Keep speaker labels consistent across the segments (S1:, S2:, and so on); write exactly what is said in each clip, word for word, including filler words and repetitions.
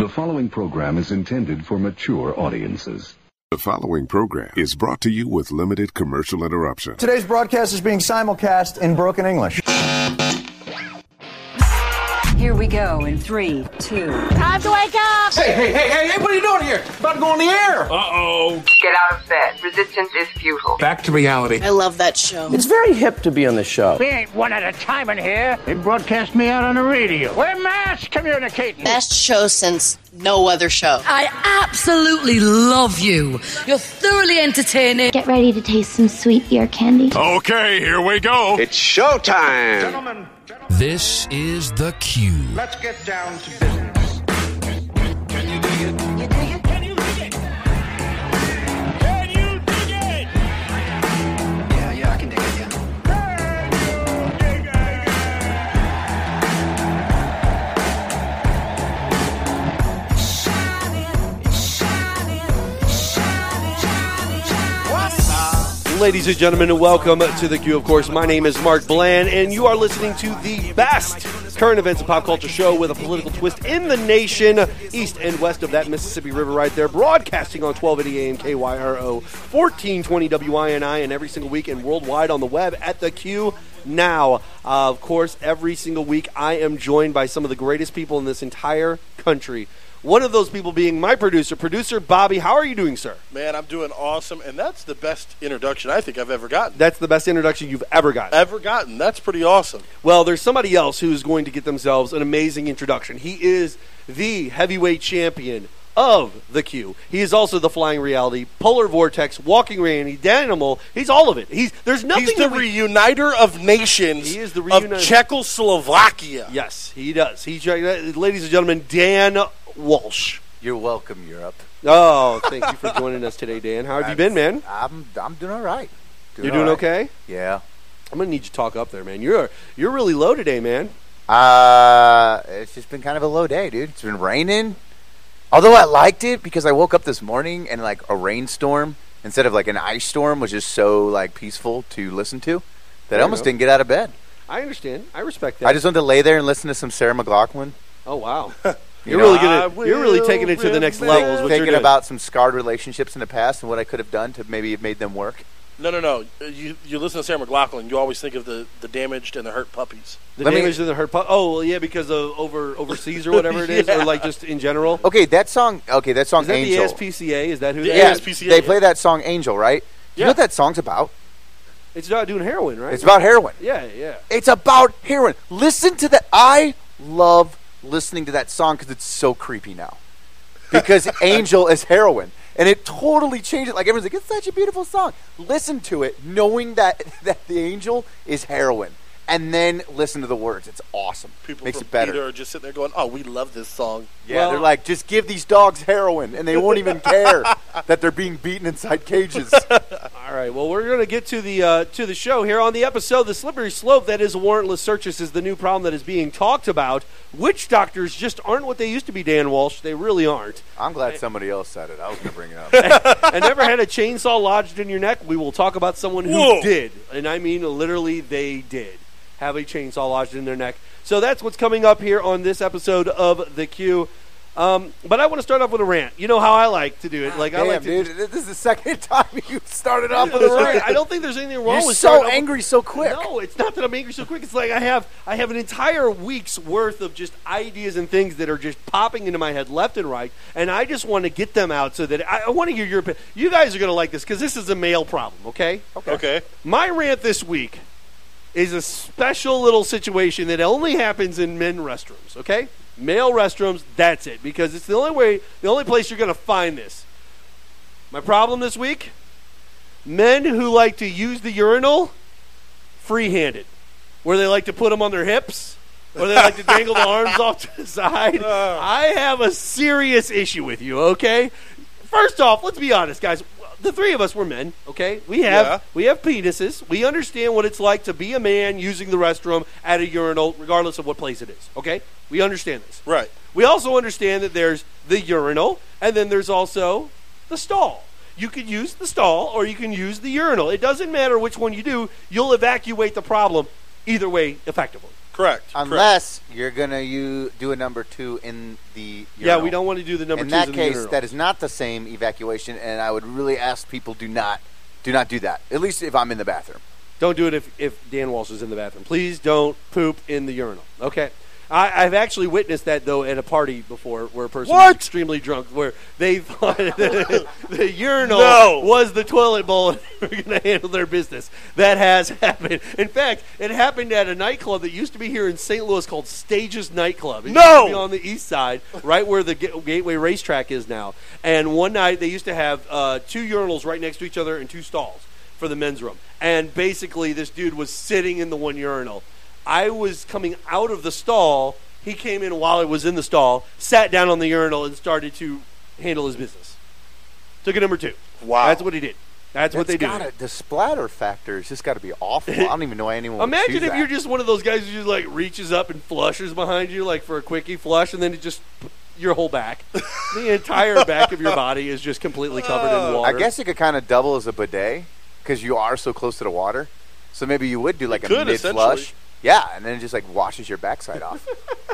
S1: The following program is intended for mature audiences.
S2: The following program is brought to you with limited commercial interruption.
S3: Today's broadcast is being simulcast in broken English.
S4: Here we go in three, two.
S5: Time to wake up!
S6: Hey, hey, hey, hey, hey, what are you doing here? About to go on the air.
S7: Uh-oh.
S8: Get out of bed. Resistance is futile.
S7: Back to reality.
S5: I love that show.
S6: It's very hip to be on the show.
S9: We ain't one at a time in here. They broadcast me out on the radio. We're mass communicating.
S5: Best show since no other show.
S10: I absolutely love you. You're thoroughly entertaining.
S11: Get ready to taste some sweet ear candy.
S7: Okay, here we go.
S12: It's showtime.
S9: Gentlemen,
S13: this is The Q.
S9: let's get down to business.
S7: Can you dig it? You dig it? Can you dig it? Can you dig it?
S3: Yeah, yeah, I can dig it, yeah.
S14: Ladies and gentlemen, and welcome to The Q, of course. My name is Mark Bland, and you are listening to the best current events and pop culture show with a political twist in the nation, east and west of that Mississippi River right there, broadcasting on twelve eighty A M K Y R O, fourteen twenty W I N I, and every single week and worldwide on the web at The Q Now. Uh, of course, every single week I am joined by some of the greatest people in this entire country. One of those people being my producer, producer Bobby. How are you doing, sir?
S15: Man, I'm doing awesome, and that's the best introduction I think I've ever gotten.
S14: That's the best introduction you've ever gotten.
S15: Ever gotten. That's pretty awesome.
S14: Well, there's somebody else who's going to get themselves an amazing introduction. He is the heavyweight champion of The Q. He is also the Flying Reality, Polar Vortex, Walking Randy, Danimal. He's all of it. He's there's nothing.
S15: He's the
S14: we,
S15: reuniter of nations.
S14: He is the
S15: of
S14: reuniter.
S15: Czechoslovakia.
S14: Yes, he does. He, ladies and gentlemen, Dan Walsh.
S12: You're welcome, Europe.
S14: Oh, thank you for joining us today, Dan. How have you been, man?
S12: I'm I'm doing all right. Doing
S14: You're doing
S12: all right.
S14: okay?
S12: Yeah.
S14: I'm gonna need you to talk up there, man. You're you're really low today, man.
S12: Uh, it's just been kind of a low day, dude. It's been raining. Although I liked it because I woke up this morning and like a rainstorm instead of like an ice storm was just so like peaceful to listen to that I almost didn't get out of bed.
S14: I understand. I respect that.
S12: I just wanted to lay there and listen to some Sarah McLachlan.
S14: Oh wow.
S12: You
S14: You're
S12: know,
S14: really gonna, You're really taking it to the next level. Is what
S12: Thinking
S14: you're doing.
S12: about some scarred relationships in the past and what I could have done to maybe have made them work.
S15: No, no, no. You you listen to Sarah McLachlan, you always think of the, the damaged and the hurt puppies.
S14: The
S12: Let
S14: damage
S12: me,
S14: and the hurt. Pu- oh, well, yeah, because of over overseas or whatever it is,
S15: Yeah.
S14: or like just in general.
S12: Okay, that song. Okay, that song.
S14: Is that
S12: Angel.
S14: the A S P C A? Is that who?
S15: The
S14: that
S12: yeah,
S14: is?
S15: A S P C A,
S12: they
S15: yeah.
S12: play that song Angel, right? Do
S15: Yeah.
S12: you know what that song's about?
S14: It's not doing heroin, right?
S12: It's about heroin.
S14: Yeah, yeah.
S12: It's about heroin. Listen to that. I love listening to that song because it's so creepy now. Because Angel is heroin. And it totally changed it. Like, everyone's like, it's such a beautiful song. Listen to it knowing that, that the angel is heroin. And then listen to the words. It's awesome.
S15: People
S12: Makes
S15: from
S12: it better.
S15: Peter are just sitting there going, oh, we love this song.
S12: Yeah,
S14: Well-
S12: they're like, just give these dogs heroin. And they won't even care that they're being beaten inside cages.
S14: All right. Well, we're going to get to the uh, to the show here on the episode. The slippery slope that is warrantless searches is the new problem that is being talked about. Witch doctors just aren't what they used to be, Dan Walsh. They really aren't.
S12: I'm glad somebody else said it. I was going to bring it up.
S14: And never had a chainsaw lodged in your neck? We will talk about someone who
S15: Whoa.
S14: did. And I mean literally they did have a chainsaw lodged in their neck. So that's what's coming up here on this episode of The Q. Um, but I want to start off with a rant. You know how I like to do it. Like
S12: Damn,
S14: I like to
S12: dude,
S14: just,
S12: this is the second time you started off with a rant.
S14: I don't think there's anything wrong
S12: You're
S14: with
S12: so
S14: starting off
S12: angry
S14: with,
S12: so quick.
S14: No, it's not that I'm angry so quick. It's like I have I have an entire week's worth of just ideas and things that are just popping into my head left and right, and I just want to get them out so that I, I want to hear your opinion. You guys are going to like this because this is a male problem, okay?
S12: Okay.
S15: Okay.
S14: My rant this week is a special little situation that only happens in men restrooms, okay? Male restrooms, that's it, because it's the only way, the only place you're going to find this. My problem this week, men who like to use the urinal free-handed, where they like to put them on their hips, or they like to dangle the arms off to the side.
S15: Uh.
S14: I have a serious issue with you, okay? First off, let's be honest, guys. The three of us were men, okay? We have
S15: Yeah.
S14: we have penises. We understand what it's like to be a man using the restroom at a urinal, regardless of what place it is, okay? We understand this.
S15: Right.
S14: We also understand that there's the urinal, and then there's also the stall. You could use the stall, or you can use the urinal. It doesn't matter which one you do. You'll evacuate the problem either way effectively.
S15: Correct.
S12: Unless correct. you're gonna you do a number two in the urinal.
S14: Yeah, we don't want to do the number
S12: two. In
S14: twos
S12: that
S14: in
S12: case,
S14: the
S12: that is not the same evacuation, and I would really ask people do not do not do that. At least if I'm in the bathroom.
S14: Don't do it if, if Dan Walsh is in the bathroom. Please don't poop in the urinal. Okay. I, I've actually witnessed that, though, at a party before where a person
S15: what?
S14: was extremely drunk, where they thought the, the urinal
S15: no.
S14: was the toilet bowl and they were going to handle their business. That has happened. In fact, it happened at a nightclub that used to be here in Saint Louis called Stages Nightclub. It
S15: no!
S14: used to be on the east side, right where the Gateway Racetrack is now. And one night they used to have uh, two urinals right next to each other and two stalls for the men's room. And basically this dude was sitting in the one urinal. I was coming out of the stall. He came in while I was in the stall, sat down on the urinal, and started to handle his business. Took a number two.
S15: Wow.
S14: That's what he did. That's what they do.
S12: Gotta, the splatter factor has just got to be awful. I don't even know why anyone would
S14: Imagine
S12: choose
S14: if
S12: that.
S14: you're just one of those guys who just like reaches up and flushes behind you like for a quickie flush, and then it just your whole back. The entire back of your body is just completely covered in water.
S12: I guess it could kind of double as a bidet because you are so close to the water. So maybe you would do like
S15: you
S12: a
S15: could,
S12: mid-flush. Yeah, and then it just like washes your backside off.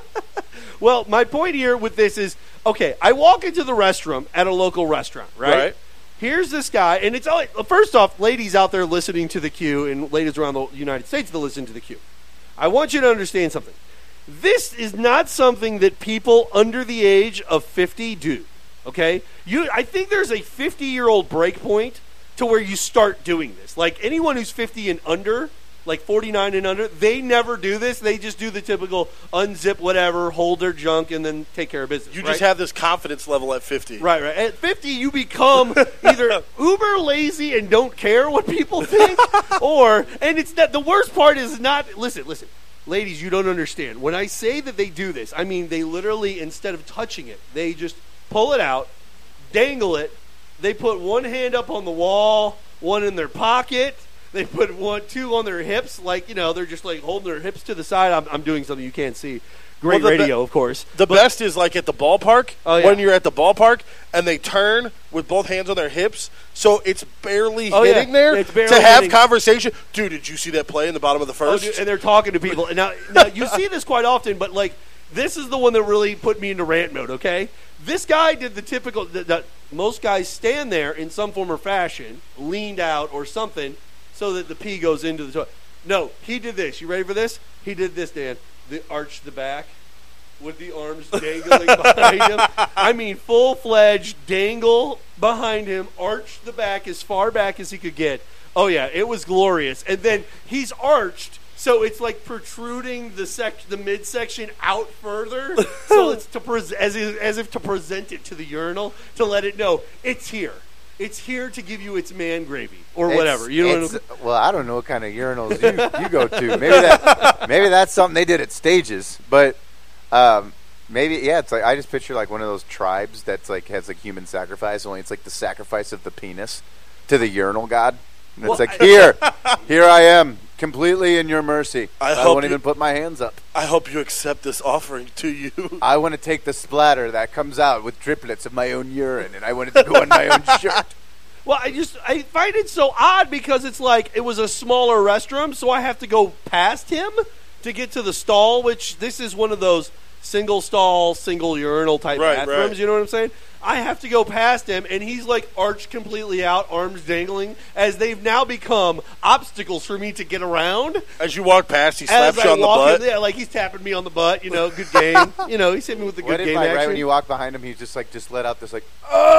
S14: Well, my point here with this is, okay, I walk into the restroom at a local restaurant, right?
S15: Right.
S14: Here's this guy, and it's all, first off, ladies out there listening to the Q, and ladies around the United States that listen to the Q. I want you to understand something. This is not something that people under the age of fifty do, okay? You, I think there's a fifty-year-old break point to where you start doing this. Like, anyone who's fifty and under, like forty-nine and under, they never do this. They just do the typical unzip whatever, hold their junk, and then take care of business.
S15: You
S14: right?
S15: just have this confidence level at fifty.
S14: Right, right. At fifty, you become either uber lazy and don't care what people think, or, and it's not, the worst part is not, listen, listen, ladies, you don't understand. When I say that they do this, I mean they literally, instead of touching it, they just pull it out, dangle it, they put one hand up on the wall, one in their pocket, they put one, two on their hips, like, you know, they're just like holding their hips to the side. I'm, I'm doing something you can't see. Great well, radio,
S15: be-
S14: of course.
S15: The
S14: but,
S15: best is like at the ballpark,
S14: oh, yeah.
S15: when you're at the ballpark, and they turn with both hands on their hips, so it's barely
S14: oh,
S15: hitting
S14: yeah.
S15: there
S14: it's barely
S15: to have
S14: hitting.
S15: Dude, Dude, did you see that play in the bottom of the first?
S14: Oh, dude, and they're talking to people. And now, now, you see this quite often, but, like, this is the one that really put me into rant mode, okay? This guy did the typical, the, the, most guys stand there in some form or fashion, leaned out or something, so that the pee goes into the toilet. No, he did this. You ready for this? He did this, Dan. The arch the back with the arms dangling behind him. I mean, full-fledged dangle behind him, arch the back as far back as he could get. Oh, yeah, it was glorious. And then he's arched, so it's like protruding the sec- the midsection out further, so it's to pres- as, if, as if to present it to the urinal, to let it know it's here. It's here to give you its man gravy or
S12: it's,
S14: whatever. You know.
S12: What well, I don't know what kind of urinals you, you go to. Maybe that maybe that's something they did at Stages, but um, maybe yeah. It's like I just picture like one of those tribes that's like has like human sacrifice. Only it's like the sacrifice of the penis to the urinal god. And it's
S14: well,
S12: like here, here I am, completely in your mercy.
S15: I,
S12: I
S15: hope
S12: won't
S15: you,
S12: even put my hands up.
S15: I hope you accept this offering to you.
S12: I want to take the splatter that comes out with driplets of my own urine, and I want it to go on my own shirt.
S14: Well, I just I find it so odd because it's like it was a smaller restroom, so I have to go past him to get to the stall, which this is one of those single stall, single urinal type
S15: right,
S14: bathrooms.
S15: Right.
S14: You know what I'm saying? I have to go past him, and he's like arched completely out, arms dangling, as they've now become obstacles for me to get around.
S15: As you walk past, he slaps
S14: as
S15: you
S14: I
S15: on the
S14: walk
S15: butt.
S14: In, yeah, like he's tapping me on the butt. You know, good game. You know, he's hitting me with the
S12: what
S14: good
S12: if,
S14: game
S12: like,
S14: action.
S12: right when you walk behind him, he's just like just let out this like,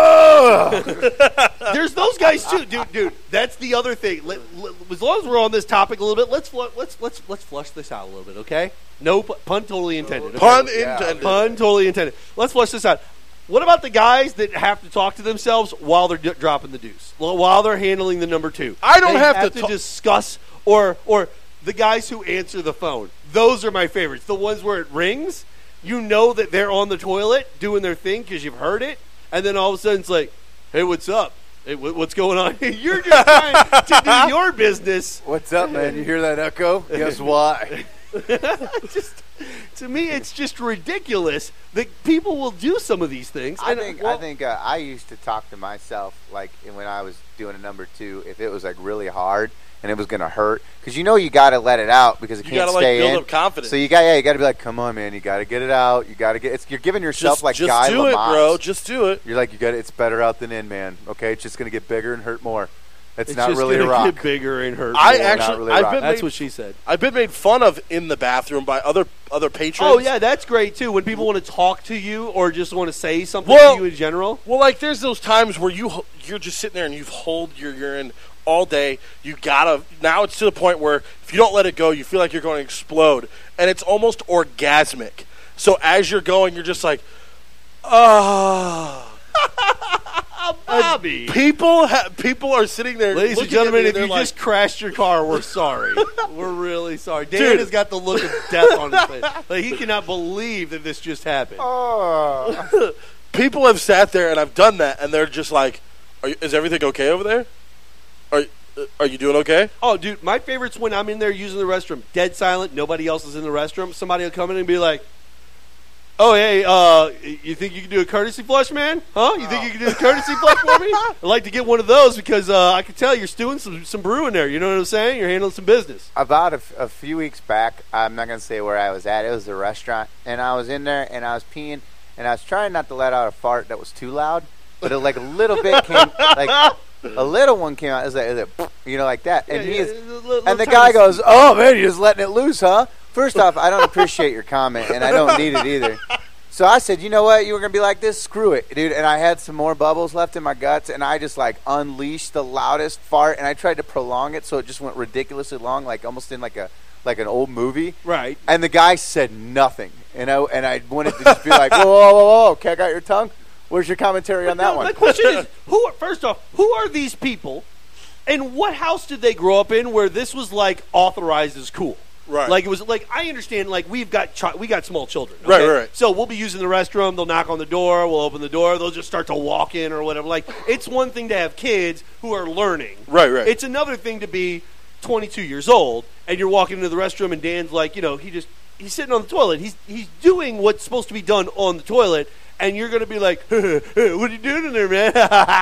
S12: oh.
S14: There's those guys too, dude. Dude, that's the other thing. Let, let, as long as we're on this topic a little bit, let's fl- let's let's let's flush this out a little bit, okay? No pu- pun totally intended. Okay?
S15: Pun
S12: yeah.
S15: intended.
S14: Pun totally intended. Let's flush this out. What about the guys that have to talk to themselves while they're d- dropping the deuce, well, while they're handling the number two?
S15: I don't
S14: they
S15: have,
S14: have
S15: to,
S14: to
S15: ta-
S14: discuss, or or the guys who answer the phone. Those are my favorites. The ones where it rings, you know that they're on the toilet doing their thing because you've heard it, and then all of a sudden it's like, "Hey, what's up? Hey, w- what's going on?" You're just trying to do your business.
S12: What's up, man? You hear that echo? Guess why?
S14: Just, to me, it's just ridiculous that people will do some of these things.
S12: I
S14: and,
S12: think
S14: well,
S12: I think uh, I used to talk to myself like when I was doing a number two. If it was like really hard and it was going to hurt. Because you know you got to let it out because it
S15: You
S12: can't
S15: gotta, like,
S12: stay
S15: build
S12: in.
S15: up confidence.
S12: So you got yeah, you got to be like, come on, man, you got to get it out. You got to get. It's, you're giving yourself
S15: Just,
S12: like
S15: just
S12: Guy
S15: do it,
S12: Lamotte.
S15: bro. Just do it.
S12: You're like, you got. It's better out than in, man. Okay, it's just going to get bigger and hurt more. It's,
S14: It's
S12: not
S14: just
S12: really a
S14: gonna
S12: rock.
S14: get bigger and hurt
S15: I
S14: more.
S15: actually,
S12: Not really
S15: I've
S12: rock.
S15: been
S14: That's
S15: made,
S14: what she said.
S15: I've been made fun of in the bathroom by other other patrons.
S14: Oh, yeah, that's great, too. When people want to talk to you or just want to say something
S15: Well-
S14: to you in general.
S15: Well, like there's those times where you ho- you're just sitting there and you've hold your urine all day. You gotta now it's to the point where if you don't let it go, you feel like you're going to explode, and it's almost orgasmic. So as you're going, you're just like, ah.
S14: Bobby.
S15: People ha- people are sitting there.
S14: Ladies and
S15: looking at
S14: gentlemen,
S15: me
S14: if
S15: and
S14: you
S15: they're like,
S14: just crashed your car, we're sorry. We're really sorry. Dan
S15: Dude.
S14: has got the look of death on his face. Like, he cannot believe that this just happened.
S12: Oh.
S15: people have sat there and I've done that, and they're just like, are you, "Is everything okay over there? Are uh, are you doing okay?"
S14: Oh, dude, my favorite's when I'm in there using the restroom, dead silent, nobody else is in the restroom. Somebody will come in and be like, "Oh, hey, uh, you think you can do a courtesy flush, man? Huh? You think you can do a courtesy flush for me? I'd like to get one of those because uh, I can tell you're stewing some, some brew in there. You know what I'm saying? You're handling some business."
S12: About a, f- a few weeks back, I'm not going to say where I was at. It was a restaurant, and I was in there, and I was peeing, and I was trying not to let out a fart that was too loud, but it, like a little bit came, like a little one came out. It was like, it was like you know, like that. And
S14: Yeah,
S12: he
S14: yeah,
S12: is,
S14: a little-
S12: and the
S14: little
S12: guy
S14: tiny-
S12: goes, "Oh man, you're just letting it loose, huh?" First off, I don't appreciate your comment, and I don't need it either. So I said, you know what? You were going to be like this? Screw it, dude. And I had some more bubbles left in my guts, and I just, like, unleashed the loudest fart, and I tried to prolong it so it just went ridiculously long, like almost in like a like an old movie.
S14: Right.
S12: And the guy said nothing. And I, and I wanted to just be like, whoa, whoa, whoa, whoa, okay, I got your tongue? Where's your commentary on that
S14: No,
S12: one?
S14: my question is, who? Are, first off, who are these people, and what house did they grow up in where this was, like, authorized as cool?
S15: Right.
S14: Like it was like I understand. Like we've got chi- we got small children. Okay?
S15: Right, right, right.
S14: So we'll be using the restroom. They'll knock on the door. We'll open the door. They'll just start to walk in or whatever. Like it's one thing to have kids who are learning.
S15: Right, right.
S14: It's another thing to be twenty-two years old and you're walking into the restroom and Dan's like, you know, he just he's sitting on the toilet. He's he's doing what's supposed to be done on the toilet, and you're going to be like, "What are you doing in there, man?"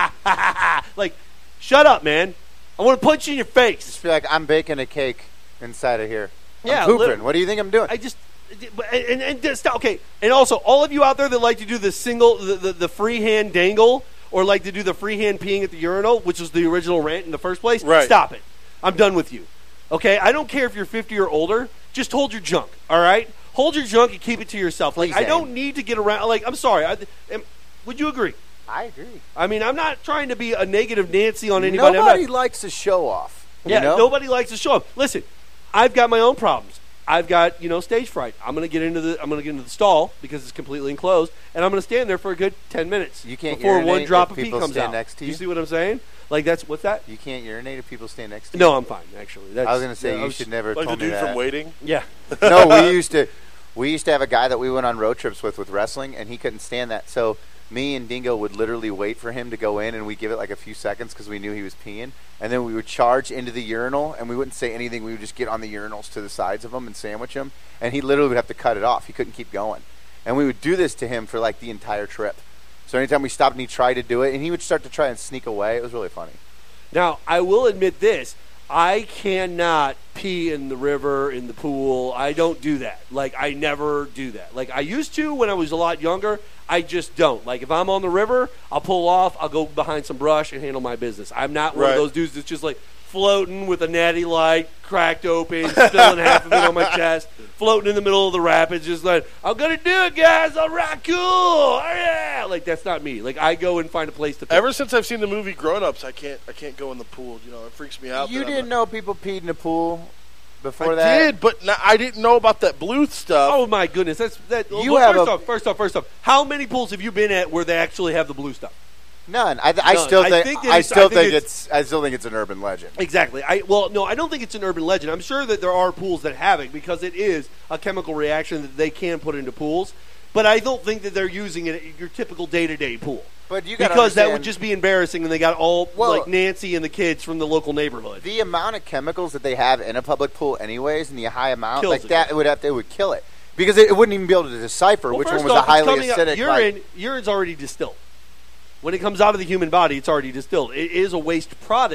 S14: Like, shut up, man. I want to punch you in your face.
S12: Just be like, I'm baking a cake inside of here.
S14: Yeah,
S12: I'm pooping.
S14: literally.
S12: What do you think I'm doing?
S14: I just and, and, and just, okay, and also all of you out there that like to do the single, the, the, the freehand dangle, or like to do the freehand peeing at the urinal, which was the original rant in the first place.
S15: Right.
S14: Stop it. I'm done with you. Okay, I don't care if you're fifty or older. Just hold your junk. All right, hold your junk and keep it to yourself. Like
S12: Please,
S14: I don't
S12: Aim.
S14: need to get around. Like I'm sorry. I, am, would you agree?
S12: I agree.
S14: I mean, I'm not trying to be a negative Nancy on anybody. I'm
S12: Nobody
S14: not,
S12: likes to show off. You
S14: yeah,
S12: know?
S14: nobody likes to show up. Listen, I've got my own problems. I've got, you know, stage fright. I'm going to get into the I'm going to get into the stall because it's completely enclosed, and I'm going to stand there for a good ten minutes
S12: You can't
S14: before one
S12: urinate
S14: drop
S12: if
S14: of pee
S12: people
S14: comes
S12: stand
S14: out.
S12: next to
S14: you
S12: you?
S14: see what I'm saying? Like that's what's that?
S12: You can't urinate if people stand next to you.
S14: No, I'm fine actually. That's,
S12: I was going to say
S14: yeah, I
S12: you
S14: was-
S12: should never have
S15: Like the
S12: told me
S15: dude
S12: that.
S15: from Waiting.
S14: Yeah.
S12: No, we used to we used to have a guy that we went on road trips with with wrestling, and he couldn't stand that. So me and Dingo would literally wait for him to go in, and we'd give it like a few seconds because we knew he was peeing, and then we would charge into the urinal, and we wouldn't say anything. We would just get on the urinals to the sides of them and sandwich them, and he literally would have to cut it off. He couldn't keep going, and we would do this to him for like the entire trip. So anytime we stopped and he tried to do it, and he would start to try and sneak away. It was really funny.
S14: Now, I will admit this. I cannot pee in the river, in the pool. I don't do that. Like, I never do that. Like, I used to when I was a lot younger. I just don't. Like, if I'm on the river, I'll pull off. I'll go behind some brush and handle my business. I'm not one
S15: Right.
S14: of those dudes that's just, like, floating with a natty light, cracked open, spilling half of it on my chest, floating in the middle of the rapids, just like, I'm going to do it, guys. All right, cool. Oh, yeah. Like, that's not me. Like, I go and find a place to pee.
S15: Ever since I've seen the movie Grown Ups, I can't I can't go in the pool. You know, it freaks me out.
S12: You
S15: that I'm
S12: didn't
S15: not-
S12: know people peed in the pool before
S15: I
S12: that?
S15: did, but n- I didn't know about that blue stuff.
S14: Oh my goodness! That's that.
S12: You
S14: well,
S12: have
S14: first
S12: a-
S14: off, first off, first off. How many pools have you been at where they actually have the blue stuff?
S12: None. I, th- I
S14: None.
S12: still
S14: I
S12: think,
S14: think that
S12: I
S14: it's-
S12: still
S14: I think
S12: think
S14: it's-
S12: it's I still think it's an urban legend.
S14: Exactly. I well, no, I don't think it's an urban legend. I'm sure that there are pools that have it because it is a chemical reaction that they can put into pools. But I don't think that they're using it at your typical day-to-day pool.
S12: But you gotta
S14: because that would
S12: understand-
S14: just be embarrassing, and they got all
S12: Well-
S14: like Nancy and the kids from the local neighborhood.
S12: The amount of chemicals that they have in a public pool, anyways, and the high amount
S14: Kills
S12: like
S14: it.
S12: that, it would have to, it would kill it because it, it wouldn't even be able to decipher
S14: Well,
S12: which
S14: first
S12: one was
S14: off,
S12: a highly
S14: it's coming out-
S12: acidic.
S14: urine.
S12: like-
S14: Urine's already distilled. When it comes out of the human body, it's already distilled. It is a waste product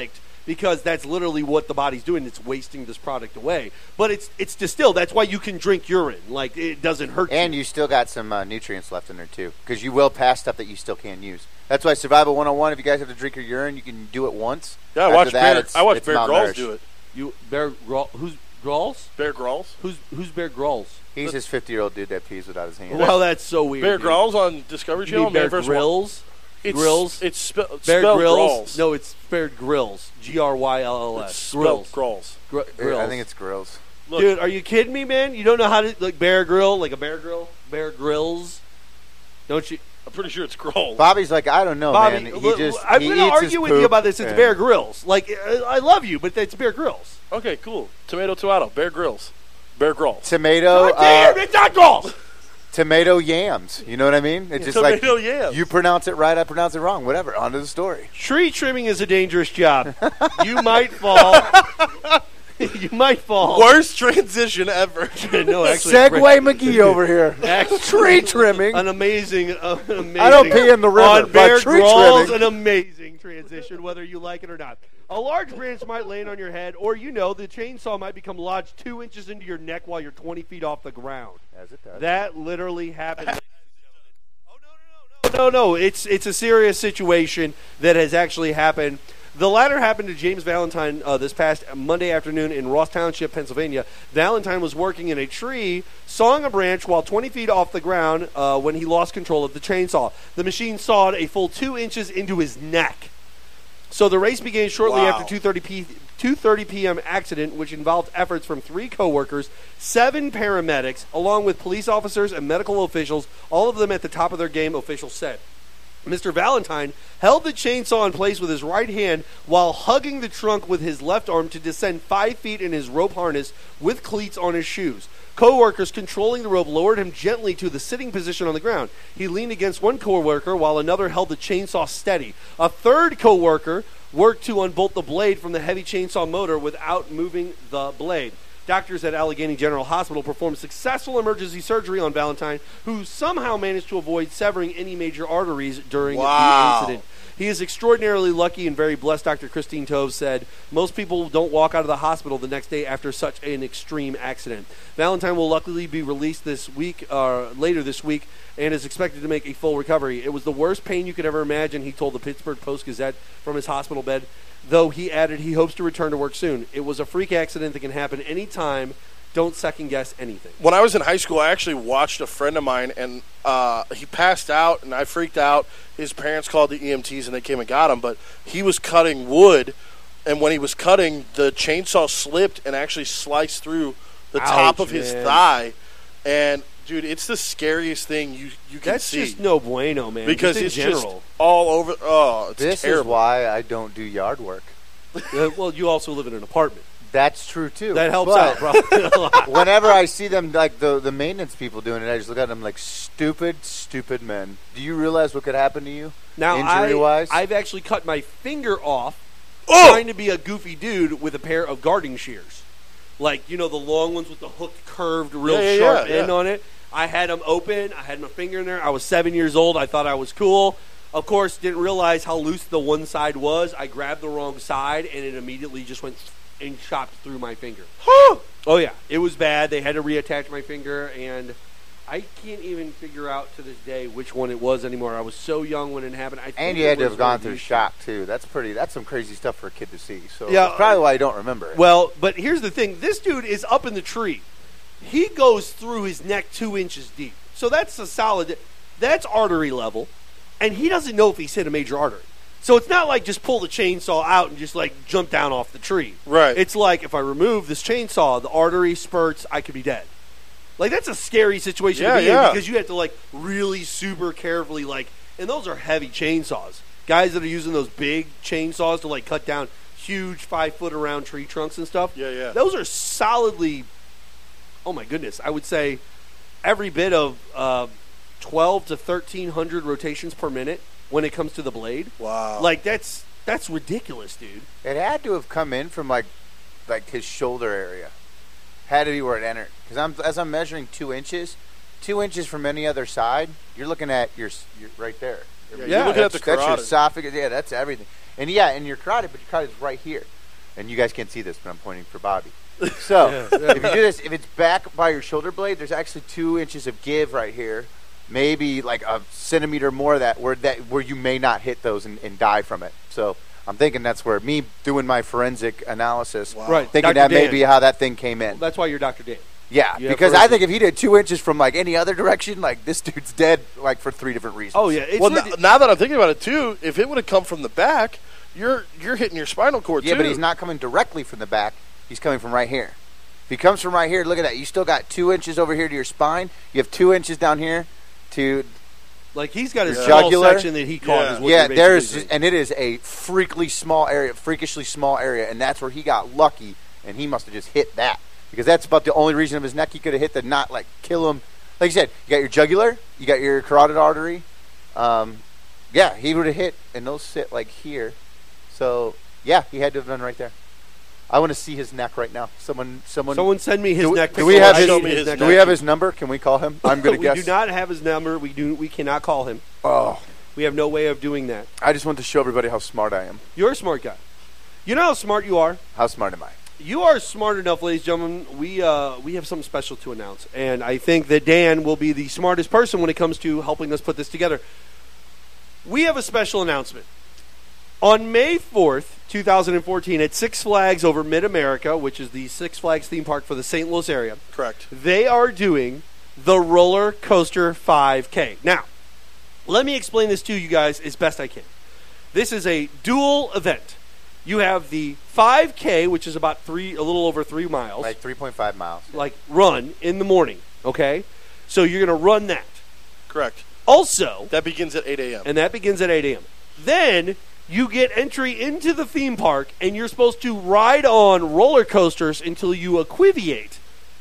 S14: because that's literally what the body's doing. It's wasting this product away. But it's it's distilled. That's why you can drink urine. Like, it doesn't hurt you.
S12: And you still got some uh, nutrients left in there, too, because you will pass stuff that you still can use. That's why Survival one oh one, if you guys have to drink your urine, you can do it once.
S15: Yeah, I
S12: After
S15: watched
S12: that,
S15: Bear,
S12: it's,
S15: I watched
S12: it's
S15: Bear Grylls
S12: malnourished.
S15: do it.
S14: You Bear Grylls? Who's Grylls?
S15: Bear Grylls?
S14: Who's who's Bear Grylls?
S12: He's this fifty-year-old dude that pees without his hands.
S14: Well, that's so weird.
S15: Bear
S14: dude.
S15: Grylls on Discovery
S14: You
S15: Channel.
S14: mean Bear
S15: man, first one.
S14: Grylls?
S15: It's,
S14: Grills?
S15: It's spe-
S14: Bear
S15: spelled
S14: Grylls?
S15: Grylls.
S14: No, it's Bear Grylls. G R Y L L
S15: It's
S14: S.
S15: spelled
S14: Grills.
S15: Grylls.
S14: Gr- Grills.
S12: I think it's grills.
S15: Look,
S14: Dude, are you kidding me, man? You don't know how to, like, Bear Grill? Like a Bear Grill? Bear Grills? Don't you?
S15: I'm pretty sure it's Grylls.
S12: Bobby's like, I don't know,
S14: Bobby,
S12: man. He
S14: look,
S12: just
S14: I'm
S12: he
S14: going to
S12: eats
S14: argue
S12: his
S14: with you
S12: poop
S14: about this. It's
S12: and-
S14: Bear Grylls. Like, uh, I love you, but it's Bear Grylls.
S15: Okay, cool. Tomato, tomato. Bear Grylls. Bear Grylls.
S12: Tomato.
S14: God damn,
S12: uh,
S14: it's not Grylls!
S12: Tomato yams. You know what I mean? It's just
S15: Tomato
S12: like
S15: yams.
S12: you pronounce it right, I pronounce it wrong. Whatever. On to the story.
S14: Tree trimming is a dangerous job. You might fall. You might fall.
S15: Worst transition ever.
S14: No, actually,
S12: Segway McGee over here.
S14: Actually,
S12: Tree trimming.
S14: An amazing, uh, an amazing.
S12: I don't pee in the river,
S14: On
S12: but
S14: Bear
S12: tree
S14: Grylls,
S12: trimming.
S14: an amazing transition, whether you like it or not. A large branch might land on your head, or you know, the chainsaw might become lodged two inches into your neck while you're twenty feet off the ground.
S12: As it does.
S14: That literally happened. Oh no, no, no, no, no, no! It's it's a serious situation that has actually happened. The latter happened to James Valentine uh, this past Monday afternoon in Ross Township, Pennsylvania. Valentine was working in a tree, sawing a branch while twenty feet off the ground uh, when he lost control of the chainsaw. The machine sawed a full two inches into his neck. So the race began shortly
S15: Wow.
S14: after two thirty p.m. accident, which involved efforts from three coworkers, seven paramedics, along with police officers and medical officials, all of them at the top of their game, officials said. Mister Valentine held the chainsaw in place with his right hand while hugging the trunk with his left arm to descend five feet in his rope harness with cleats on his shoes. Co-workers controlling the rope lowered him gently to the sitting position on the ground. He leaned against one co-worker while another held the chainsaw steady. A third co-worker worked to unbolt the blade from the heavy chainsaw motor without moving the blade. Doctors at Allegheny General Hospital performed successful emergency surgery on Valentine, who somehow managed to avoid severing any major arteries during
S15: Wow.
S14: the incident. He is extraordinarily lucky and very blessed, Doctor Christine Tove said. Most people don't walk out of the hospital the next day after such an extreme accident. Valentine will luckily be released this week, uh, later this week, and is expected to make a full recovery. It was the worst pain you could ever imagine, he told the Pittsburgh Post-Gazette from his hospital bed, though he added he hopes to return to work soon. It was a freak accident that can happen anytime. Don't second-guess anything.
S15: When I was in high school, I actually watched a friend of mine, and uh, he passed out, and I freaked out. His parents called the E M Ts, and they came and got him. But he was cutting wood, and when he was cutting, the chainsaw slipped and actually sliced through the
S14: Ouch,
S15: top of his
S14: man.
S15: thigh. And, dude, it's the scariest thing you, you can
S14: That's
S15: see.
S14: just no bueno, man.
S15: Because
S14: just
S15: it's
S14: in general.
S15: just all over. Oh, it's
S12: This
S15: terrible.
S12: is why I don't do yard work.
S14: Uh, well, you also live in an apartment.
S12: That's true too.
S14: That helps
S12: But
S14: out, bro.
S12: whenever I see them, like the the maintenance people doing it, I just look at them like stupid, stupid men. Do you realize what could happen to you?
S14: Now,
S12: injury wise,
S14: I, I've actually cut my finger off
S15: Oh!
S14: trying to be a goofy dude with a pair of gardening shears. Like, you know, the long ones with the hooked, curved, real
S15: Yeah, yeah,
S14: sharp
S15: yeah,
S14: end
S15: yeah.
S14: on it. I had them open. I had my finger in there. I was seven years old. I thought I was cool. Of course, didn't realize how loose the one side was. I grabbed the wrong side, and it immediately just went and chopped through my finger. Oh, yeah. It was bad. They had to reattach my finger, and I can't even figure out to this day which one it was anymore. I was so young when it happened. I think
S12: and you
S14: it
S12: had to
S14: was
S12: have gone
S14: one of
S12: through
S14: these-
S12: shock too. That's pretty. That's some crazy stuff for a kid to see. So
S14: Yeah,
S12: that's probably why I don't remember it.
S14: Well, but here's the thing. This dude is up in the tree. He goes through his neck two inches deep. So that's a solid, that's artery level. And he doesn't know if he's hit a major artery. So it's not like just pull the chainsaw out and just like jump down off the tree.
S15: Right.
S14: It's like if I remove this chainsaw, the artery spurts, I could be dead. Like that's a scary situation
S15: Yeah,
S14: to be
S15: yeah.
S14: in because you have to like really super carefully like, and those are heavy chainsaws. Guys that are using those big chainsaws to like cut down huge five foot around tree trunks and stuff.
S15: Yeah, yeah.
S14: Those are solidly, oh my goodness, I would say every bit of uh, twelve to thirteen hundred rotations per minute when it comes to the blade.
S15: Wow.
S14: Like that's that's ridiculous, dude.
S12: It had to have come in from like, like his shoulder area. Had to be where it entered. Because I'm as I'm measuring two inches, two inches from any other side, you're looking at your, your right there.
S15: Yeah, you're looking at
S12: That's,
S15: the
S12: that's your
S15: carotid.
S12: esophagus. Yeah, that's everything. And yeah, and your carotid, but your carotid is right here. and you guys can't see this, but I'm pointing for Bobby. So
S14: Yeah, yeah.
S12: if you do this, if it's back by your shoulder blade, there's actually two inches of give right here, maybe like a centimeter more of that, where that where you may not hit those and, and die from it. So I'm thinking that's where me doing my forensic analysis,
S14: Wow. Right,
S12: thinking
S14: Doctor
S12: that may
S14: Dan.
S12: be how that thing came in.
S14: Well, that's why you're Doctor Dan.
S12: Yeah,
S14: You have
S12: because I
S14: forensic-
S12: think if he did two inches from like any other direction, like this dude's dead, like for three different reasons.
S14: Oh, yeah. It's
S15: well,
S14: really-
S15: n- now that I'm thinking about it too, if it would have come from the back, you're you're hitting your spinal cord
S12: Yeah,
S15: too.
S12: but he's not coming directly from the back. He's coming from right here. If he comes from right here, look at that. You still got two inches over here to your spine. You have two inches down here to
S14: Like, he's got his
S12: your
S14: small
S12: jugular
S14: section that he caught.
S15: Yeah.
S14: Is what
S12: yeah,
S14: you're
S12: there's
S14: basically saying.
S12: and it is a freakily small area, freakishly small area, and that's where he got lucky, and he must have just hit that because that's about the only reason of his neck he could have hit to not like kill him. Like you said, you got your jugular, you got your carotid artery. Um, yeah, he would have hit, and those sit like here. So yeah, he had to have done right there. I want to see his neck right now. Someone, someone,
S14: Someone send me his
S12: do,
S14: neck.
S12: Do we
S14: picture.
S12: have
S14: I
S12: his?
S14: need
S15: me his
S14: neck
S12: Do we
S14: picture.
S12: have his number? Can we call him? I'm going to
S14: we
S12: guess.
S14: do not have his number. We do. We cannot call him.
S12: Oh,
S14: We have no way of doing that.
S12: I just want to show everybody how smart I am.
S14: You're a smart guy. You know how smart you are?
S12: How smart am I?
S14: You are smart enough, ladies and gentlemen. We uh, we have something special to announce, and I think that Dan will be the smartest person when it comes to helping us put this together. We have a special announcement. On May fourth, twenty fourteen, at Six Flags over Mid-America, which is the Six Flags theme park for the Saint Louis area,
S15: Correct.
S14: they are doing the Roller Coaster five K. Now, let me explain this to you guys as best I can. This is a dual event. You have the five K, which is about three, a little over three miles,
S12: Like three point five miles.
S14: like run in the morning. Okay, so you're going to run that.
S15: Correct.
S14: Also,
S15: That begins at eight a.m.
S14: and that begins at eight a.m. Then you get entry into the theme park, and you're supposed to ride on roller coasters until you equiviate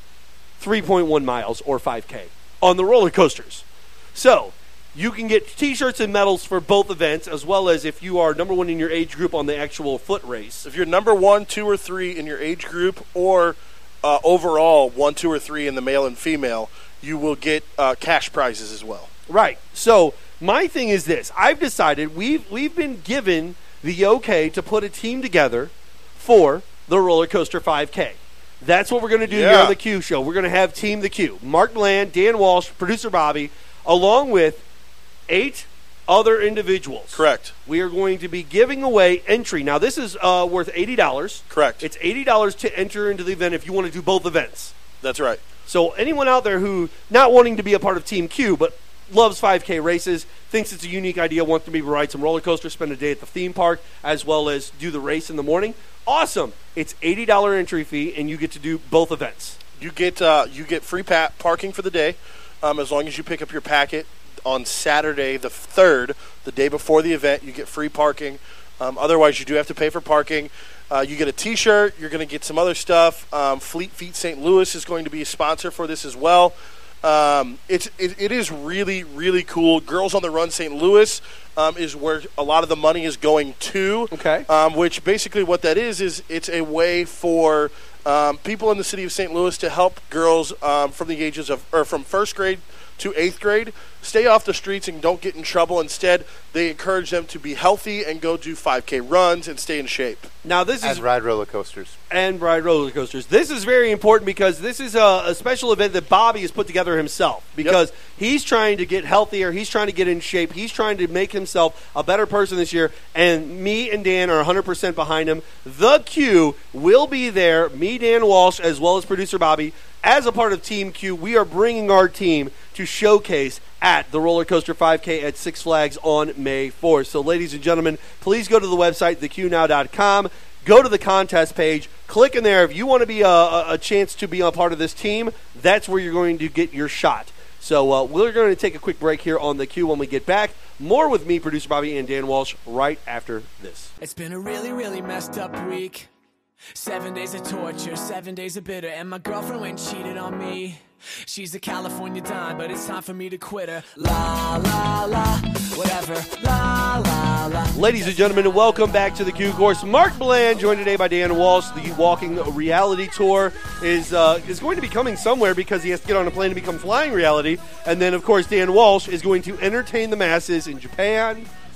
S14: three point one miles or five K on the roller coasters. So you can get T-shirts and medals for both events, as well as if you are number one in your age group on the actual foot race.
S15: If you're number one, two, or three in your age group, or uh, overall one, two, or three in the male and female, you will get uh, cash prizes as well.
S14: Right. So my thing is this: I've decided we've we've been given the okay to put a team together for the Roller Coaster five K. That's what we're going to do here
S15: Yeah.
S14: on the Q Show. We're going to have Team the Q: Mark Bland, Dan Walsh, producer Bobby, along with eight other individuals.
S15: Correct.
S14: We are going to be giving away entry. Now, this is uh, worth eighty dollars.
S15: Correct.
S14: It's eighty dollars to enter into the event if you want to do both events.
S15: That's right.
S14: So anyone out there who, not wanting to be a part of Team Q, but loves five K races, thinks it's a unique idea, wants to maybe ride some roller coasters, spend a day at the theme park, as well as do the race in the morning, awesome. It's eighty dollars entry fee, and you get to do both events.
S15: You get uh, you get free pa- parking for the day, um, as long as you pick up your packet on Saturday the third, the day before the event. You get free parking. Um, otherwise, you do have to pay for parking. Uh, you get a T-shirt. You're going to get some other stuff. Um, Fleet Feet Saint Louis is going to be a sponsor for this as well. Um, it's it, it is really really cool. Girls on the Run Saint Louis um, is where a lot of the money is going to.
S14: Okay.
S15: Um, which basically what that is is it's a way for um, people in the city of Saint Louis to help girls um, from the ages of or from first grade to eighth grade stay off the streets and don't get in trouble. Instead, they encourage them to be healthy and go do five K runs and stay in shape.
S14: Now, this
S12: And
S14: is
S12: ride roller coasters.
S14: and ride roller coasters. This is very important because this is a, a special event that Bobby has put together himself because
S15: Yep.
S14: he's trying to get healthier. He's trying to get in shape. He's trying to make himself a better person this year. And me and Dan are one hundred percent behind him. The Q will be there. Me, Dan Walsh, as well as producer Bobby. As a part of Team Q, we are bringing our team to showcase at the Roller Coaster five K at Six Flags on May fourth. So, ladies and gentlemen, please go to the website, the q now dot com. Go to the contest page. Click in there. If you want to be a, a, a chance to be a part of this team, that's where you're going to get your shot. So uh, we're going to take a quick break here on the Q when we get back. More with me, producer Bobby, and Dan Walsh right after this.
S16: It's been a really, really messed up week. Seven days of torture, seven days of bitter, and my girlfriend went and cheated on me. She's a California dime, but it's time for me to quit her. La, la, la, whatever, la, la, la.
S14: Ladies and gentlemen, welcome back to the Q Course. Mark Bland, joined today by Dan Walsh. The Walking Reality Tour is uh, is going to be coming somewhere because he has to get on a plane to become flying reality. And then, of course, Dan Walsh is going to entertain the masses in Japan,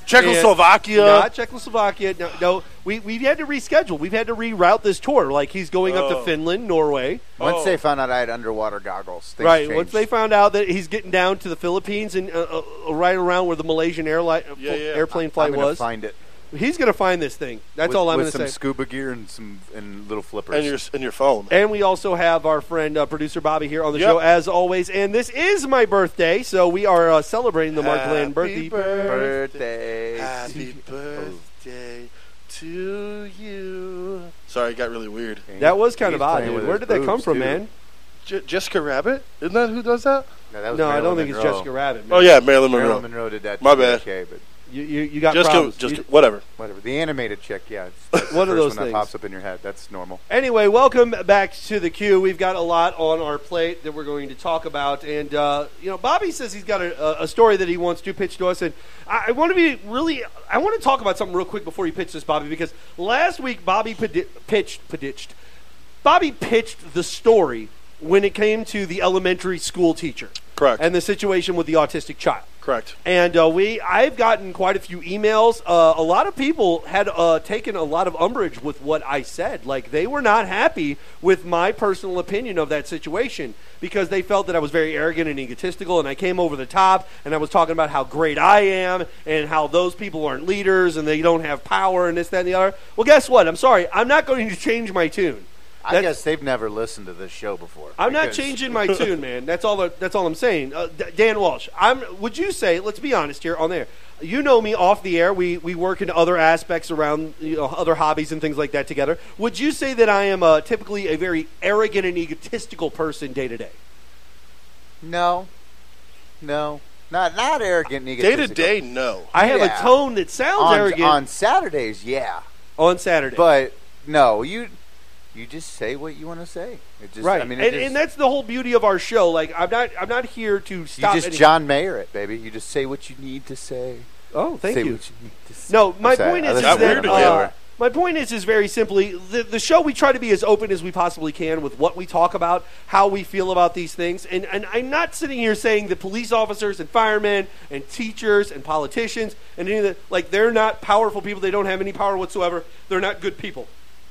S15: Czechoslovakia.
S14: And, not Czechoslovakia. No, no, we we've had to reschedule. We've had to reroute this tour. Like he's going
S15: Oh.
S14: up to Finland, Norway.
S12: Once
S15: Oh.
S12: they found out I had underwater goggles, things
S14: Right.
S12: changed.
S14: Once they found out that he's getting down to the Philippines and uh, uh, right around where the Malaysian airline
S15: Yeah, yeah.
S14: airplane flight
S12: I'm gonna
S14: was,
S12: find it.
S14: he's going to find this thing. That's
S12: with,
S14: all I'm
S12: with
S14: going to
S12: some
S14: say.
S12: scuba gear and some and little flippers.
S15: And your and your phone.
S14: And we also have our friend uh, producer Bobby here on the
S15: Yep.
S14: show as always. And this is my birthday, so we are uh, celebrating the Mark Bland birthday.
S12: birthday.
S15: Happy birthday to you. Sorry, it got really weird.
S14: That was kind
S12: He's
S14: of odd,
S12: playing
S14: dude.
S12: with
S14: Where
S12: his
S14: did that come
S12: boobs,
S14: from,
S12: too.
S14: man?
S15: J- Jessica Rabbit? Isn't that who does that?
S12: No, that was
S14: No, I
S12: Marilyn
S14: don't think it's
S12: Monroe.
S14: Jessica Rabbit. Man.
S15: Oh yeah, Marilyn Monroe.
S12: Marilyn Monroe did that.
S15: My
S12: too,
S15: bad.
S12: Okay, but
S14: You, you, you got
S15: Just
S14: problems.
S15: just
S14: You-
S15: whatever.
S12: whatever. The animated chick, yeah. It's that's
S14: One
S12: the
S14: of
S12: first
S14: those
S12: one
S14: things.
S12: that pops up in your head. That's normal.
S14: Anyway, welcome back to the queue. We've got a lot on our plate that we're going to talk about, and uh, you know, Bobby says he's got a, a story that he wants to pitch to us, and I, I want to be really, I want to talk about something real quick before you pitch this, Bobby, because last week Bobby pedi- pitched, pitched, Bobby pitched the story when it came to the elementary school teacher,
S15: Correct.
S14: and the situation with the autistic child.
S15: Correct.
S14: And uh, we, I've gotten quite a few emails. Uh, a lot of people had uh, taken a lot of umbrage with what I said. Like, they were not happy with my personal opinion of that situation because they felt that I was very arrogant and egotistical, and I came over the top, and I was talking about how great I am and how those people aren't leaders and they don't have power and this, that, and the other. Well, guess what? I'm sorry. I'm not going to change my tune.
S12: I
S14: That's-
S12: guess they've never listened to this show before.
S14: I'm not
S12: because-
S14: changing my tune, man. That's all. That's all I'm saying. Uh, D- Dan Walsh, I'm. Would you say? Let's be honest here on there. You know me off the air. We we work in other aspects around you know other hobbies and things like that together. Would you say that I am uh, typically a very arrogant and egotistical person day to day?
S12: No, no, not not arrogant. And
S15: Day to
S12: egotistical.
S15: day, no.
S14: I have
S12: Yeah.
S14: a tone that sounds
S12: on,
S14: arrogant
S12: on Saturdays. Yeah,
S14: on Saturday.
S12: but no, you you just say what you want to say. It just,
S14: right,
S12: I mean, it
S14: and,
S12: just,
S14: and that's the whole beauty of our show. Like I'm not. I'm not here to
S12: you
S14: stop.
S12: just
S14: any-
S12: John Mayer it, baby. You just say what you need to say.
S14: Oh, thank
S12: say
S14: you.
S12: What you need to say.
S14: No, my
S12: I'm sorry,
S14: point
S12: I
S14: is, is
S12: listened
S15: Not
S14: that
S15: weird
S12: to
S15: again.
S12: that
S14: uh,
S12: before.
S14: my point is is very simply the the show we try to be as open as we possibly can with what we talk about, how we feel about these things, and and I'm not sitting here saying that police officers and firemen and teachers and politicians and any of that, like they're not powerful people. They don't have any power whatsoever. They're not good people.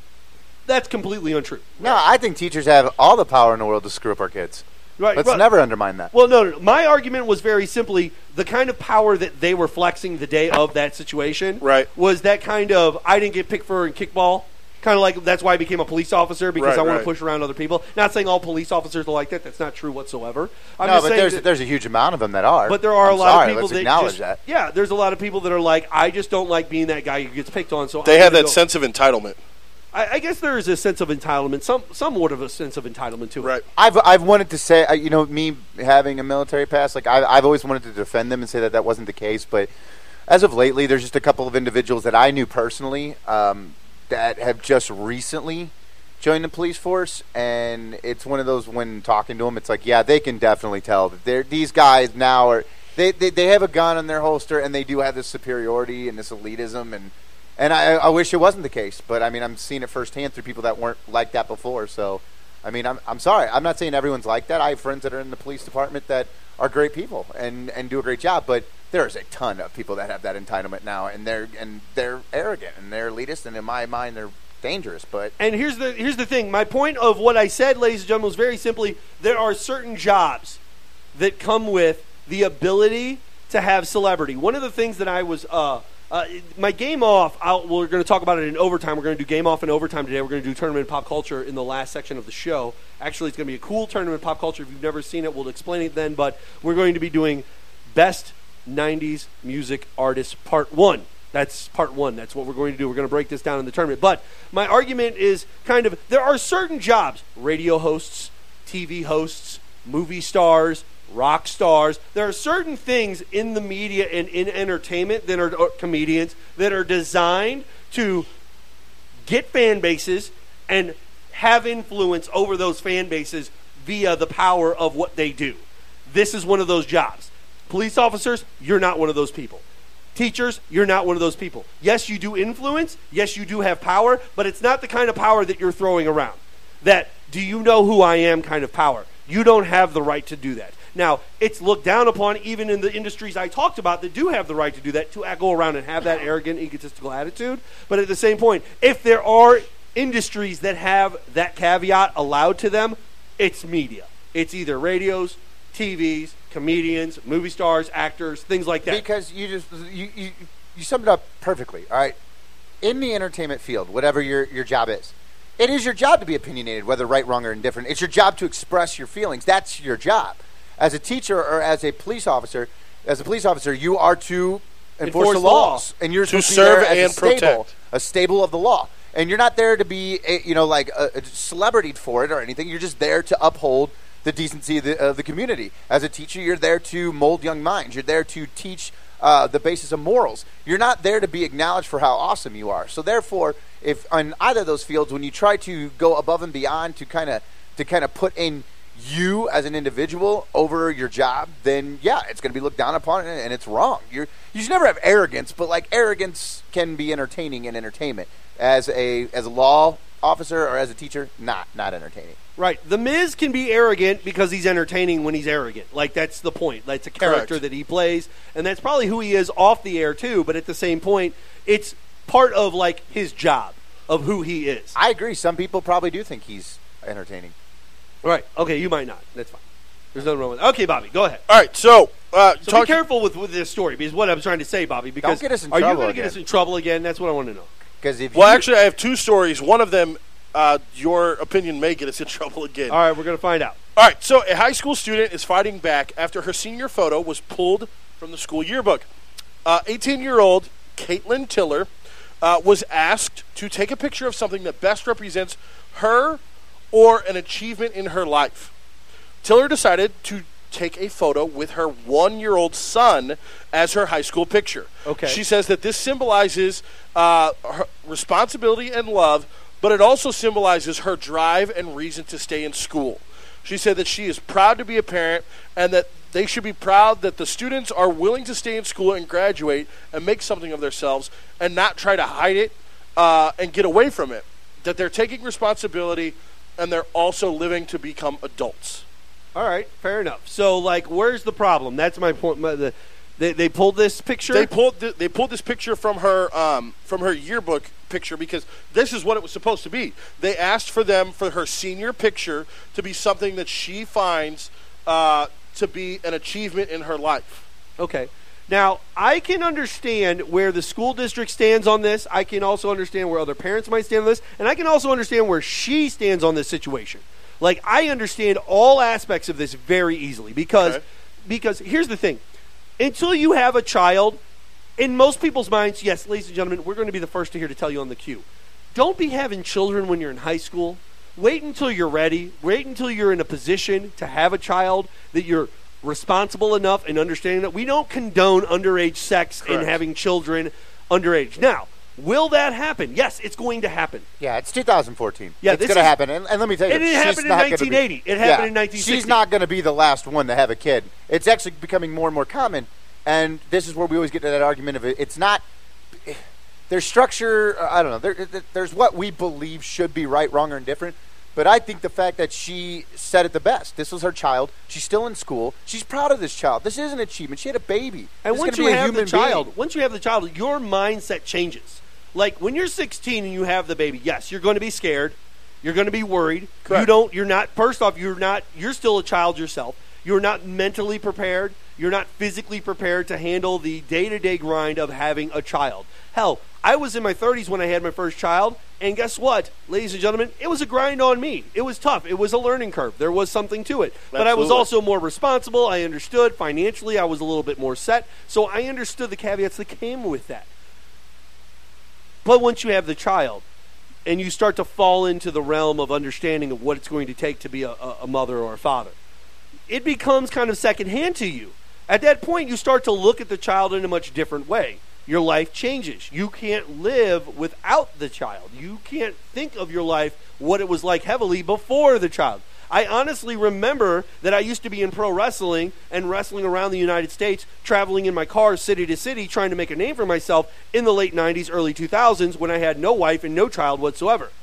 S14: That's completely untrue.
S12: No, I think teachers have all the power in the world to screw up our kids.
S14: Right,
S12: Let's
S14: right.
S12: never undermine that.
S14: Well, no, no, no. My argument was very simply the kind of power that they were flexing the day of that situation.
S15: Right.
S14: Was that kind of I didn't get picked for in kickball. Kind of like that's why I became a police officer because
S15: Right,
S14: I want
S15: right.
S14: to push around other people. Not saying all police officers are like that. That's not true whatsoever. I'm
S12: no,
S14: just
S12: but
S14: saying
S12: there's
S14: that-
S12: there's a huge amount of them that are.
S14: but there are
S12: I'm
S14: a lot
S12: sorry,
S14: of people
S12: let's
S14: that
S12: acknowledge
S14: just,
S12: that.
S14: yeah. There's a lot of people that are like I just don't like being that guy who gets picked on. So
S15: They
S14: I'm
S15: have
S14: gonna
S15: that
S14: go.
S15: sense of entitlement.
S14: I, I guess there is a sense of entitlement, some somewhat of a sense of entitlement to it.
S15: Right.
S12: I've I've wanted to say, uh, you know, me having a military past, like I've I've always wanted to defend them and say that that wasn't the case. But as of lately, there's just a couple of individuals that I knew personally um, that have just recently joined the police force, and it's one of those when talking to them, it's like, yeah, they can definitely tell that they're these guys now are they they, they have a gun in their holster and they do have this superiority and this elitism and. And I, I wish it wasn't the case, but I mean, I'm seeing it firsthand through people that weren't like that before. So, I mean, I'm I'm sorry. I'm not saying everyone's like that. I have friends that are in the police department that are great people and, and do a great job, but there's a ton of people that have that entitlement now, and they're and they're arrogant and they're elitist, and in my mind, they're dangerous. But
S14: And here's the here's the thing. My point of what I said, ladies and gentlemen, was very simply there are certain jobs that come with the ability to have celebrity. One of the things that I was uh, uh, my game off. I'll, we're going to talk about it in overtime. We're going to do game off in overtime today. We're going to do tournament pop culture in the last section of the show. Actually, it's going to be a cool tournament pop culture. If you've never seen it, we'll explain it then. But we're going to be doing best nineties music artists part one. That's part one. That's what we're going to do. We're going to break this down in the tournament. But my argument is kind of there are certain jobs, radio hosts, T V hosts, movie stars, rock stars. There are certain things in the media and in entertainment that are or comedians that are designed to get fan bases and have influence over those fan bases via the power of what they do. This is one of those jobs. Police officers, you're not one of those people. Teachers, you're not one of those people. Yes, you do influence. Yes, you do have power, but it's not the kind of power that you're throwing around. That, do you know who I am kind of power. You don't have the right to do that. Now, it's looked down upon even in the industries I talked about that do have the right to do that, to go around and have that arrogant, egotistical attitude. But at the same point, if there are industries that have that caveat allowed to them, it's media. It's either radios, T Vs, comedians, movie stars, actors, things like that.
S12: Because you just you, you, you summed it up perfectly, all right? In the entertainment field, whatever your, your job is, it is your job to be opinionated, whether right, wrong, or indifferent. It's your job to express your feelings. That's your job. As a teacher or as a police officer, as a police officer, you are to enforce, enforce the laws. Law. And you're
S15: to
S12: supposed
S15: serve
S12: to be there
S15: and
S12: as a stable,
S15: protect.
S12: a stable of the law. And you're not there to be, a, you know, like a, a celebrity for it or anything. You're just there to uphold the decency of the, of the community. As a teacher, you're there to mold young minds. You're there to teach uh, the basis of morals. You're not there to be acknowledged for how awesome you are. So therefore, if on either of those fields, when you try to go above and beyond to kind of to kind of put in you as an individual over your job, then yeah, it's going to be looked down upon, and it's wrong. You're you should never have arrogance, but like arrogance can be entertaining in entertainment. As a as a law officer or as a teacher, not not entertaining.
S14: Right. The Miz can be arrogant because he's entertaining when he's arrogant. Like, that's the point. That's a character
S15: Correct.
S14: that he plays, and that's probably who he is off the air, too. But at the same point, it's part of, like, his job of who he is.
S12: I agree. Some people probably do think he's entertaining.
S14: Right. Okay, you might not. That's fine. There's nothing wrong with that. Okay, Bobby, go ahead.
S15: All right, so... Uh,
S14: so
S15: talk-
S14: be careful with, with this story, because what I'm trying to say, Bobby, because...
S12: Don't get us in
S14: are
S12: trouble
S14: you going to get
S12: again.
S14: us in trouble again? That's what I want to know.
S12: Because if
S15: Well,
S12: you,
S15: actually, I have two stories. One of them, uh, your opinion may get us in trouble again.
S14: All right, we're going to find out.
S15: All right, so a high school student is fighting back after her senior photo was pulled from the school yearbook. Uh, eighteen-year-old Caitlin Tiller uh, was asked to take a picture of something that best represents her or an achievement in her life. Tiller decided to take a photo with her one-year-old son as her high school picture.
S14: Okay.
S15: She says that this symbolizes uh, her responsibility and love, but it also symbolizes her drive and reason to stay in school. She said that she is proud to be a parent and that they should be proud that the students are willing to stay in school and graduate and make something of themselves and not try to hide it uh, and get away from it. That they're taking responsibility and they're also living to become adults.
S14: All right, fair enough. So, like, where's the problem? That's my point. My, the, they they pulled this picture.
S15: They pulled th- they pulled this picture from her um, from her yearbook picture because this is what it was supposed to be. They asked for them for her senior picture to be something that she finds uh, to be an achievement in her life.
S14: Okay. Now, I can understand where the school district stands on this. I can also understand where other parents might stand on this, and I can also understand where she stands on this situation. Like, I understand all aspects of this very easily because, okay. because here's the thing. Until you have a child, in most people's minds, yes, ladies and gentlemen, we're going to be the first to here to tell you on the cue. Don't be having children when you're in high school. Wait until you're ready. Wait until you're in a position to have a child, that you're responsible enough and understanding that we don't condone underage sex
S15: Correct.
S14: and having children underage. Now, will that happen? Yes, it's going to happen.
S12: Yeah, it's two thousand fourteen.
S14: Yeah,
S12: it's going to happen. And, and let me tell you,
S14: it didn't
S12: she's
S14: happen in
S12: not
S14: nineteen eighty.
S12: Be,
S14: it happened
S12: yeah,
S14: in nineteen sixty.
S12: She's not going to be the last one to have a kid. It's actually becoming more and more common. And this is where we always get to that argument of it. It's not. There's structure. I don't know. There, there's what we believe should be right, wrong, or indifferent. But I think the fact that she said it the best. This was her child. She's still in school. She's proud of this child. This is an achievement. She had a baby.
S14: And
S12: this
S14: once
S12: is
S14: you
S12: be a
S14: have the
S12: human
S14: child,
S12: being.
S14: once you have the child, your mindset changes. Like when you're sixteen and you have the baby, yes, you're going to be scared. You're going to be worried.
S15: Correct.
S14: You don't. You're not. First off, you're not. You're still a child yourself. You're not mentally prepared. You're not physically prepared to handle the day-to-day grind of having a child. Hell, I was in my thirties when I had my first child, and guess what, ladies and gentlemen? It was a grind on me. It was tough. It was a learning curve. There was something to it. Absolutely. But I was also more responsible. I understood. Financially, I was a little bit more set. So I understood the caveats that came with that. But once you have the child, and you start to fall into the realm of understanding of what it's going to take to be a, a mother or a father, it becomes kind of secondhand to you. At that point, you start to look at the child in a much different way. Your life changes. You can't live without the child. You can't think of your life, what it was like heavily before the child. I honestly remember that I used to be in pro wrestling and wrestling around the United States, traveling in my car city to city, trying to make a name for myself in the late nineties, early two thousands when I had no wife and no child whatsoever.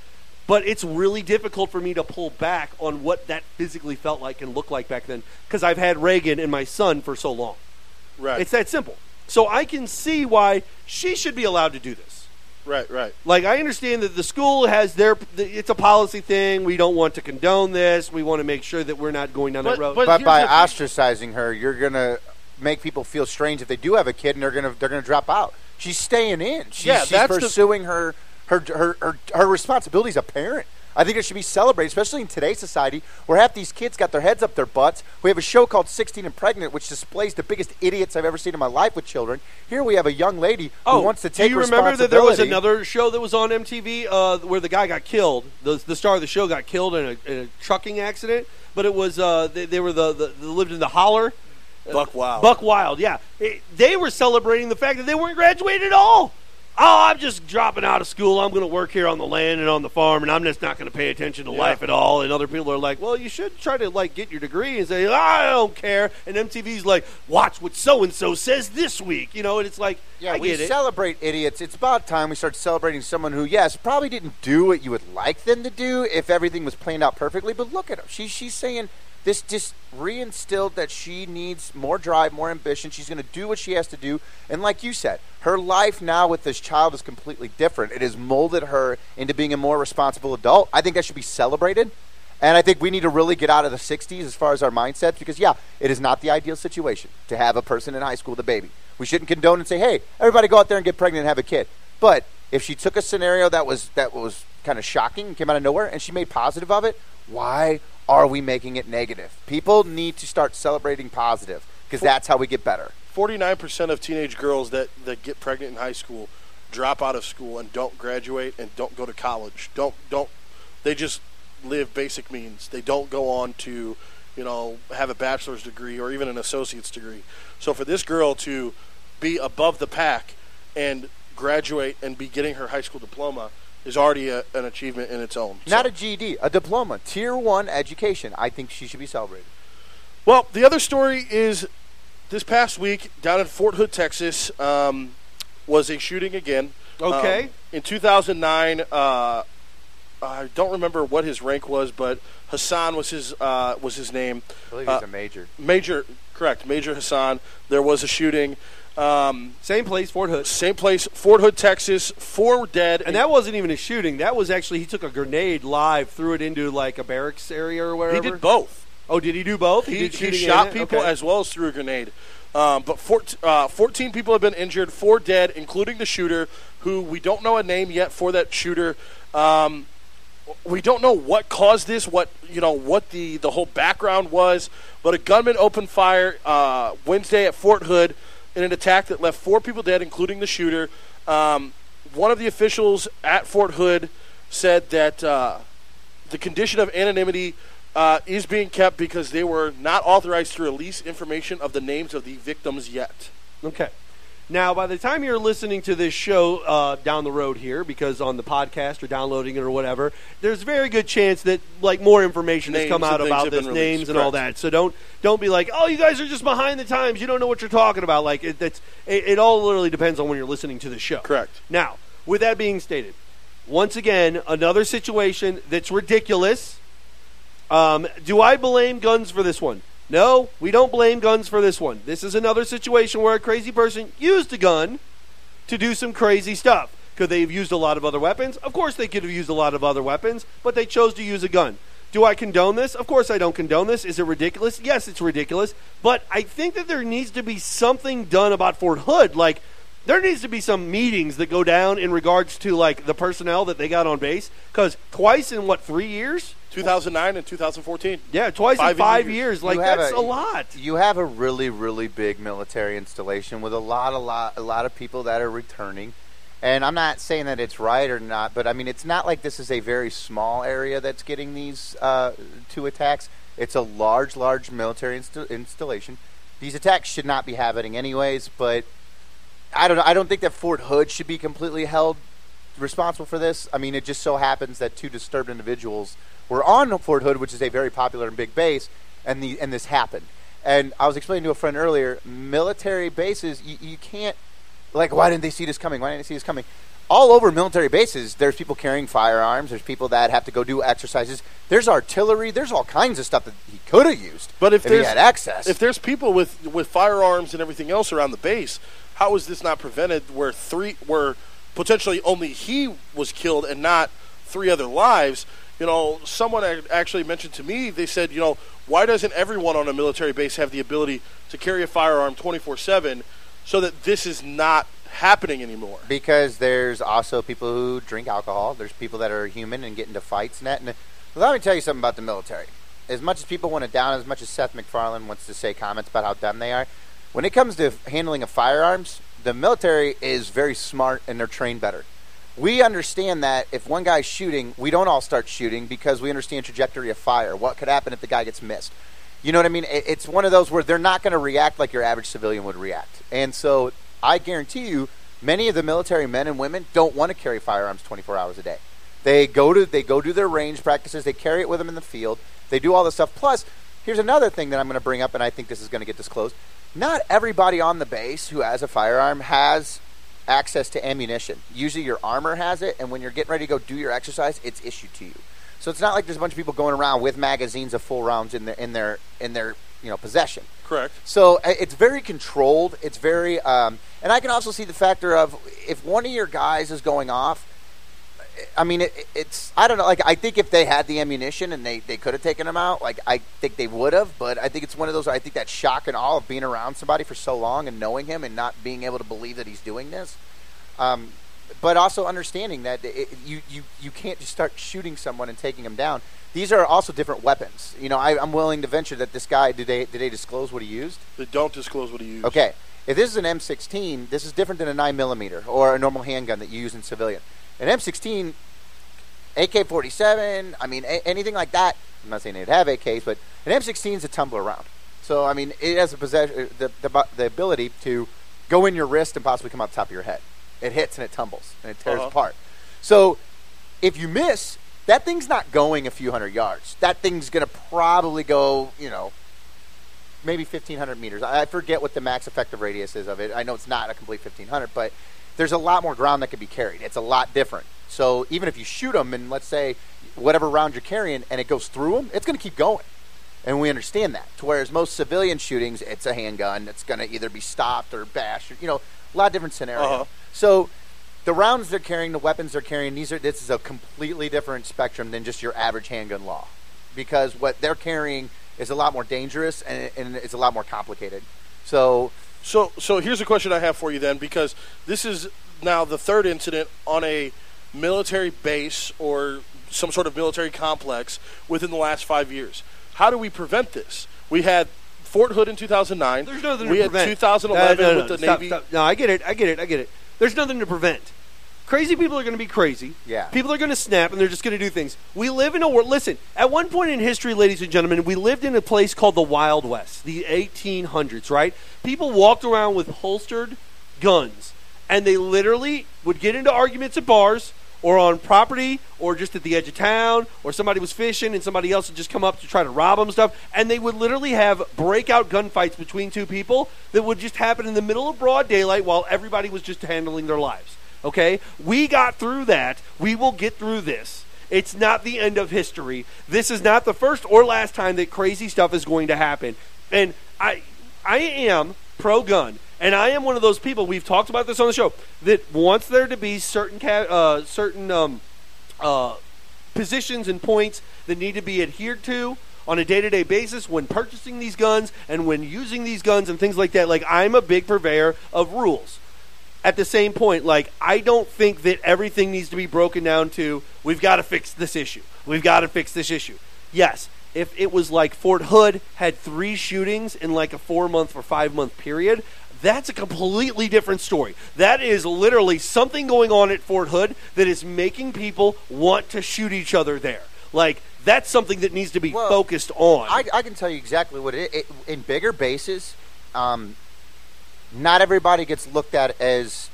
S14: But it's really difficult for me to pull back on what that physically felt like and looked like back then because I've had Reagan and my son for so long.
S15: Right.
S14: It's that simple. So I can see why she should be allowed to do this.
S15: Right, right.
S14: Like, I understand that the school has their, it's a policy thing. We don't want to condone this. We want to make sure that we're not going down
S15: But-
S14: that road.
S15: but-
S12: But
S15: here's
S12: by
S15: the thing.
S12: ostracizing her, you're gonna make people feel strange if they do have a kid, and they're gonna they're gonna drop out. She's staying in. She's,
S15: Yeah,
S12: she's
S15: that's the-
S12: pursuing her, her her her her responsibility as a parent. I think it should be celebrated, especially in today's society where half these kids got their heads up their butts. We have a show called sixteen and Pregnant, which displays the biggest idiots I've ever seen in my life with children. Here we have a young lady who wants to take
S14: do you remember that there was
S12: responsibility.
S14: another show that was on M T V uh, where the guy got killed? The, the star of the show got killed in a, in a trucking accident, but it was uh, they, they were the, the they lived in the holler.
S15: Buck Wild.
S14: Buck Wild, yeah. It- they were celebrating the fact that they weren't graduated at all. Oh, I'm just dropping out of school. I'm going to work here on the land and on the farm, and I'm just not going to pay attention to
S15: Yeah.
S14: life at all. And other people are like, well, you should try to, like, get your degree and say, I don't care. And M T V's like, watch what so-and-so says this week. You know, and it's like,
S12: Yeah,
S14: I
S12: we
S14: get it.
S12: celebrate idiots. It's about time we start celebrating someone who, yes, probably didn't do what you would like them to do if everything was planned out perfectly. But look at her. She, she's saying this just reinstilled that she needs more drive, more ambition. She's going to do what she has to do. And like you said, her life now with this child is completely different. It has molded her into being a more responsible adult. I think that should be celebrated. And I think we need to really get out of the sixties as far as our mindsets because, yeah, it is not the ideal situation to have a person in high school with a baby. We shouldn't condone and say, hey, everybody go out there and get pregnant and have a kid. But if she took a scenario that was that was kind of shocking and came out of nowhere and she made positive of it, why are we making it negative? People need to start celebrating positive because that's how we get better.
S15: forty-nine percent of teenage girls that, that get pregnant in high school drop out of school and don't graduate and don't go to college. Don't don't they just live basic means. They don't go on to, you know, have a bachelor's degree or even an associate's degree. So for this girl to be above the pack and graduate and be getting her high school diploma is already a, an achievement in its own.
S12: Not
S15: So-
S12: a G E D, a diploma, tier one education. I think she should be celebrated.
S15: Well, the other story is this past week down in Fort Hood, Texas, um, was a shooting again.
S14: Okay.
S15: Um, in two thousand nine, uh, I don't remember what his rank was, but Hassan was his uh, was his name.
S12: I believe
S15: Uh,
S12: he's a major.
S15: Major, correct, Major Hassan. There was a shooting. Um,
S14: Same place, Fort Hood.
S15: Same place, Fort Hood, Texas. Four dead.
S14: And that wasn't even a shooting. That was actually, he took a grenade live, threw it into like a barracks area or wherever.
S15: He did both.
S14: Oh, did he do both?
S15: He,
S14: did
S15: he
S14: shooting
S15: shot
S14: and it?
S15: people
S14: Okay.
S15: as well as threw a grenade. Um, but four, uh, fourteen people have been injured, four dead, including the shooter, who we don't know a name yet for that shooter. Um, we don't know what caused this, what you know, what the, the whole background was. But a gunman opened fire uh, Wednesday at Fort Hood in an attack that left four people dead, including the shooter. Um, one of the officials at Fort Hood said that uh, the condition of anonymity uh, is being kept because they were not authorized to release information of the names of the victims yet.
S14: Okay. Now, by the time you're listening to this show uh, down the road here, because on the podcast or downloading it or whatever, there's a very good chance that like more information
S15: Names
S14: has come out
S15: and things
S14: about
S15: have
S14: this,
S15: been
S14: names
S15: released,
S14: and all
S15: correct.
S14: that. So don't don't be like, oh, you guys are just behind the times. You don't know what you're talking about. Like it, that's it, it all literally depends on when you're listening to the show.
S15: Correct.
S14: Now, with that being stated, once again, another situation that's ridiculous. Um, do I blame guns for this one? No, we don't blame guns for this one. This is another situation where a crazy person used a gun to do some crazy stuff. Could they have used a lot of other weapons? Of course they could have used a lot of other weapons, but they chose to use a gun. Do I condone this? Of course I don't condone this. Is it ridiculous? Yes, it's ridiculous. But I think that there needs to be something done about Fort Hood. Like, there needs to be some meetings that go down in regards to, like, the personnel that they got on base. Because twice in, what, three years?
S15: two thousand nine and two thousand fourteen.
S14: Yeah, twice
S15: Five
S14: in five
S15: years.
S14: years. Like,
S12: You have
S14: that's a, lot.
S12: You have a really, really big military installation with a lot, a lot, a lot of people that are returning. And I'm not saying that it's right or not, but I mean, it's not like this is a very small area that's getting these uh, two attacks. It's a large, large military inst- installation. These attacks should not be happening anyways, but I don't know. I don't think that Fort Hood should be completely held responsible for this. I mean, it just so happens that two disturbed individuals were on Fort Hood, which is a very popular and big base, and the and this happened. And I was explaining to a friend earlier, military bases, you, you can't, like, why didn't they see this coming? Why didn't they see this coming? all over military bases, there's people carrying firearms. There's people that have to go do exercises. There's artillery. There's all kinds of stuff that he could have used
S15: but if,
S12: if
S15: there's,
S12: he had access.
S15: If there's people with, with firearms and everything else around the base, how is this not prevented where three where potentially only he was killed and not three other lives? You know, someone actually mentioned to me, they said, you know, why doesn't everyone on a military base have the ability to carry a firearm twenty-four seven so that this is not happening anymore?
S12: Because there's also people who drink alcohol. There's people that are human and get into fights and that. And let me tell you something about the military. As much as people want it down, as much as Seth MacFarlane wants to say comments about how dumb they are, when it comes to handling of firearms, the military is very smart and they're trained better. We understand that if one guy's shooting, we don't all start shooting because we understand trajectory of fire. What could happen if the guy gets missed? You know what I mean? It's one of those where they're not going to react like your average civilian would react. And so I guarantee you, many of the military men and women don't want to carry firearms twenty-four hours a day. They go to they go do their range practices. They carry it with them in the field. They do all this stuff. Plus, here's another thing that I'm going to bring up, and I think this is going to get disclosed. Not everybody on the base who has a firearm has access to ammunition. Usually your armor has it, and when you're getting ready to go do your exercise, it's issued to you. So it's not like there's a bunch of people going around with magazines of full rounds in their in their in their you know possession.
S15: Correct.
S12: So it's very controlled. It's very, um, and I can also see the factor of if one of your guys is going off. I mean, it, it's I don't know. Like I think if they had the ammunition and they, they could have taken him out, like I think they would have. But I think it's one of those. I think that shock and awe of being around somebody for so long and knowing him and not being able to believe that he's doing this. Um, but also understanding that it, you, you, you can't just start shooting someone and taking them down. These are also different weapons. You know, I, I'm willing to venture that this guy, did they did they disclose what he used?
S15: They don't disclose what he used.
S12: Okay. If this is an M sixteen, this is different than a nine millimeter or a normal handgun that you use in civilian. An M sixteen, A K forty-seven, I mean, a, anything like that. I'm not saying they'd have A Ks, but an M sixteen is a tumbler round. So, I mean, it has a possession, the, the, the ability to go in your wrist and possibly come out the top of your head. It hits and it tumbles and it tears
S15: uh-huh.
S12: apart. So if you miss, that thing's not going a few hundred yards. That thing's going to probably go, you know, maybe fifteen hundred meters. I forget what the max effective radius is of it. I know it's not a complete fifteen hundred, but there's a lot more ground that can be carried. It's a lot different. So even if you shoot them and let's say whatever round you're carrying and it goes through them, it's going to keep going. And we understand that. To whereas most civilian shootings, it's a handgun. It's going to either be stopped or bashed. Or, you know, a lot of different scenarios.
S15: Uh-huh.
S12: So the rounds they're carrying, the weapons they're carrying, these are this is a completely different spectrum than just your average handgun law. Because what they're carrying is a lot more dangerous and, and it's a lot more complicated. So,
S15: so, so here's a question I have for you then, because this is now the third incident on a military base or some sort of military complex within the last five years. How do we prevent this? We had Fort Hood in two thousand nine.
S14: There's nothing
S15: we
S14: to
S15: had
S14: prevent.
S15: two thousand eleven
S14: no, no, no,
S15: with the
S14: stop,
S15: Navy.
S14: Stop. No, I get it. I get it. I get it. There's nothing to prevent. Crazy people are going to be crazy.
S12: Yeah.
S14: People are going to snap, and they're just going to do things. We live in a world. Listen, at one point in history, ladies and gentlemen, we lived in a place called the Wild West, the eighteen hundreds, right? People walked around with holstered guns, and they literally would get into arguments at bars or on property or just at the edge of town, or somebody was fishing and somebody else would just come up to try to rob them and stuff, and they would literally have breakout gunfights between two people that would just happen in the middle of broad daylight while everybody was just handling their lives. Okay? We got through that. We will get through this. It's not the end of history. This is not the first or last time that crazy stuff is going to happen. And I I am pro-gun. And I am one of those people, we've talked about this on the show, that wants there to be certain ca- uh, certain um, uh, positions and points that need to be adhered to on a day-to-day basis when purchasing these guns and when using these guns and things like that. Like, I'm a big purveyor of rules. At the same point, like, I don't think that everything needs to be broken down to, we've got to fix this issue. We've got to fix this issue. Yes, if it was like Fort Hood had three shootings in like a four-month or five-month period, that's a completely different story. That is literally something going on at Fort Hood that is making people want to shoot each other there. Like, that's something that needs to be
S12: well,
S14: focused on.
S12: I, I can tell you exactly what it is. It, in bigger bases, um, not everybody gets looked at as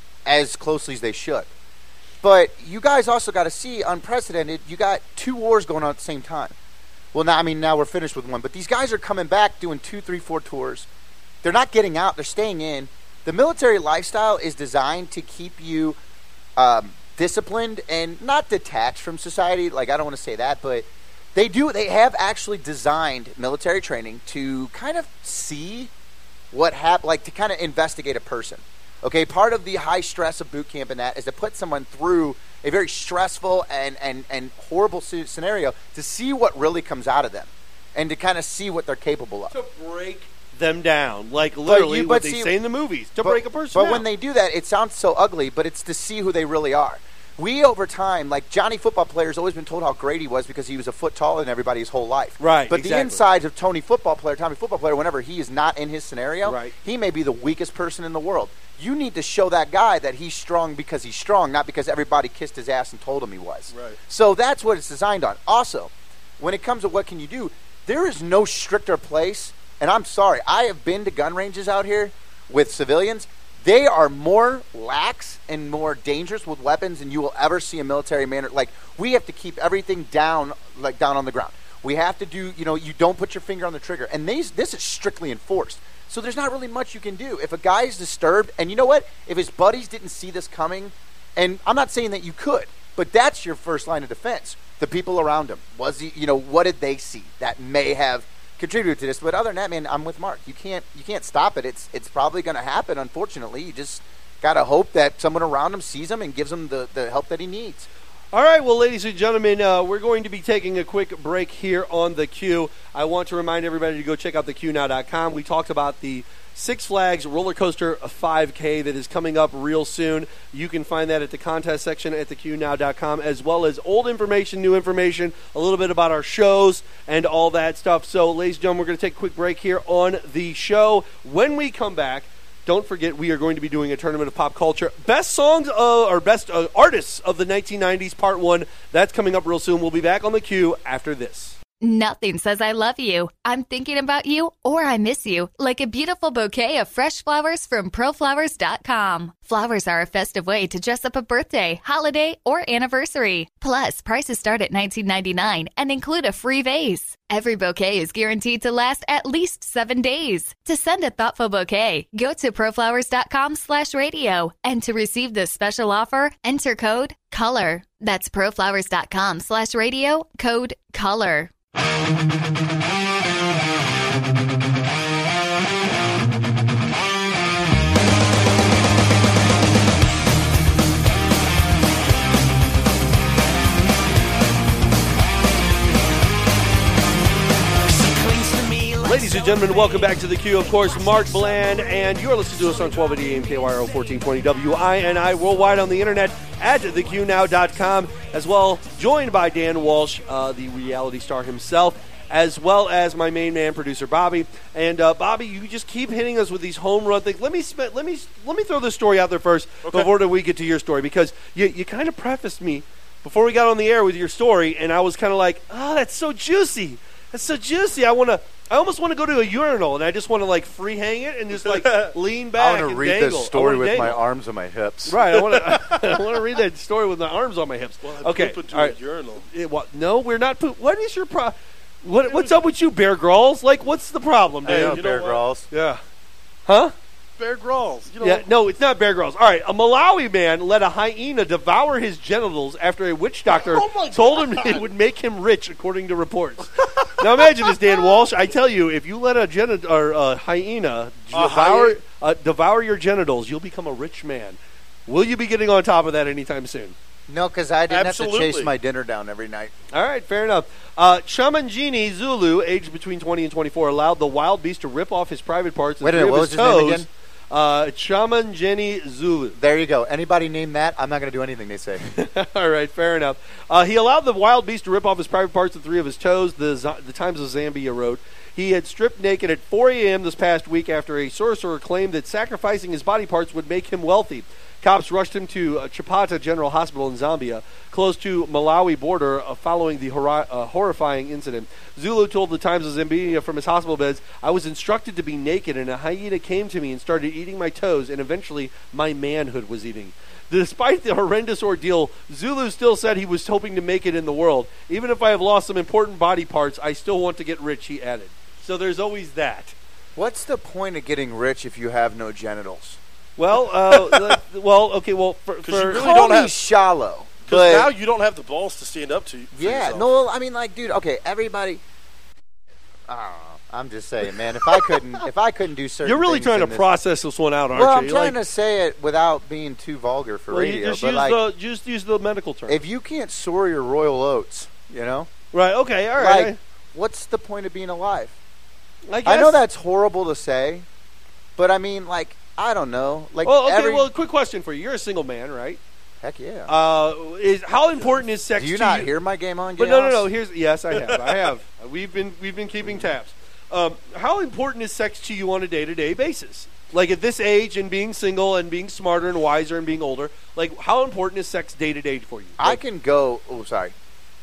S12: as closely as they should. But you guys also got to see, unprecedented, you got two wars going on at the same time. Well, now I mean, now we're finished with one. But these guys are coming back doing two, three, four tours. They're not getting out. They're staying in. The military lifestyle is designed to keep you um, disciplined and not detached from society. Like, I don't want to say that, but they do. They have actually designed military training to kind of see what happened, like to kind of investigate a person. Okay, part of the high stress of boot camp and that is to put someone through a very stressful and, and, and horrible scenario to see what really comes out of them and to kind of see what they're capable of.
S14: To break them down, like literally
S12: you,
S14: what they
S12: see,
S14: say in the movies, to
S12: but,
S14: break a person
S12: But
S14: down.
S12: when they do that, it sounds so ugly, but it's to see who they really are. We, over time, like Johnny football player has always been told how great he was because he was a foot taller than everybody his whole life.
S14: Right,
S12: But
S14: exactly.
S12: the insides of Tony football player, Tommy football player, whenever he is not in his scenario,
S14: right.
S12: he may be the weakest person in the world. You need to show that guy that he's strong because he's strong, not because everybody kissed his ass and told him he was.
S15: Right.
S12: So that's what it's designed on. Also, when it comes to what can you do, there is no stricter place, and I'm sorry, I have been to gun ranges out here with civilians. They are more lax and more dangerous with weapons than you will ever see a military man. Like, we have to keep everything down, like down on the ground. We have to do, you know, you don't put your finger on the trigger. And these, this is strictly enforced. So there's not really much you can do. If a guy is disturbed, and you know what? If his buddies didn't see this coming, and I'm not saying that you could, but that's your first line of defense. The people around him. Was he, you know, what did they see that may have contributed to this? But other than that, man, I'm with Mark. You can't you can't stop it. It's it's probably going to happen, unfortunately. You just got to hope that someone around him sees him and gives him the, the help that he needs.
S14: All right, well, ladies and gentlemen, uh, we're going to be taking a quick break here on The Q. I want to remind everybody to go check out the q now dot com. We talked about the Six Flags Roller Coaster five K that is coming up real soon. You can find that at the contest section at the q now dot com, as well as old information, new information, a little bit about our shows, and all that stuff. So, ladies and gentlemen, we're going to take a quick break here on the show. When we come back, don't forget we are going to be doing a tournament of pop culture. Best songs uh, or best uh, artists of the nineteen nineties, part one. That's coming up real soon. We'll be back on the Q after this.
S17: Nothing says I love you, I'm thinking about you, or I miss you, like a beautiful bouquet of fresh flowers from pro flowers dot com. Flowers are a festive way to dress up a birthday, holiday, or anniversary. Plus, prices start at nineteen ninety-nine and include a free vase. Every bouquet is guaranteed to last at least seven days. To send a thoughtful bouquet, go to pro flowers dot com slash radio. And to receive this special offer, enter code COLOR. That's pro flowers dot com slash radio, code COLOR.
S14: Ladies and gentlemen, welcome back to the Q. Of course, Mark Bland, and you're listening to us on twelve eighty A M K Y R O, fourteen twenty W I N I, worldwide on the internet at the q now dot com, as well, joined by Dan Walsh, uh, the reality star himself, as well as my main man, producer Bobby. And uh, Bobby, you just keep hitting us with these home run things. Let me sp- let me let me throw this story out there first, okay, before we get to your story, because you you kind of prefaced me before we got on the air with your story, and I was kind of like, oh, that's so juicy. That's so juicy. I want to. I almost want to go to a urinal, and I just want to like free hang it and just like lean back.
S12: I want to
S14: and
S12: read
S14: dangle.
S12: this story with
S14: dangle.
S12: my arms on my hips.
S14: Right. I want to. I want to read that story with my arms on my hips.
S15: Well,
S14: okay.
S15: Poop into
S14: all right.
S15: a urinal.
S14: It, what, no, we're not poop. What is your pro? What What's up with you, Bear Grylls? Like, what's the problem, dude?
S12: Hey,
S15: you know
S12: Bear
S15: what?
S12: Grylls.
S14: Yeah. Huh?
S15: Bear Grylls. You know,
S14: Yeah, no, it's not Bear Grylls. All right, a Malawi man let a hyena devour his genitals after a witch doctor
S15: Oh my
S14: told him
S15: God.
S14: it would make him rich, according to reports. Now imagine this, Dan Walsh. I tell you, if you let a, geni- or a hyena
S15: A
S14: devour,
S15: hyena?
S14: uh, devour your genitals, you'll become a rich man. Will you be getting on top of that anytime soon?
S12: No, because I didn't
S15: Absolutely.
S12: have to chase my dinner down every night.
S14: All right, fair enough. Uh, Chamanjini Zulu, aged between twenty and twenty-four, allowed the wild beast to rip off his private parts and
S12: Wait a
S14: three
S12: minute,
S14: of
S12: what
S14: his
S12: was his name
S14: toes.
S12: again?
S14: Uh, Chamanjini Zulu.
S12: There you go. Anybody name that, I'm not going to do anything they say.
S14: All right, fair enough. Uh, he allowed the wild beast to rip off his private parts and three of his toes, the, Z- the Times of Zambia wrote. He had stripped naked at four a.m. this past week after a sorcerer claimed that sacrificing his body parts would make him wealthy. Cops rushed him to uh, Chapata General Hospital in Zambia, close to Malawi border, uh, following the hor- uh, horrifying incident. Zulu told the Times of Zambia from his hospital beds, "I was instructed to be naked, and a hyena came to me and started eating my toes, and eventually my manhood was eating." Despite the horrendous ordeal, Zulu still said he was hoping to make it in the world. "Even if I have lost some important body parts, I still want to get rich," he added. So there's always that.
S12: What's the point of getting rich if you have no genitals?
S14: Well, uh, well, okay, well, for, for
S15: you really
S12: Call
S15: don't
S12: me
S15: have
S12: shallow.
S15: because
S12: But
S15: now you don't have the balls to stand up to. For
S12: yeah,
S15: yourself.
S12: no, I mean, like, dude, okay, everybody. I don't know. I'm just saying, man. If I couldn't, if I couldn't do certain,
S14: you're really
S12: things
S14: trying to
S12: in this-
S14: process this one out, aren't
S12: Well,
S14: you?
S12: I'm trying
S14: Like,
S12: to say it without being too vulgar for
S14: well, you
S12: radio.
S14: just
S12: But
S14: use
S12: like,
S14: the just use the medical term.
S12: if you can't soar your royal oats, you know,
S14: right? Okay. All right.
S12: like, what's the point of being alive?
S14: I, guess,
S12: I know that's horrible to say, but I mean, like, I don't know. Like,
S14: Well, okay.
S12: every,
S14: Well, quick question for you. You're a single man, right?
S12: heck yeah.
S14: Uh, is how important is sex
S12: Do you
S14: to
S12: not
S14: you?
S12: hear my game on?
S14: But no, no,
S12: Chaos?
S14: no. Here's yes, I have. I have. We've been we've been keeping tabs. Um, how important is sex to you on a day to day basis? Like at this age and being single and being smarter and wiser and being older, like how important is sex day to day for you?
S12: I
S14: Like,
S12: can go. Oh, sorry.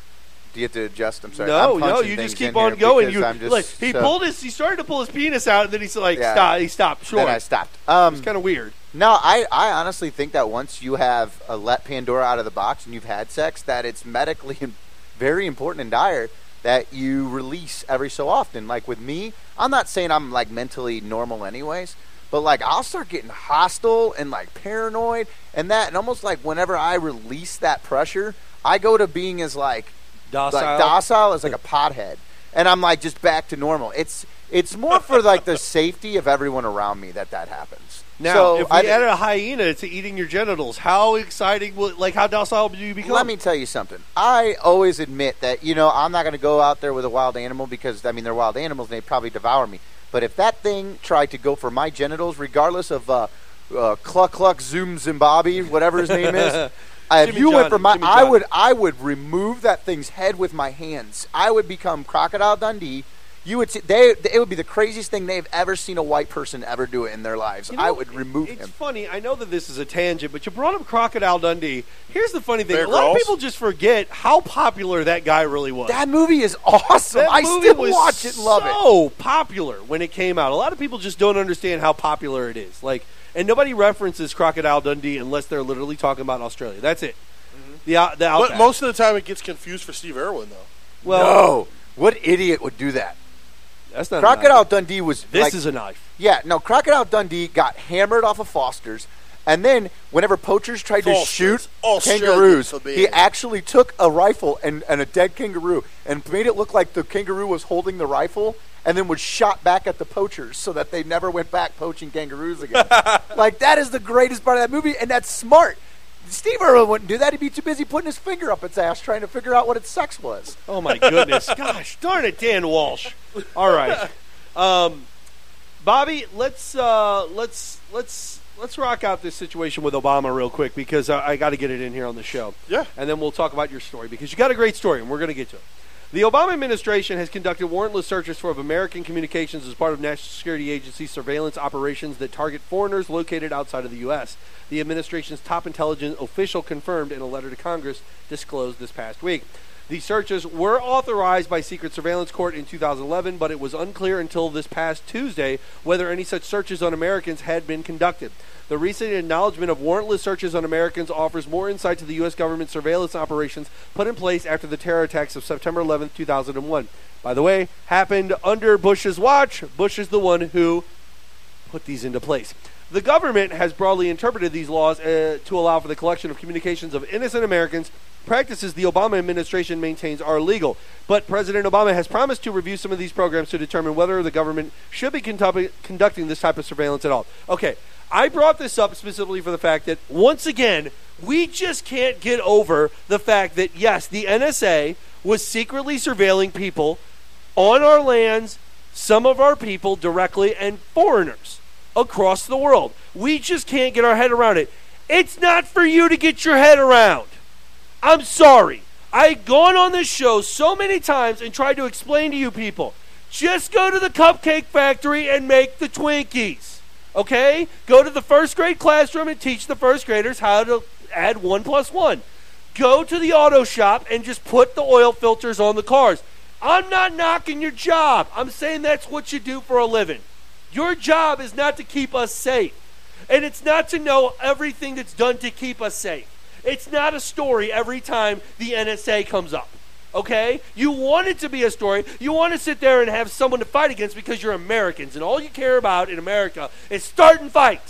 S12: Do you have to adjust? I'm sorry.
S14: no,
S12: I'm
S14: no.
S12: punching
S14: You just
S12: things
S14: keep
S12: in
S14: on
S12: here
S14: going.
S12: because
S14: You
S12: I'm just
S14: like he
S12: so-
S14: pulled his. He started to pull his penis out, and then he's like,
S12: Yeah.
S14: "Stop!" He stopped. Sure.
S12: Then I stopped. Um,
S14: it's kind of weird.
S12: No, I, I honestly think that once you have uh, let Pandora out of the box and you've had sex, that it's medically very important and dire that you release every so often. Like with me, I'm not saying I'm like mentally normal anyways, but like I'll start getting hostile and like paranoid and that, and almost like whenever I release that pressure, I go to being as like
S14: Docile.
S12: like docile as like a pothead, and I'm like just back to normal. It's it's more for like the safety of everyone around me that that happens.
S14: Now,
S12: so
S14: if we
S12: I,
S14: added a hyena to eating your genitals, how exciting will like how docile do you become?
S12: Let me tell you something. I always admit that, you know, I'm not going to go out there with a wild animal because, I mean, they're wild animals and they'd probably devour me. But if that thing tried to go for my genitals, regardless of uh, uh, Cluck Cluck Zoom Zimbabwe, whatever his name is, uh, if
S14: Jimmy
S12: you went
S14: Johnny,
S12: for my,
S14: Jimmy
S12: I
S14: Johnny.
S12: would, I would remove that thing's head with my hands. I would become Crocodile Dundee. You would see, they, it would be the craziest thing they've ever seen a white person ever do it in their lives.
S14: You know,
S12: I would remove
S14: it's
S12: him.
S14: funny. I know that this is a tangent, but you brought up Crocodile Dundee. Here's the funny thing:
S15: Bear
S14: a lot of
S15: Grylls?
S14: people just forget how popular that guy really was.
S12: That movie is awesome.
S14: That
S12: I
S14: movie
S12: still
S14: was
S12: watch it and love it.
S14: so popular when it came out. A lot of people just don't understand how popular it is. Like, and nobody references Crocodile Dundee unless they're literally talking about Australia. That's it.
S12: Mm-hmm.
S14: The out- the outback.
S15: But most of the time, it gets confused for Steve Irwin, though.
S14: well,
S12: No. What idiot would do that?
S14: that's not a
S12: Crocodile
S14: knife.
S12: Dundee was
S14: This
S12: like,
S14: is a knife.
S12: yeah, no, Crocodile Dundee got hammered off of Foster's, and then whenever poachers tried to
S15: Foster's.
S12: shoot
S15: Australian
S12: kangaroos,
S15: for being-
S12: he actually took a rifle and, and a dead kangaroo and made it look like the kangaroo was holding the rifle and then was shot back at the poachers so that they never went back poaching kangaroos again. Like, that is the greatest part of that movie, and that's smart. Steve Irwin wouldn't do that. He'd be too busy putting his finger up its ass trying to figure out what its sex was.
S14: Oh my goodness! Gosh, darn it, Dan Walsh. All right, um, Bobby, let's uh, let's let's let's rock out this situation with Obama real quick because I, I got to get it in here on the show.
S15: Yeah,
S14: and then we'll talk about your story because you got a great story, and we're going to get to it. The Obama administration has conducted warrantless searches for American communications as part of National Security Agency surveillance operations that target foreigners located outside of the U S. The administration's top intelligence official confirmed in a letter to Congress disclosed this past week. The searches were authorized by Secret Surveillance Court in two thousand eleven, but it was unclear until this past Tuesday whether any such searches on Americans had been conducted. The recent acknowledgement of warrantless searches on Americans offers more insight to the U S government surveillance operations put in place after the terror attacks of September eleventh, two thousand one. By the way, happened under Bush's watch. Bush is the one who put these into place. The government has broadly interpreted these laws uh, to allow for the collection of communications of innocent Americans. Practices the Obama administration maintains are legal. But President Obama has promised to review some of these programs to determine whether the government should be conduct- conducting this type of surveillance at all. Okay, I brought this up specifically for the fact that, once again, we just can't get over the fact that, yes, the N S A was secretly surveilling people on our lands, some of our people directly, and foreigners across the world. We just can't get our head around it. It's not for you to get your head around. I'm sorry. I've gone on this show so many times and tried to explain to you people, just go to the Cupcake Factory and make the Twinkies. Okay? Go to the first grade classroom and teach the first graders how to add one plus one. Go to the auto shop and just put the oil filters on the cars. I'm not knocking your job. I'm saying that's what you do for a living. Your job is not to keep us safe. And it's not to know everything that's done to keep us safe. It's not a story every time the N S A comes up. Okay? You want it to be a story. You want to sit there and have someone to fight against because you're Americans. And all you care about in America is starting fights.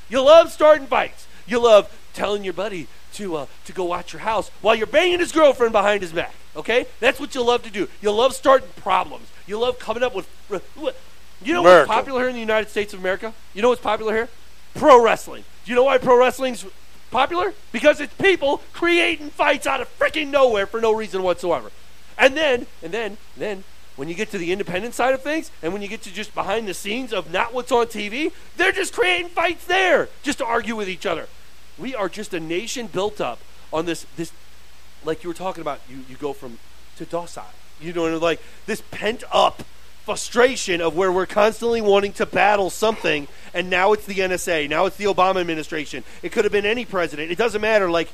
S14: You love starting fights. You love telling your buddy to uh, to go watch your house while you're banging his girlfriend behind his back. Okay? That's what you love to do. You love starting problems. You love coming up with... You know
S15: America.
S14: what's popular here in the United States of America? You know what's popular here? Pro wrestling. Do you know why pro wrestling's popular? Because it's people creating fights out of freaking nowhere for no reason whatsoever. And then, and then, and then, when you get to the independent side of things, and when you get to just behind the scenes of not what's on T V, they're just creating fights there just to argue with each other. We are just a nation built up on this, this, like you were talking about, you, you go from to docile. You know, like this pent up frustration of where we're constantly wanting to battle something, and now it's the N S A, now it's the Obama administration. It could have been any president. It doesn't matter. Like,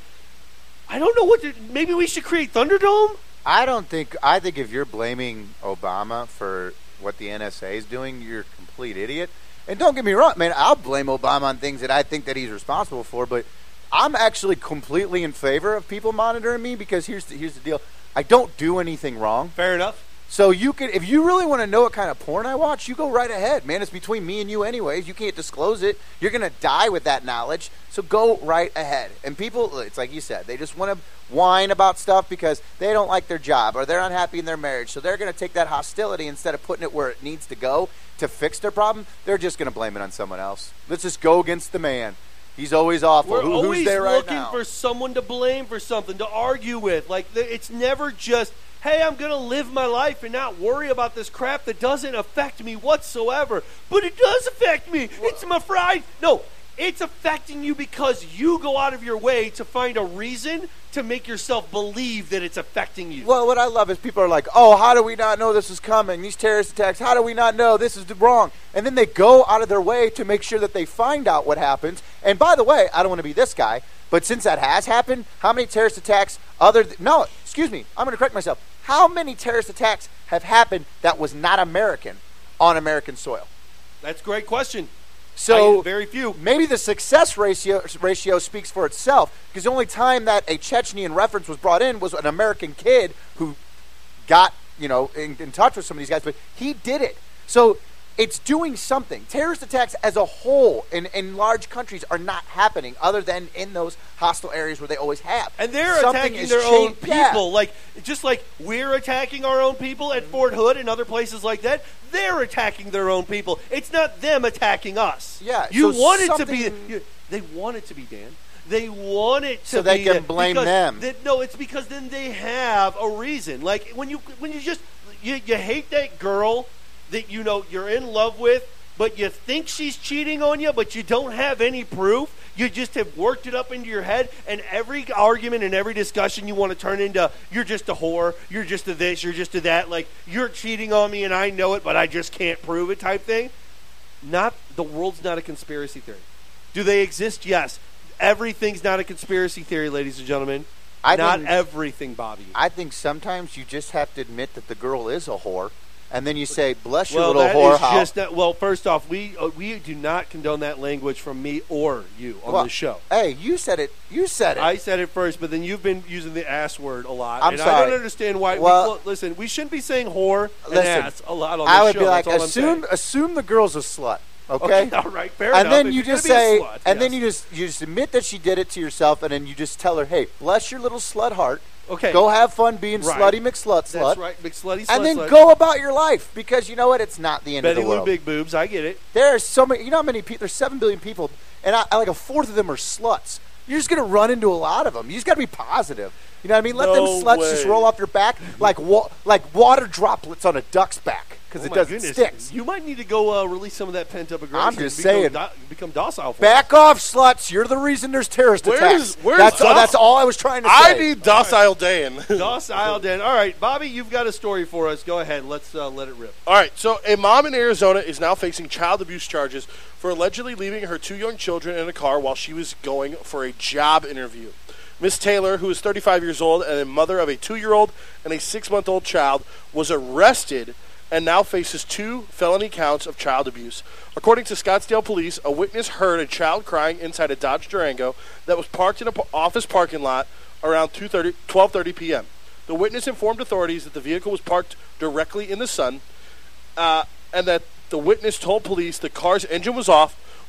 S14: I don't know what to, maybe we should create Thunderdome?
S12: I don't think, I think if you're blaming Obama for what the N S A is doing, you're a complete idiot. And don't get me wrong, man, I'll blame Obama on things that I think that he's responsible for, but I'm actually completely in favor of people monitoring me because here's the, here's the deal. I don't do anything wrong.
S14: Fair enough.
S12: So you can, if you really want to know what kind of porn I watch, you go right ahead, man. It's between me and you anyways. You can't disclose it. You're going to die with that knowledge. So go right ahead. And people, it's like you said, they just want to whine about stuff because they don't like their job or they're unhappy in their marriage. So they're going to take that hostility instead of putting it where it needs to go to fix their problem. They're just going to blame it on someone else. Let's just go against the man. He's always awful.
S14: We're
S12: Who,
S14: always
S12: who's there right
S14: looking
S12: now?
S14: for someone to blame for something, to argue with. Like, it's never just, hey, I'm going to live my life and not worry about this crap that doesn't affect me whatsoever. But it does affect me. It's my fried. No, it's affecting you because you go out of your way to find a reason to make yourself believe that it's affecting you.
S12: Well, what I love is people are like, oh, how do we not know this is coming? These terrorist attacks, how do we not know this is wrong? And then they go out of their way to make sure that they find out what happens. And by the way, I don't want to be this guy, but since that has happened, how many terrorist attacks other th- no, excuse me, I'm going to correct myself. How many terrorist attacks have happened that was not American on American soil?
S14: That's a great question.
S12: So
S14: I, very few.
S12: Maybe the success ratio ratio speaks for itself because the only time that a Chechnyan reference was brought in was an American kid who got, you know, in, in touch with some of these guys, but he did it. So it's doing something. Terrorist attacks as a whole in, in large countries are not happening other than in those hostile areas where they always have.
S14: And they're
S12: Something
S14: attacking
S12: is
S14: their
S12: cha-
S14: own people.
S12: Yeah.
S14: Like, just like we're attacking our own people at Fort Hood and other places like that, they're attacking their own people. It's not them attacking us.
S12: Yeah.
S14: You
S12: so
S14: want it to
S12: something-
S14: be... You, they want it to be, Dan. They want it to
S12: So they
S14: be...
S12: can
S14: that-
S12: blame
S14: because
S12: them.
S14: They, no, it's because then they have a reason. Like, when you when you just... You, you hate that girl that, you know, you're in love with, but you think she's cheating on you, but you don't have any proof. You just have worked it up into your head, and every argument and every discussion you want to turn into, you're just a whore, you're just a this, you're just a that, like, you're cheating on me and I know it, but I just can't prove it type thing. Not, the world's not a conspiracy theory. Do they exist? Yes. Everything's not a conspiracy theory, ladies and gentlemen.
S12: I
S14: not
S12: think-
S14: everything, Bobby.
S12: I think sometimes you just have to admit that the girl is a whore. And then you say, bless your
S14: Well,
S12: little
S14: that
S12: whore
S14: is
S12: house.
S14: just not, well, first off, we uh, we do not condone that language from me or you on
S12: Well,
S14: the show.
S12: Hey, you said it. You said it.
S14: I said it first, but then you've been using the ass word a lot.
S12: I'm
S14: and
S12: sorry.
S14: I don't understand why.
S12: Well-
S14: we, well, listen, we shouldn't be saying whore and
S12: Listen,
S14: ass a lot on this
S12: I would
S14: show.
S12: be like,
S14: That's all I'm
S12: assume
S14: saying.
S12: assume the girl's a slut. Okay,
S14: Okay, all right, fair
S12: and
S14: enough.
S12: then
S14: If
S12: you
S14: you're
S12: just
S14: gonna be a
S12: say,
S14: slut,
S12: and then
S14: yes.
S12: you just you just admit that she did it to yourself, and then you just tell her, hey, bless your little slut heart.
S14: Okay.
S12: Go have fun being
S14: Right.
S12: slutty McSlut slut.
S14: That's right, McSlutty slut.
S12: And then
S14: slut.
S12: go about your life because you know what? It's not the end
S14: Betty
S12: of the
S14: Lou
S12: world.
S14: big boobs. I get it.
S12: There are so many. You know how many people? There's seven billion people, and I, I like a fourth of them are sluts. You're just gonna run into a lot of them. You just gotta be positive. You know what I mean? Let
S14: No
S12: them sluts
S14: way.
S12: just roll off your back like wa- like water droplets on a duck's back because
S14: Oh
S12: it
S14: my
S12: doesn't
S14: goodness.
S12: stick.
S14: You might need to go uh, release some of that pent up aggression.
S12: I'm just
S14: become
S12: saying.
S14: do- become docile for
S12: Back off, sluts! You're the reason there's terrorist
S15: Where's-
S12: attacks.
S15: where's
S12: that's, all,
S15: doc-
S12: that's all I was trying to say.
S15: I need docile Dan.
S14: Docile Dan. All right, Bobby, you've got a story for us. Go ahead. Let's uh, let it rip.
S15: All right, so a mom in Arizona is now facing child abuse charges for allegedly leaving her two young children in a car while she was going for a job interview. Miss Taylor, who is thirty-five years old and a mother of a two-year-old and a six-month-old child, was arrested and now faces two felony counts of child abuse. According to Scottsdale police, a witness heard a child crying inside a Dodge Durango that was parked in an office parking lot around twelve thirty p.m. The witness informed authorities that the vehicle was parked directly in the sun, uh, and that the witness told police the car's engine was off,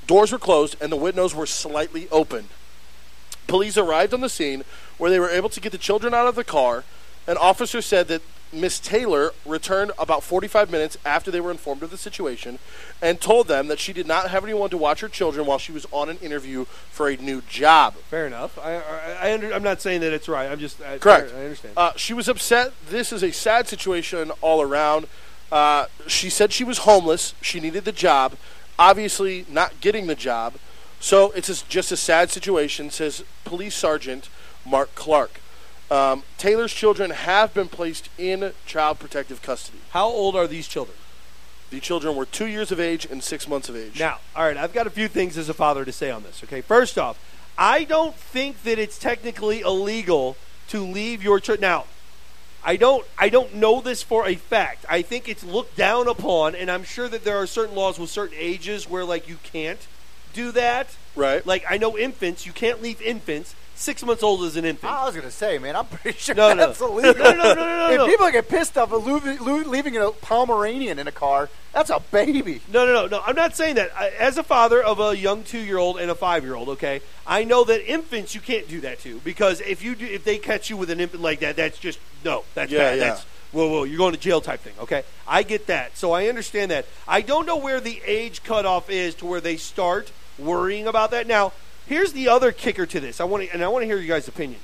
S15: Doors were closed, and the windows were slightly opened. Police arrived on the scene where they were able to get the children out of the car. An officer said that Miss Taylor returned about forty-five minutes after they were informed of the situation and told them that she did not have anyone to watch her children while she was on an interview for a new job.
S14: Fair enough. I, I, I under, I'm not saying that it's right. I'm just I,
S15: Correct.
S14: I understand.
S15: Uh, she was upset. This is a sad situation all around. Uh, she said she was homeless. She needed the job. Obviously not getting the job. So it's a, just a sad situation, says Police Sergeant Mark Clark. Um, Taylor's children have been placed in child protective custody.
S14: How old are these children?
S15: The children were two years of age and six months of age.
S14: Now, all right, I've got a few things as a father to say on this, okay? First off, I don't think that it's technically illegal to leave your child. Now, I don't I don't know this for a fact. I think it's looked down upon, and I'm sure that there are certain laws with certain ages where, like, you can't do that.
S15: Right.
S14: Like, I know infants, you can't leave infants. Six months old is an infant.
S12: I was going to say, man, I'm pretty sure
S14: no,
S12: that's
S14: no.
S12: illegal.
S14: No, no, no, no, no,
S12: If
S14: no.
S12: people get pissed off of leaving, leaving a Pomeranian in a car, that's a baby.
S14: No, no, no, no. I'm not saying that. I, as a father of a young two-year-old and a five-year-old, okay, I know that infants you can't do that to, because if you do, if they catch you with an infant like that, that's just no, that's
S15: Yeah,
S14: bad.
S15: yeah.
S14: That's whoa, whoa, you're going to jail type thing. Okay, I get that, so I understand that. I don't know where the age cutoff is to where they start worrying about that. Now, here's the other kicker to this. I want to, and I want to hear you guys' opinions.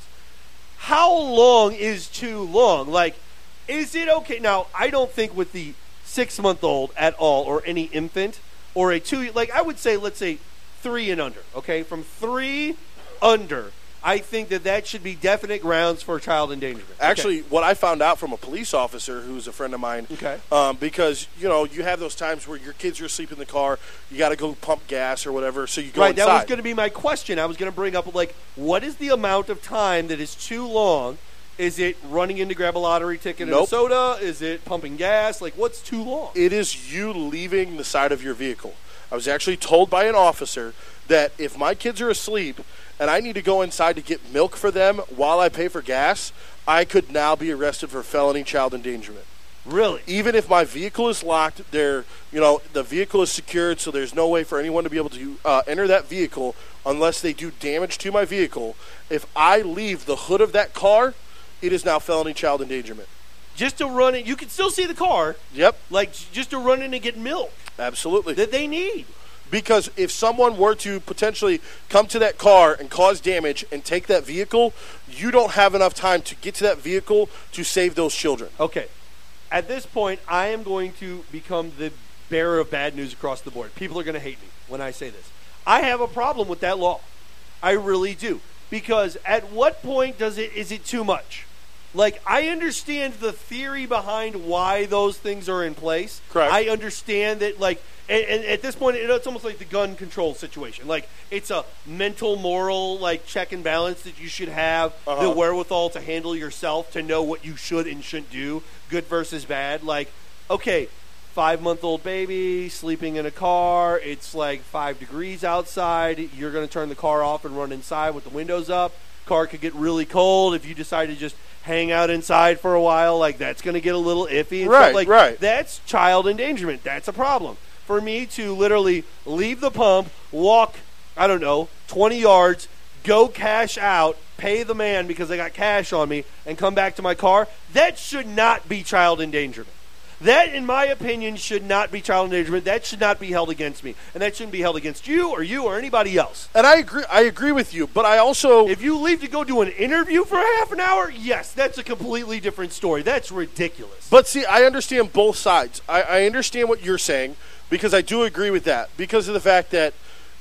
S14: How long is too long? Like, is it okay? Now, I don't think with the six-month-old at all, or any infant, or a two, like I would say, let's say three and under. Okay, from three under, I think that that should be definite grounds for child endangerment.
S15: Actually,
S14: okay.
S15: what I found out from a police officer who's a friend of mine,
S14: okay.
S15: um, because, you know, you have those times where your kids are asleep in the car, you got to go pump gas or whatever, so you go
S14: right,
S15: inside.
S14: that was going to be my question. I was going to bring up, like, what is the amount of time that is too long? Is it running in to grab a lottery ticket
S15: Nope.
S14: and a soda? Is it pumping gas? Like, what's too long?
S15: It is you leaving the side of your vehicle. I was actually told by an officer that if my kids are asleep and I need to go inside to get milk for them while I pay for gas, I could now be arrested for felony child endangerment.
S14: Really?
S15: Even if my vehicle is locked, there, you know, the vehicle is secured, so there's no way for anyone to be able to uh, enter that vehicle unless they do damage to my vehicle. If I leave the hood of that car, it is now felony child endangerment.
S14: Just to run it, you can still see the car.
S15: Yep.
S14: Like, just to run in and get milk.
S15: Absolutely.
S14: That they need.
S15: Because if someone were to potentially come to that car and cause damage and take that vehicle, you don't have enough time to get to that vehicle to save those children.
S14: Okay. At this point, I am going to become the bearer of bad news across the board. People are going to hate me when I say this. I have a problem with that law. I really do. Because at what point does it is it too much? Like, I understand the theory behind why those things are in place.
S15: Correct.
S14: I understand that, like, and, and at this point, it's almost like the gun control situation. Like, it's a mental, moral, like, check and balance that you should have
S15: Uh-huh.
S14: the wherewithal to handle yourself, to know what you should and shouldn't do, good versus bad. Like, okay, five-month-old baby sleeping in a car. It's like five degrees outside. You're going to turn the car off and run inside with the windows up. Car could get really cold if you decide to just hang out inside for a while. Like, that's going to get a little iffy. And
S15: Right,
S14: stuff. Like,
S15: right.
S14: That's child endangerment. That's a problem. For me to literally leave the pump, walk, I don't know, twenty yards, go cash out, pay the man because I got cash on me, and come back to my car, that should not be child endangerment. That, in my opinion, should not be child endangerment. That should not be held against me. And that shouldn't be held against you or you or anybody else.
S15: And I agree I agree with you, but I also...
S14: If you leave to go do an interview for a half an hour, yes, that's a completely different story. That's ridiculous.
S15: But see, I understand both sides. I, I understand what you're saying, because I do agree with that, because of the fact that,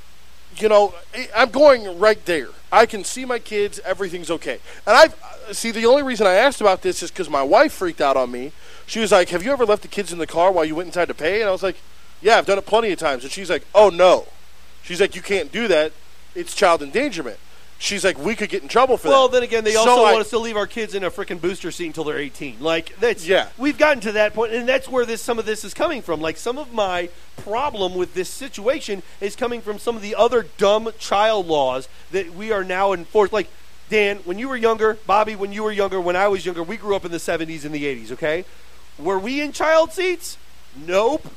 S15: you know, I'm going right there. I can see my kids, everything's okay. And I see, the only reason I asked about this is because my wife freaked out on me. She was like, have you ever left the kids in the car while you went inside to pay? And I was like, yeah, I've done it plenty of times. And she's like, oh, no. She's like, you can't do that. It's child endangerment. She's like, we could get in trouble for
S14: well,
S15: that.
S14: Well, then again, they
S15: So
S14: also
S15: I,
S14: want us to leave our kids in a freaking booster seat until they're eighteen. Like, that's
S15: yeah.
S14: We've gotten to that point, and that's where this some of this is coming from. Like, some of my problem with this situation is coming from some of the other dumb child laws that we are now enforced. Like, Dan, when you were younger, Bobby, when you were younger, when I was younger, we grew up in the seventies and the eighties, okay? Were we in child seats? Nope.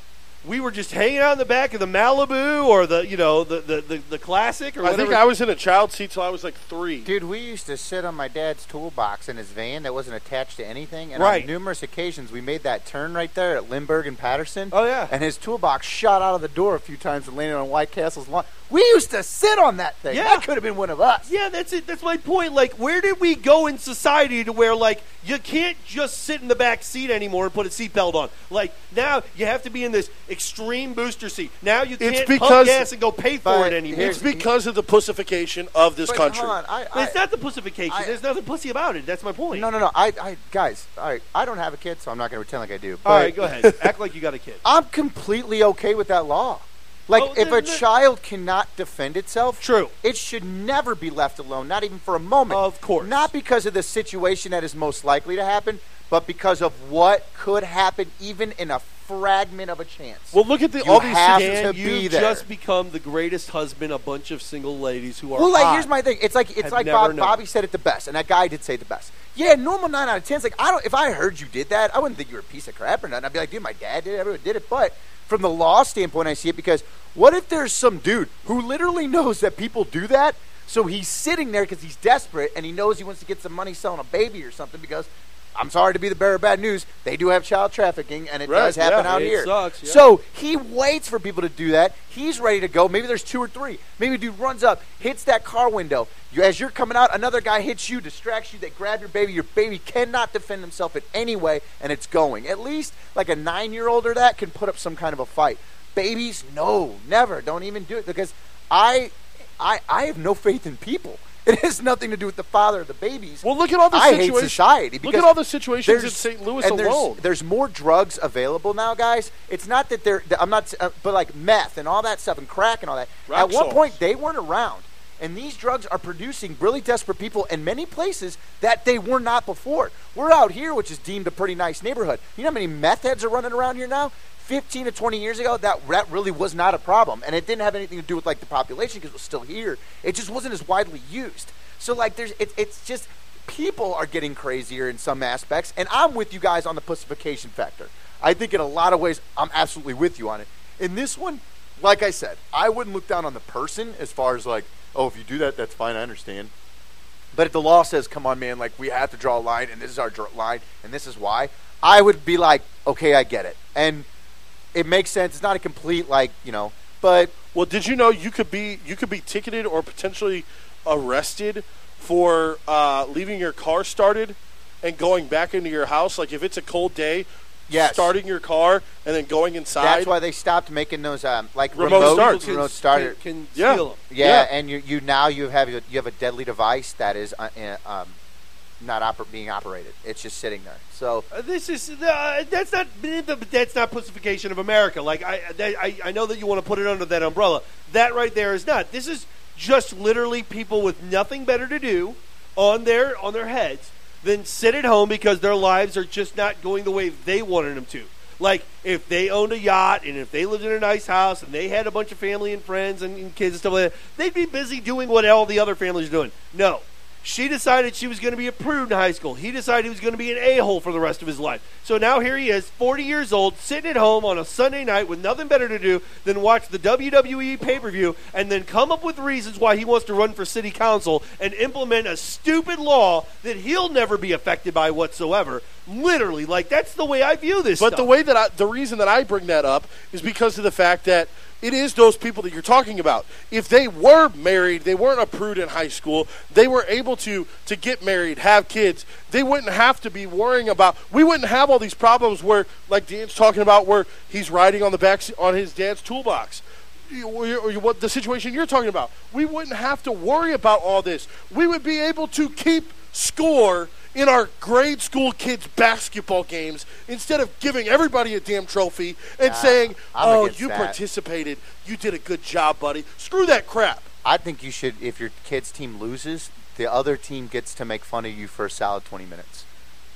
S14: we were just hanging out in the back of the Malibu or the, you know, the the, the, the classic or
S15: I
S14: whatever.
S15: think I was in a child seat till I was like three.
S18: Dude, we used to sit on my dad's toolbox in his van that wasn't attached to anything, and
S14: Right.
S18: on numerous occasions we made that turn right there at Lindbergh and Patterson.
S14: Oh, yeah.
S18: And his toolbox shot out of the door a few times and landed on White Castle's lawn. We used to sit on that thing.
S14: Yeah.
S18: That could have been one of us.
S14: Yeah, that's it. That's my point. Like, where did we go in society to where, like, you can't just sit in the back seat anymore and put a seatbelt on? Like, now you have to be in this extreme booster seat. Now you can't
S15: It's
S14: pump
S15: because-
S14: gas and go pay for
S18: But
S14: it anymore.
S15: It's because of the pussification of this
S18: But
S15: country.
S18: hold on, I,
S14: But
S18: I,
S14: it's not the pussification.
S18: I-
S14: There's nothing pussy about it. That's my point.
S18: no, no, no. I, I, guys, all right. I don't have a kid, so I'm not going to pretend like I do. But
S14: All right, go ahead. Act like you got a kid.
S18: I'm completely okay with that law. Like,
S14: Oh,
S18: if
S14: then-
S18: a
S14: then-
S18: child cannot defend itself,
S14: True.
S18: it should never be left alone, not even for a moment.
S14: Of course.
S18: Not because of the situation that is most likely to happen, but because of what could happen even in a fragment of a chance.
S15: Well, look at the
S18: You
S15: all these
S18: have
S15: sit-
S18: to
S14: And
S18: be
S14: you
S18: there.
S14: just become the greatest husband a bunch of single ladies who are
S18: Well, like,
S14: hot
S18: here's my thing. It's like it's
S14: have
S18: like
S14: never
S18: Bob,
S14: known.
S18: Bobby said it the best, and that guy did say it the best. Yeah, normal nine out of ten. It's like I don't. If I heard you did that, I wouldn't think you were a piece of crap or nothing. I'd be like, dude, my dad did it. Everyone did it. But from the law standpoint, I see it because what if there's some dude who literally knows that people do that, so he's sitting there because he's desperate and he knows he wants to get some money selling a baby or something because. I'm sorry to be the bearer of bad news. They do have child trafficking, and it
S15: Right,
S18: does happen
S15: yeah,
S18: out
S14: it
S18: here.
S14: sucks, yeah.
S18: So he waits for people to do that. He's ready to go. Maybe there's two or three. Maybe a dude runs up, hits that car window. You, as you're coming out, another guy hits you, distracts you. They grab your baby. Your baby cannot defend himself in any way, and it's going. At least like a nine-year-old or that can put up some kind of a fight. Babies, no, never. Don't even do it because I, I, I have no faith in people. It has nothing to do with the father of the babies.
S15: Well, look at all the
S18: I
S15: situations.
S18: hate society.
S15: Look
S18: because
S15: at all the situations in
S18: there's-
S15: Saint Louis
S18: and there's-
S15: alone.
S18: There's more drugs available now, guys. It's not that they're. I'm not. Uh, but like meth and all that stuff and crack and all that.
S15: Rock
S18: At one
S15: salts.
S18: point, they weren't around, and these drugs are producing really desperate people in many places that they were not before. We're out here, which is deemed a pretty nice neighborhood. You know how many meth heads are running around here now? fifteen to twenty years ago, that that really was not a problem, and it didn't have anything to do with like the population because it was still here. It just wasn't as widely used. So like, there's it, it's just people are getting crazier in some aspects, and I'm with you guys on the pussification factor. I think in a lot of ways, I'm absolutely with you on it. In this one, like I said, I wouldn't look down on the person as far as like, oh, if you do that, that's fine, I understand. But if the law says, come on, man, like we have to draw a line, and this is our dr- line, and this is why, I would be like, okay, I get it, and it makes sense. It's not a complete like, you know, but
S15: Well, did you know you could be you could be ticketed or potentially arrested for uh, leaving your car started and going back into your house? Like if it's a cold day,
S18: Yes.
S15: starting your car and then going inside.
S18: that's why they stopped making those um, like
S15: Remote
S18: remote,
S15: starts.
S18: remote starter.
S14: Can, can
S15: Yeah.
S14: steal them.
S18: Yeah,
S15: Yeah.
S18: and you you now you have you have a deadly device that is uh, uh, um, not oper- being operated. It's just sitting there. So
S14: Uh, this is uh, that's not that's not pussification of America. Like I, that, I I know that you want to put it under that umbrella. That right there is not. This is just literally people with nothing better to do on their on their heads than sit at home because their lives are just not going the way they wanted them to. Like if they owned a yacht and if they lived in a nice house and they had a bunch of family and friends and, and kids and stuff like that, they'd be busy doing what all the other families are doing. No. She decided she was going to be a prude in high school. He decided he was going to be an a-hole for the rest of his life. So now here he is, forty years old, sitting at home on a Sunday night with nothing better to do than watch the W W E pay-per-view and then come up with reasons why he wants to run for city council and implement a stupid law that he'll never be affected by whatsoever. Literally, like, that's the way I view this
S15: But
S14: stuff.
S15: the way that I, the reason that I bring that up is because of the fact that it is those people that you're talking about. If they were married, they weren't a prude in high school, they were able to to get married, have kids, they wouldn't have to be worrying about, we wouldn't have all these problems where, like Dan's talking about, where he's riding on the back se- on his dad's toolbox. You- or you- What the situation you're talking about. We wouldn't have to worry about all this. We would be able to keep score in our grade school kids' basketball games instead of giving everybody a damn trophy and
S18: Nah,
S15: saying,
S18: I'm
S15: oh,
S18: against
S15: you
S18: that.
S15: participated. You did a good job, buddy. Screw that crap.
S18: I think you should, if your kid's team loses, the other team gets to make fun of you for a solid twenty minutes.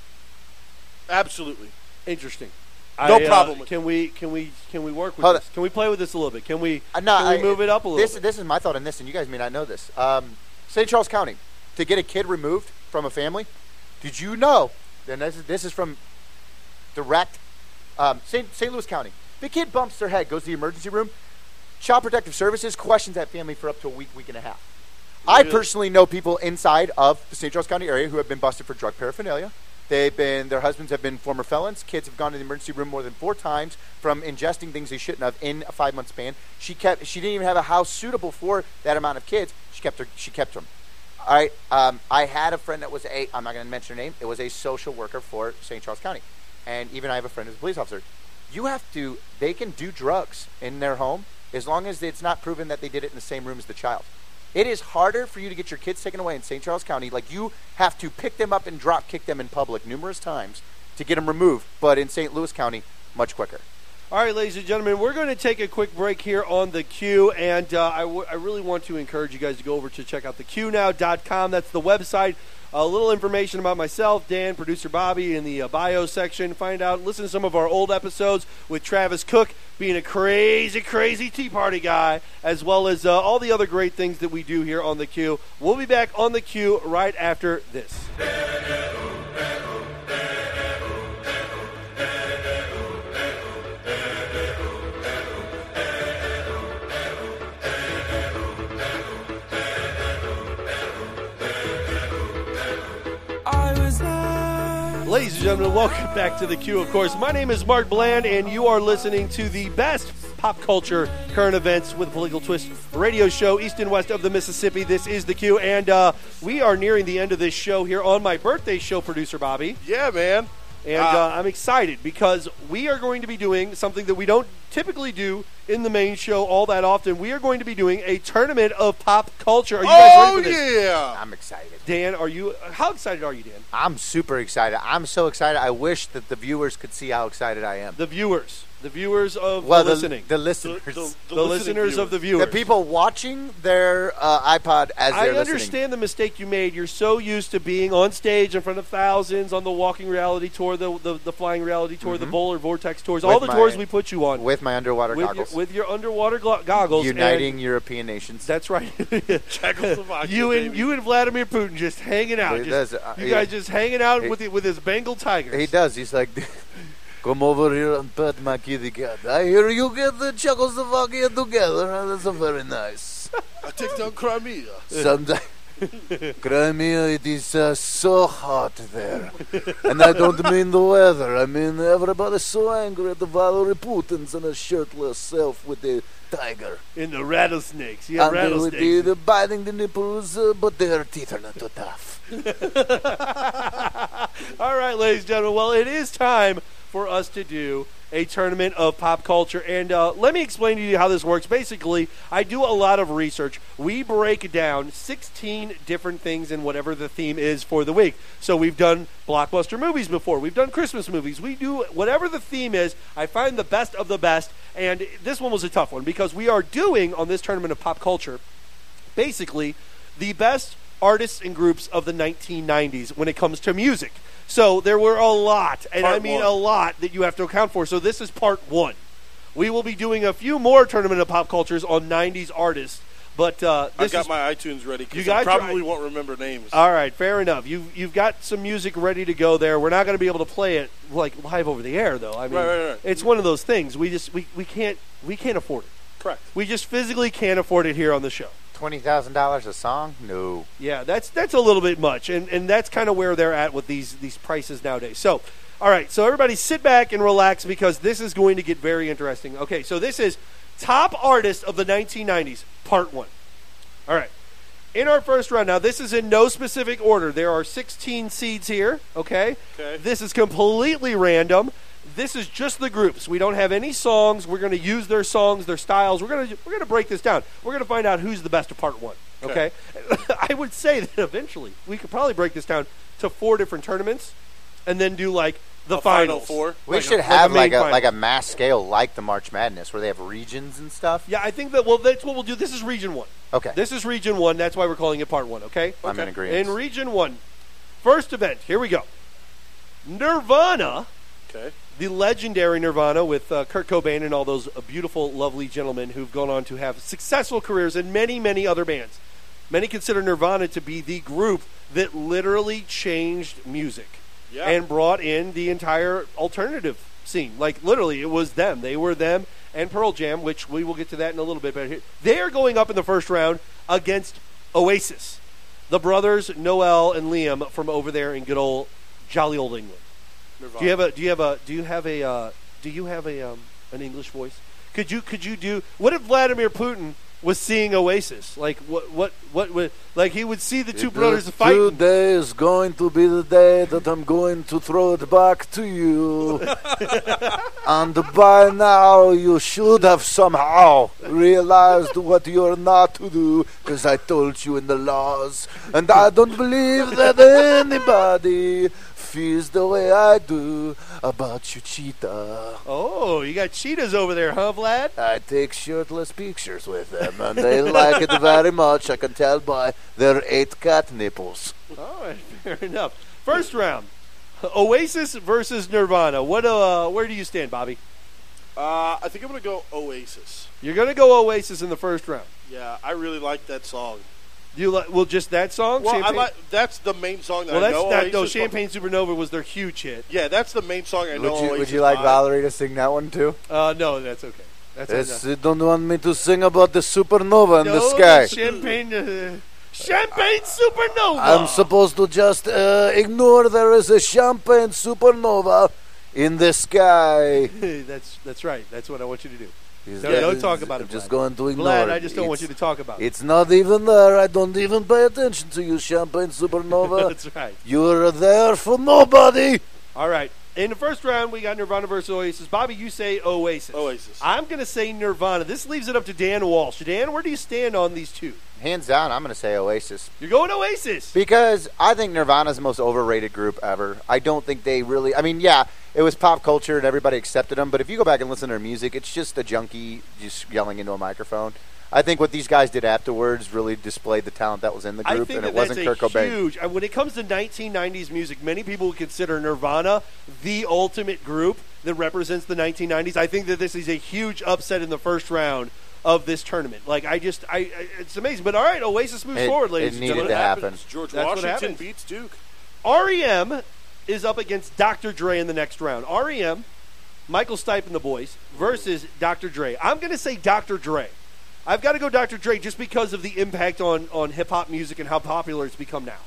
S15: Absolutely.
S14: Interesting.
S15: No
S14: I, uh,
S15: problem with
S14: Can we can we can we work with
S18: Hold
S14: this? Can we play with this a little bit? Can we
S18: Uh, no,
S14: can we
S18: I-
S14: move it up a little
S18: this,
S14: bit?
S18: This is my thought on this, and you guys may not know this. Um, Saint Charles County, to get a kid removed from a family, did you know, and this is, this is from direct, um, Saint Saint Louis County, The kid bumps their head, goes to the emergency room. Child Protective Services questions that family for up to a week, week and a half. I personally know people inside of the Saint Charles County area who have been busted for drug paraphernalia. They've been, their husbands have been former felons. Kids have gone to the emergency room more than four times from ingesting things they shouldn't have in a five-month span. She kept, she didn't even have a house suitable for that amount of kids. She kept her, she kept them. All right. Um, I had a friend that was a, I'm not going to mention her name. It was a social worker for Saint Charles County, and even I have a friend who's a police officer. You have to, they can do drugs in their home as long as it's not proven that they did it in the same room as the child. It is harder for you to get your kids taken away in Saint Charles County. Like, you have to pick them up and drop kick them in public numerous times to get them removed. But in Saint Louis County, much quicker.
S14: All right, ladies and gentlemen, we're going to take a quick break here on the Q, and uh, I, w- I really want to encourage you guys to go over to check out the q now dot com. That's the website. A little information about myself, Dan, producer Bobby, in the uh, bio section. Find out, listen to some of our old episodes with Travis Cook being a crazy, crazy Tea Party guy, as well as uh, all the other great things that we do here on the Q. We'll be back on the Q right after this. Ladies and gentlemen, welcome back to the Q, of course. My name is Mark Bland, and you are listening to the best pop culture current events with a political twist radio show, east and west of the Mississippi. This is the Q, and uh, we are nearing the end of this show here on my birthday show, producer Bobby.
S15: Yeah, man.
S14: And uh, uh, I'm excited because we are going to be doing something that we don't typically do in the main show all that often. We are going to be doing a tournament of pop culture. Are you guys
S15: oh,
S14: ready for this?
S15: yeah.
S18: I'm excited.
S14: Dan, are you? How excited are you, Dan?
S18: I'm super excited. I'm so excited. I wish that the viewers could see how excited I am.
S14: The viewers. The viewers of
S18: well,
S14: the,
S18: the
S14: listening.
S18: The listeners.
S14: The, the, the,
S15: the
S14: listeners
S15: viewers.
S14: of the viewers.
S18: The people watching their uh, iPod as they're
S14: I
S18: listening.
S14: understand the mistake you made. You're so used to being on stage in front of thousands on the Walking Reality Tour, the the, the Flying Reality Tour, mm-hmm. the Bowler Vortex Tours,
S18: with
S14: all the
S18: my,
S14: tours we put you on.
S18: With my underwater
S14: with
S18: goggles.
S14: Your, with your underwater glo- goggles.
S18: Uniting European nations.
S14: That's right.
S15: Czechoslovakia,
S14: you and
S15: baby.
S14: you and Vladimir Putin just hanging out.
S18: He
S14: Just,
S18: does, uh,
S14: you
S18: he,
S14: guys just hanging out
S18: he,
S14: with with his Bengal tigers.
S18: He does. He's like, come over here and pet my kitty cat. I hear you get the Czechoslovakia together, and that's very nice.
S15: I take down Crimea.
S18: Sometimes, Crimea, it is uh, so hot there. And I don't mean the weather. I mean everybody's so angry at the Valery Putins and a shirtless self with the tiger.
S14: In the rattlesnakes. Yeah,
S18: and
S14: rattlesnakes.
S18: The, the biting the nipples, uh, but their teeth are not too tough.
S14: All right, ladies and gentlemen. Well, it is time for us to do a tournament of pop culture. And uh, let me explain to you how this works. Basically, I do a lot of research. We break down sixteen different things in whatever the theme is for the week. So we've done blockbuster movies before. We've done Christmas movies. We do whatever the theme is. I find the best of the best. And this one was a tough one because we are doing, on this tournament of pop culture, basically the best artists and groups of the nineteen nineties when it comes to music. So there were a lot, and
S15: part
S14: I mean
S15: one.
S14: a lot, that you have to account for. So this is part one. We will be doing a few more tournament of pop cultures on nineties artists, but uh, this
S15: I got
S14: is,
S15: my iTunes ready
S14: You
S15: because
S14: got
S15: I
S14: your-
S15: probably won't remember names.
S14: all right, fair enough. You've you've got some music ready to go there. We're not going to be able to play it like live over the air, though. I mean,
S15: Right, right, right.
S14: it's one of those things. We just we, we can't we can't afford it.
S15: Correct.
S14: We just physically can't afford it here on the show.
S18: twenty thousand dollars a song? No.
S14: Yeah, that's that's a little bit much, and and that's kind of where they're at with these these prices nowadays. So, all right, so everybody sit back and relax because this is going to get very interesting. Okay, so this is top artists of the nineteen nineties, part one. All right, in our first round, now this is in no specific order. There are sixteen seeds here. Okay,
S15: Okay.
S14: this is completely random. This is just the groups. We don't have any songs. We're going to use their songs, their styles. We're going to we're going to break this down. We're going to find out who's the best of part one. Okay,
S15: Okay.
S14: I would say that eventually we could probably break this down to four different tournaments, and then do like the
S15: A final
S14: finals.
S15: four?
S18: We
S14: Like a-
S18: should
S14: like a
S18: have
S14: main
S18: like a
S14: final.
S18: like a mass scale like the March Madness where they have regions and stuff.
S14: Yeah, I think that. Well, that's what we'll do. This is region one.
S18: Okay.
S14: This is region one. That's why we're calling it part one. Okay.
S18: I'm in agreement.
S14: In region one, first event. Here we go. Nirvana.
S15: Okay.
S14: The legendary Nirvana with uh, Kurt Cobain and all those uh, beautiful, lovely gentlemen who've gone on to have successful careers in many, many other bands. Many consider Nirvana to be the group that literally changed music
S15: Yeah.
S14: and brought in the entire alternative scene. Like, literally, it was them. They were them and Pearl Jam, which we will get to that in a little bit. But they are going up in the first round against Oasis, the brothers Noel and Liam from over there in good old jolly old England. Nirvana. Do you have a? Do you have a? Do you have a? Uh, do you have a um, an English voice? Could you? Could you do? What if Vladimir Putin was seeing Oasis? Like what? What? What? Would, like he would see the two brothers fighting.
S19: Today is going to be the day that I'm going to throw it back to you. And by now you should have somehow realized what you're not to do, because I told you in the laws. And I don't believe that anybody feels the way I do about you, cheetah.
S14: Oh, you got cheetahs over there, huh, Vlad?
S19: I take shirtless pictures with them, and they like it very much. I can tell by their eight cat nipples.
S14: All right, fair enough. First round, Oasis versus Nirvana. What? Uh, where do you stand, Bobby?
S15: Uh, I think I'm going to go Oasis.
S14: You're going to go Oasis in the first round.
S15: Yeah, I really like that song.
S14: You like? Well, just that song?
S15: Well,
S14: Champagne?
S15: I like that's the main song that
S14: well,
S15: I
S14: that's
S15: know.
S14: That, no,
S15: Oasis,
S14: Champagne Supernova was their huge hit.
S15: Yeah, that's the main song I know.
S18: Would you,
S15: Oasis
S18: would you like
S15: by.
S18: Valerie to sing that one too?
S14: Uh, no, that's okay. That's
S19: yes, you don't want me to sing about the supernova in
S14: no,
S19: the sky.
S14: Champagne, uh, champagne Supernova.
S19: I'm supposed to just uh, ignore there is a champagne supernova in the sky.
S14: that's that's right. That's what I want you to do.
S19: He's
S14: No, don't talk about
S19: I'm
S14: it,
S19: just
S14: Vlad.
S19: going to ignore
S14: Vlad,
S19: it.
S14: I just don't
S19: it's,
S14: want you to talk about it.
S19: It's not even there. I don't even pay attention to you, champagne supernova.
S14: That's right.
S19: You're there for nobody.
S14: All right. In the first round, we got Nirvana versus Oasis. Bobby, you say Oasis.
S15: Oasis.
S14: I'm going to say Nirvana. This leaves it up to Dan Walsh. Dan, where do you stand on these two?
S18: Hands down, I'm going to say Oasis.
S14: You're going Oasis.
S18: Because I think Nirvana's the most overrated group ever. I don't think they really... I mean, yeah, it was pop culture and everybody accepted them, but if you go back and listen to their music, it's just a junkie just yelling into a microphone. I think what these guys did afterwards really displayed the talent that was in the
S14: I
S18: group,
S14: think
S18: and
S14: that
S18: it wasn't
S14: that's
S18: Kurt
S14: a
S18: Cobain.
S14: huge. uh, When it comes to nineteen nineties music, many people would consider Nirvana the ultimate group that represents the nineteen nineties. I think that this is a huge upset in the first round of this tournament. Like, I just, I, I it's amazing. But all right, Oasis moves
S18: It-
S14: forward,
S18: it
S14: ladies and
S18: needed
S14: gentlemen.
S18: to happen.
S15: George
S14: That's what
S15: Washington
S14: happens.
S15: beats Duke.
S14: R E M is up against Doctor Dre in the next round. R E M, Michael Stipe and the boys, versus Doctor Dre. I'm going to say Doctor Dre. I've got to go Doctor Dre just because of the impact on, on hip-hop music and how popular it's become now.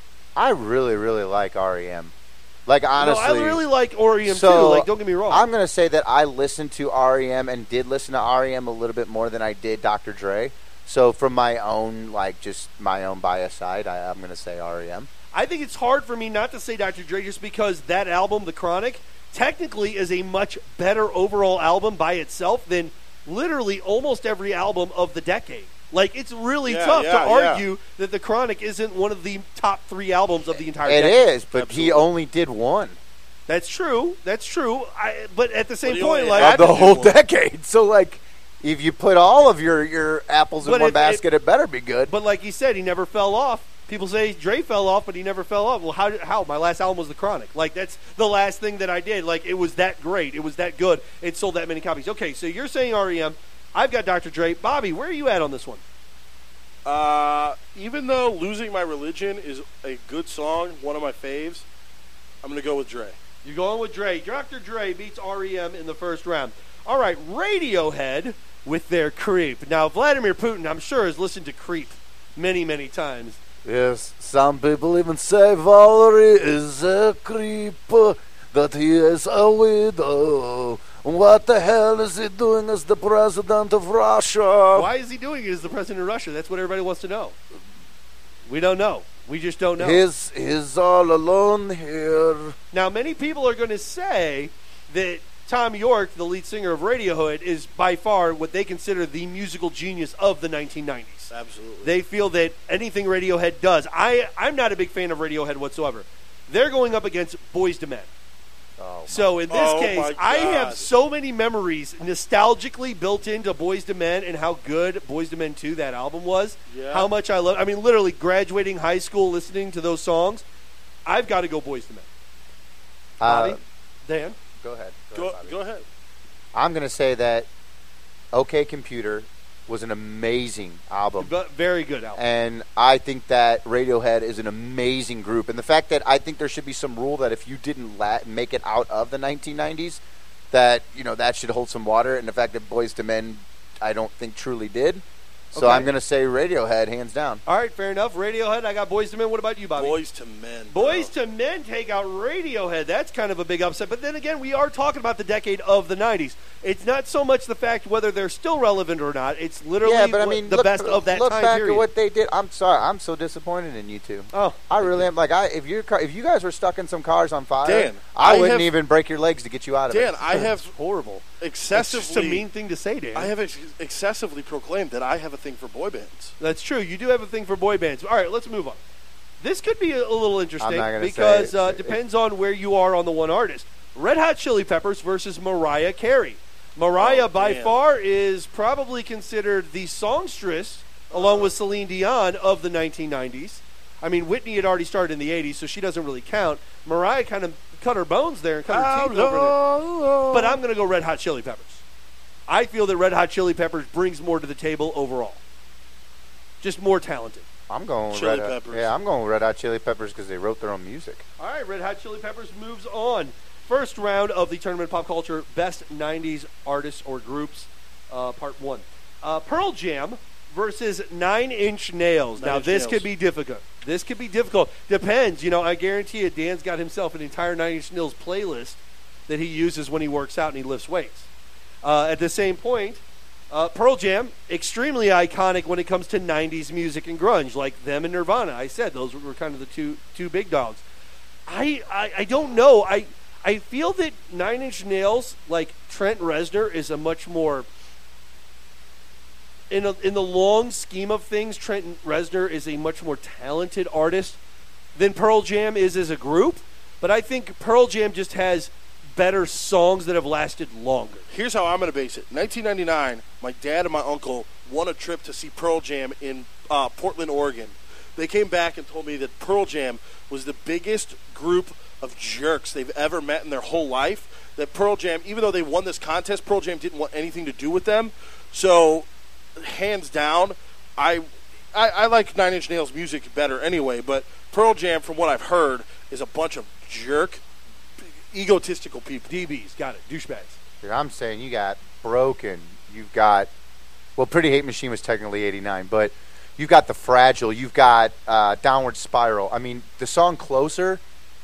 S18: I really, really like R E M. Like, honestly.
S14: No, I really like R E M
S18: so,
S14: too. Like, don't get me wrong.
S18: I'm going to say that I listened to R E M and did listen to R E M a little bit more than I did Doctor Dre. So from my own, like, just my own bias side, I, I'm going to say R E M.
S14: I think it's hard for me not to say Doctor Dre just because that album, The Chronic, technically is a much better overall album by itself than literally almost every album of the decade. Like, it's really
S15: Yeah,
S14: tough
S15: yeah,
S14: to
S15: yeah.
S14: argue that The Chronic isn't one of the top three albums of the entire
S18: It
S14: decade.
S18: is, but he only did one.
S14: That's true. That's true. I, but at the same
S15: But he
S14: point,
S15: only
S14: like
S15: had
S18: Of the
S15: to do
S18: whole
S15: one.
S18: decade. So, like, if you put all of your, your apples in
S14: But
S18: one
S14: if-
S18: basket, it better be good.
S14: But like you said, he never fell off. People say Dre fell off, but he never fell off. Well, how? did- How? My last album was The Chronic. Like, that's the last thing that I did. Like, it was that great. It was that good. It sold that many copies. Okay, so you're saying R E M. I've got Doctor Dre. Bobby, where are you at on this one?
S15: Uh, even though Losing My Religion is a good song, one of my faves, I'm going to go with Dre.
S14: You're going with Dre. Doctor Dre beats R E M in the first round. All right, Radiohead with their Creep. Now, Vladimir Putin, I'm sure, has listened to Creep many, many times.
S19: Yes, some people even say Valerie is a creep, that he is a widow. What the hell is he doing as the president of Russia?
S14: Why is he doing it as the president of Russia? That's what everybody wants to know. We don't know. We just don't know.
S19: He's, he's all alone here.
S14: Now, many people are going to say that Tom York, the lead singer of Radiohead, is by far what they consider the musical genius of the nineteen nineties.
S15: Absolutely.
S14: They feel that anything Radiohead does, I, I'm not a big fan of Radiohead whatsoever. They're going up against Boyz two Men.
S18: Oh,
S14: So in this
S15: Oh,
S14: case,
S15: my
S14: I have
S15: God.
S14: so many memories nostalgically built into Boyz two Men and how good Boyz two Men two, that album was.
S15: Yeah.
S14: How much I love. I mean, literally graduating high school, listening to those songs. I've got to go Boyz two Men. Bobby,
S18: Uh,
S14: Dan.
S18: go ahead.
S15: Go,
S18: ahead, Bobby.
S15: go ahead.
S18: I'm going to say that OK Computer was an amazing album.
S14: But very good album.
S18: And I think that Radiohead is an amazing group. And the fact that I think there should be some rule that if you didn't la- make it out of the nineteen nineties, that you know that should hold some water. And the fact that Boyz two Men, I don't think truly did. So
S14: Okay.
S18: I'm going to say Radiohead, hands down.
S14: All right, fair enough. Radiohead, I got Boyz two Men. What about you, Bobby?
S15: Boyz two Men. bro.
S14: Boyz two Men take out Radiohead. That's kind of a big upset. But then again, we are talking about the decade of the nineties. It's not so much the fact whether they're still relevant or not. It's literally
S18: Yeah, but I
S14: what-
S18: mean,
S14: the
S18: look,
S14: best of that
S18: look
S14: time
S18: back
S14: period.
S18: at what they did. I'm sorry, I'm so disappointed in you two.
S14: Oh,
S18: I really am. Like, I if you if you guys were stuck in some cars on fire,
S15: Dan,
S18: I,
S15: I
S18: wouldn't
S15: have-
S18: even break your legs to get you out of
S15: Dan,
S18: it.
S15: I have
S14: horrible.
S15: excessively.
S14: It's just a mean thing to say, Dan.
S15: I have ex- excessively proclaimed that I have a thing for boy bands.
S14: That's true. You do have a thing for boy bands. All right, let's move on. This could be a, a little interesting
S18: not gonna
S14: because
S18: say
S14: uh,
S18: it.
S14: it depends on where you are on the one artist. Red Hot Chili Peppers versus Mariah Carey. Mariah,
S15: Oh,
S14: by
S15: man.
S14: far, is probably considered the songstress, along with Celine Dion, of the nineteen nineties. I mean, Whitney had already started in the eighties, so she doesn't really count. Mariah kind of cut her bones there and cut her teeth over there. But I'm going to go Red Hot Chili Peppers. I feel that Red Hot Chili Peppers brings more to the table overall. Just more talented.
S18: I'm going
S15: Chili
S18: Red Hot.
S15: Peppers.
S18: Yeah, I'm going Red Hot Chili Peppers because they wrote their own music.
S14: All right, Red Hot Chili Peppers moves on. First round of the Tournament of Pop Culture Best nineties Artists or Groups, uh, Part one. Uh, Pearl Jam versus Nine Inch Nails.
S15: Nine
S14: now,
S15: Inch
S14: this
S15: Nails.
S14: could be difficult. This could be difficult. Depends. You know, I guarantee you Dan's got himself an entire Nine Inch Nails playlist that he uses when he works out and he lifts weights. Uh, at the same point, uh, Pearl Jam, extremely iconic when it comes to nineties music and grunge, like them and Nirvana. I said those were kind of the two two big dogs. I, I, I don't know. I I feel that Nine Inch Nails, like Trent Reznor, is a much more in a, in the long scheme of things. Trent Reznor is a much more talented artist than Pearl Jam is as a group. But I think Pearl Jam just has better songs that have lasted longer.
S15: Here's how I'm going to base it. nineteen ninety-nine, my dad and my uncle won a trip to see Pearl Jam in uh, Portland, Oregon. They came back and told me that Pearl Jam was the biggest group of jerks they've ever met in their whole life. That Pearl Jam, even though they won this contest, Pearl Jam didn't want anything to do with them. So, hands down, I, I, I like Nine Inch Nails music better anyway, but Pearl Jam, from what I've heard, is a bunch of jerk, egotistical people.
S14: D Bs, got it, douchebags.
S18: Dude, I'm saying you got Broken. You've got, well, Pretty Hate Machine was technically eighty-nine, but you've got The Fragile. You've got uh, Downward Spiral. I mean, the song Closer,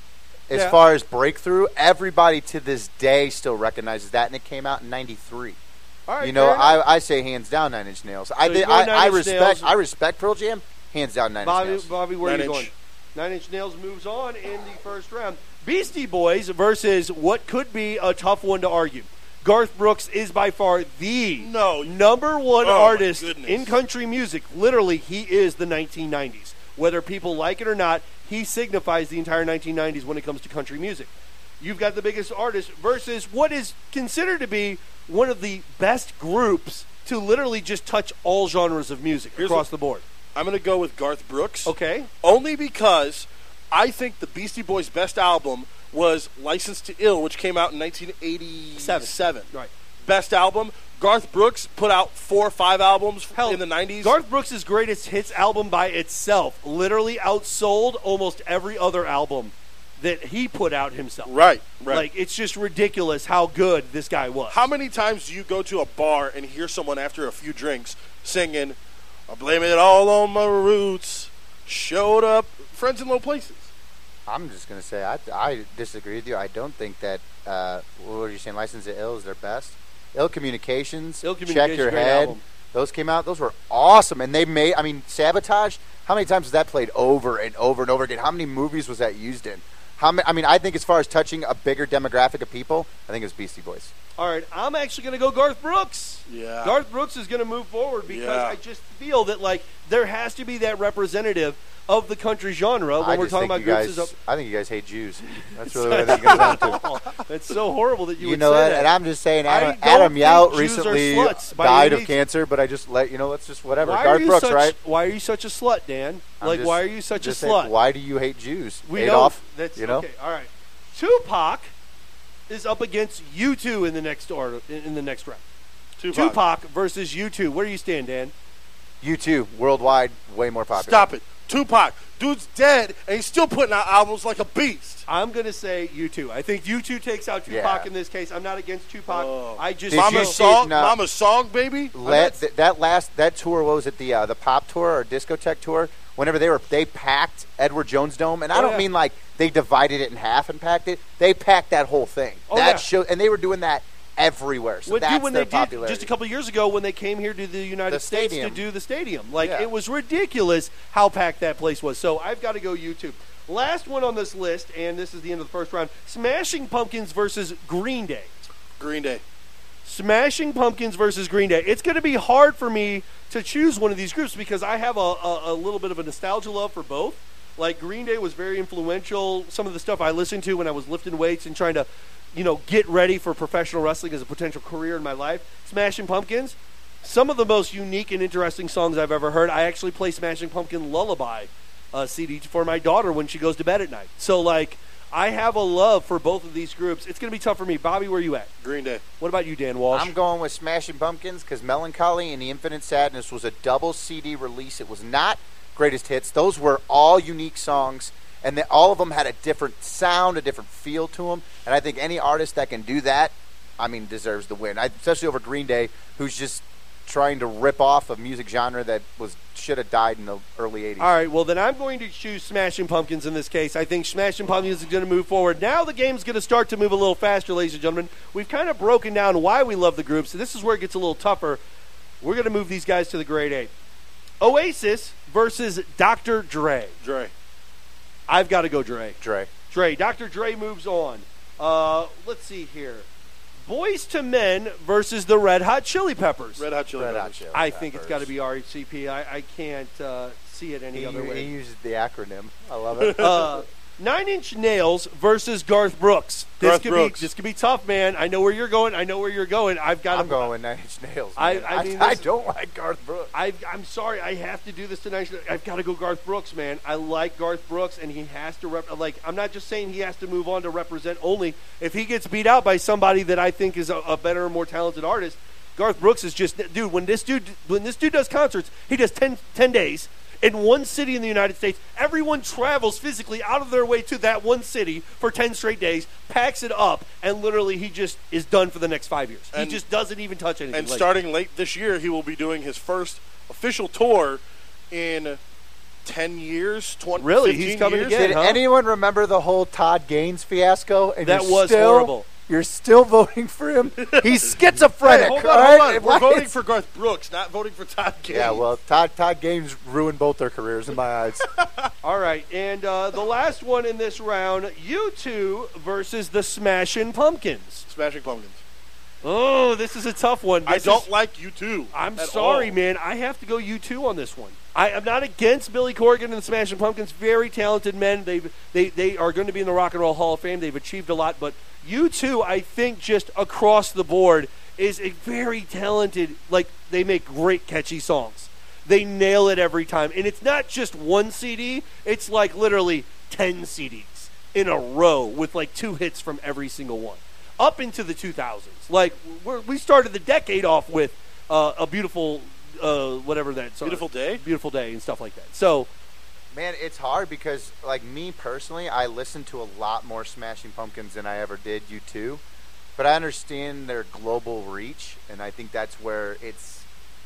S18: as
S14: Yeah.
S18: far as breakthrough, everybody to this day still recognizes that, and it came out in ninety-three.
S14: All right,
S18: you know,
S14: fair enough.
S18: I, I say hands down Nine Inch Nails. I,
S14: So
S18: thi-
S14: you're going
S18: I,
S14: Nine
S18: I
S14: Inch
S18: respect
S14: Nails.
S18: I respect Pearl Jam. Hands down Nine
S14: Bobby,
S18: Inch Nails.
S14: Bobby, where are
S15: Nine
S14: you
S15: Inch.
S14: going? Nine Inch Nails moves on in the first round. Beastie Boys versus what could be a tough one to argue. Garth Brooks is by far the
S15: No.
S14: number one
S15: Oh, my
S14: artist
S15: goodness.
S14: in country music. Literally, he is the nineteen nineties. Whether people like it or not, he signifies the entire nineteen nineties when it comes to country music. You've got the biggest artist versus what is considered to be one of the best groups to literally just touch all genres of music
S15: Here's
S14: across
S15: what-
S14: the board.
S15: I'm going to go with Garth Brooks.
S14: Okay.
S15: Only because I think the Beastie Boys' best album was License to Ill, which came out in nineteen eighty-seven.
S14: Right.
S15: Best album. Garth Brooks put out four or five albums
S14: Hell,
S15: in the nineties.
S14: Garth Brooks' greatest hits album by itself literally outsold almost every other album that he put out himself.
S15: Right, right.
S14: Like, it's just ridiculous how good this guy was.
S15: How many times do you go to a bar and hear someone after a few drinks singing, I blame it all on my roots, showed up, friends in low places?
S18: I'm just going to say I, I disagree with you. I don't think that, uh, what were you saying, License to Ill is their best? Ill Communications,
S14: Ill
S18: Check
S14: Communications,
S18: Your
S14: great
S18: Head.
S14: album.
S18: Those came out. Those were awesome. And they made, I mean, Sabotage, how many times was that played over and over and over again? How many movies was that used in? How many, I mean, I think as far as touching a bigger demographic of people, I think it was Beastie Boys.
S14: All right, I'm actually going to go Garth Brooks.
S15: Yeah.
S14: Garth Brooks is going to move forward because
S15: Yeah.
S14: I just feel that, like, there has to be that representative of the country genre when
S18: I
S14: we're
S18: just
S14: talking
S18: think
S14: about
S18: you
S14: groups.
S18: guys,
S14: is up.
S18: I think you guys hate Jews. That's really what I think it comes down to.
S14: That's so horrible that you,
S18: You
S14: would
S18: know
S14: say
S18: what?
S14: that.
S18: And I'm just saying,
S14: I
S18: Adam,
S14: don't
S18: Adam
S14: think
S18: Yout
S14: Jews are
S18: recently
S14: sluts by
S18: died
S14: any
S18: of
S14: means.
S18: cancer, but I just let you know. Let's just whatever.
S14: Why
S18: Garth
S14: are you
S18: Brooks,
S14: such,
S18: right?
S14: Why are you such a slut, Dan?
S18: I'm
S14: like,
S18: just-
S14: why are you such a
S18: just saying,
S14: slut?
S18: why do you hate Jews?
S14: We
S18: Adolf,
S14: know that's
S18: you know?
S14: okay. All right, Tupac is up against U two in the next order in in the next round.
S15: Tupac.
S14: Tupac versus U two. Where do you stand, Dan?
S18: U two, worldwide, way more popular.
S15: Stop it. Tupac. Dude's dead, and he's still putting out albums like a beast.
S14: I'm going to say U two. I think U two takes out Tupac
S18: Yeah.
S14: in this case. I'm not against Tupac.
S15: Oh.
S14: I just
S18: Did
S15: Mama's
S18: you see-
S15: song,
S18: no.
S15: Mama's song, baby.
S18: Let, th- that last that tour, what was it, the uh, the pop tour or discotheque tour? Whenever they were, they packed Edward Jones Dome, and I
S14: Oh,
S18: don't
S14: yeah.
S18: mean like they divided it in half and packed it. They packed that whole thing.
S14: Oh,
S18: that
S14: yeah.
S18: show, and they were doing that everywhere. So
S14: When,
S18: that's
S14: dude, when
S18: their
S14: they
S18: popularity.
S14: did just a couple of years ago when they came here to the United
S18: The
S14: States
S18: stadium.
S14: to do the stadium. Like,
S18: Yeah.
S14: it was ridiculous how packed that place was. So I've got to go U two. Last one on this list, and this is the end of the first round, Smashing Pumpkins versus Green Day.
S15: Green Day.
S14: Smashing Pumpkins versus Green Day. It's going to be hard for me to choose one of these groups because I have a, a, a little bit of a nostalgia love for both. Like, Green Day was very influential. Some of the stuff I listened to when I was lifting weights and trying to, you know, get ready for professional wrestling as a potential career in my life. Smashing Pumpkins, some of the most unique and interesting songs I've ever heard. I actually play Smashing Pumpkin Lullaby uh, C D for my daughter when she goes to bed at night. So, like, I have a love for both of these groups. It's going to be tough for me. Bobby, where are you at?
S15: Green Day.
S14: What about you, Dan Walsh?
S18: I'm going with Smashing Pumpkins because Melancholy and the Infinite Sadness was a double C D release. It was not greatest hits. Those were all unique songs, and they, all of them had a different sound, a different feel to them. And I think any artist that can do that, I mean, deserves the win. I, especially over Green Day, who's just trying to rip off a music genre that was should have died in the early eighties.
S14: All right, well, then I'm going to choose Smashing Pumpkins in this case. I think Smashing Pumpkins is going to move forward. Now the game's going to start to move a little faster, ladies and gentlemen. We've kind of broken down why we love the groups, so this is where it gets a little tougher. We're going to move these guys to the grade eight. Oasis versus Doctor Dre.
S15: Dre.
S14: I've got to go Dre.
S18: Dre.
S14: Dre. Doctor Dre moves on. Uh, let's see here. Boys to Men versus the Red Hot Chili Peppers.
S15: Red Hot Chili
S18: Red Hot
S15: Peppers.
S18: Chili
S14: I think it's
S18: Peppers.
S14: got to be R H C P. I, I can't uh, see it any
S18: He,
S14: other way.
S18: he uses the acronym. I love it.
S14: uh, Nine Inch Nails versus Garth Brooks. This
S15: Garth
S14: could
S15: Brooks.
S14: be this could be tough, man. I know where you're going. I know where you're going. I've got.
S18: I'm
S14: to,
S18: going with Nine Inch Nails.
S14: I-
S18: man.
S14: I mean,
S18: I,
S14: this-
S18: don't like Garth Brooks.
S14: I, I'm sorry. I have to do this tonight. I've got to go Garth Brooks, man. I like Garth Brooks, and he has to rep. Like, I'm not just saying he has to move on to represent only. If he gets beat out by somebody that I think is a, a better, more talented artist, Garth Brooks is just dude. When this dude when this dude does concerts, he does ten, ten days. In one city in the United States, everyone travels physically out of their way to that one city for ten straight days, packs it up, and literally he just is done for the next five years.
S15: And-
S14: he just doesn't even touch anything.
S15: And
S14: Like-
S15: starting late this year, he will be doing his first official tour in ten years, twenty,
S14: Really? He's
S15: fifteen
S14: coming
S15: years.
S14: again,
S18: Did
S14: huh?
S18: anyone remember the whole Todd Gaines fiasco? And
S14: That
S18: you're
S14: was
S18: still,
S14: horrible.
S18: You're still voting for him? He's schizophrenic.
S15: Hey, hold
S18: all
S15: on,
S18: right?
S15: hold on. We're
S18: Why
S15: voting
S18: is-
S15: for Garth Brooks, not voting for Todd Gaines.
S18: Yeah, well, Todd Todd Gaines ruined both their careers in my eyes.
S14: All right, and uh, the last one in this round, U two versus the Smashing Pumpkins.
S15: Smashing Pumpkins.
S14: Oh, this is a tough one.
S15: I
S14: This
S15: don't
S14: is-
S15: like you too.
S14: I'm
S15: at
S14: sorry,
S15: all.
S14: man. I have to go U two on this one. I, I'm not against Billy Corgan and the Smashing Pumpkins. Very talented men. They've, they they are going to be in the Rock and Roll Hall of Fame. They've achieved a lot. But U two, I think, just across the board, is a very talented, like, they make great catchy songs. They nail it every time. And it's not just one C D. It's like literally ten C Ds in a row with like two hits from every single one. Up into the two thousands. Like, we're, we started the decade off with uh, a beautiful, uh, whatever that song.
S15: Beautiful Day?
S14: Beautiful Day and stuff like that. So,
S18: Man, it's hard because, like, me personally, I listen to a lot more Smashing Pumpkins than I ever did U two. But I understand their global reach, and I think that's where it's...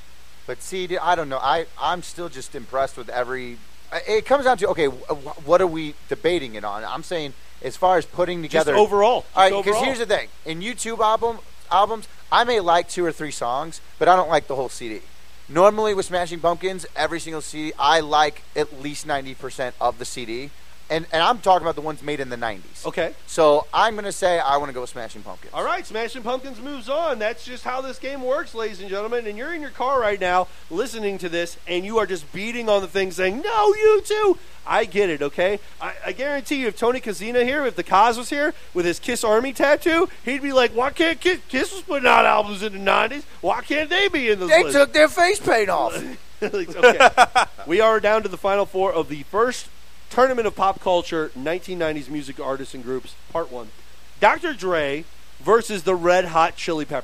S18: But see, I don't know. I, I'm still just impressed with every... It comes down to, okay, what are we debating it on? I'm saying, as far as putting together...
S14: just overall.
S18: All right,
S14: Just
S18: because
S14: overall.
S18: here's the thing. In YouTube album albums, I may like two or three songs, but I don't like the whole C D. Normally with Smashing Pumpkins, every single C D, I like at least ninety percent of the C D. And, and I'm talking about the ones made in the nineties.
S14: Okay.
S18: So I'm going to say I want to go with Smashing Pumpkins.
S14: All right, Smashing Pumpkins moves on. That's just how this game works, ladies and gentlemen. And you're in your car right now listening to this, and you are just beating on the thing saying, no, you too. I get it, okay? I, I guarantee you if Tony Kazina here, if the Kaz was here with his Kiss Army tattoo, he'd be like, why can't Kiss, Kiss was putting out albums in the nineties? Why can't they be in the
S18: They
S14: list?
S18: took their face paint off.
S14: Okay. We are down to the final four of the first Tournament of Pop Culture nineteen nineties Music Artists and Groups, Part one. Doctor Dre versus the Red Hot Chili Peppers.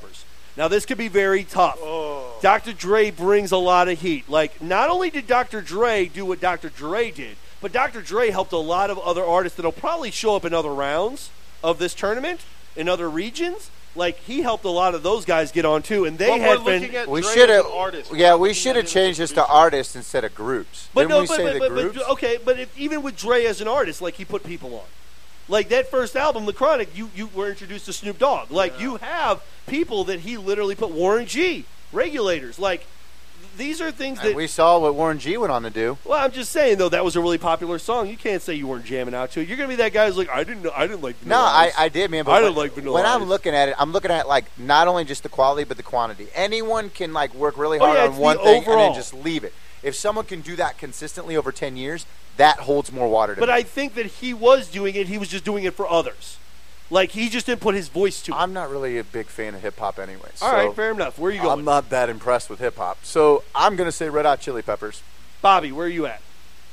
S14: Now, this could be very tough.
S15: Oh.
S14: Doctor Dre brings a lot of heat. Like, not only did Doctor Dre do what Doctor Dre did, but Doctor Dre helped a lot of other artists that'll probably show up in other rounds of this tournament, in other regions. Like, he helped a lot of those guys get on, too, and they
S15: But
S14: had
S15: we're
S14: been...
S15: looking at
S18: We
S15: Dre
S18: should
S15: as
S18: have,
S15: an artist.
S18: yeah,
S15: We're
S18: we
S15: looking
S18: should
S15: at
S18: have
S15: him as a
S18: changed this to
S15: producer.
S18: artists instead of groups.
S14: But
S18: Didn't
S14: no,
S18: we
S14: but,
S18: say
S14: but,
S18: the
S14: but,
S18: groups?
S14: but okay, but if, even with Dre as an artist, like, he put people on. Like, that first album, The Chronic, you, you were introduced to Snoop Dogg. Like, yeah. you have people that he literally put, Warren G, Regulators. Like, these are things that...
S18: And we saw what Warren G went on to do.
S14: Well, I'm just saying, though, that was a really popular song. You can't say you weren't jamming out to it. You're going to be that guy who's like, I didn't know, I didn't like Vanilla
S18: No, I,
S14: Ice.
S18: I did, man. But
S14: I
S18: when,
S14: didn't like Vanilla
S18: When
S14: Ice.
S18: I'm looking at it, I'm looking at, like, not only just the quality, but the quantity. Anyone can, like, work really
S14: Oh,
S18: hard
S14: yeah,
S18: on
S14: it's
S18: one
S14: the
S18: thing and
S14: overall.
S18: then just leave it. If someone can do that consistently over ten years, that holds more water to
S14: But
S18: me.
S14: I think that he was doing it. He was just doing it for others. Like, he just didn't put his voice to it.
S18: I'm not really a big fan of hip-hop anyway.
S14: All
S18: so
S14: right, fair enough. Where are you going?
S18: I'm not that impressed with hip-hop. So I'm going to say Red Hot Chili Peppers.
S14: Bobby, where are you at?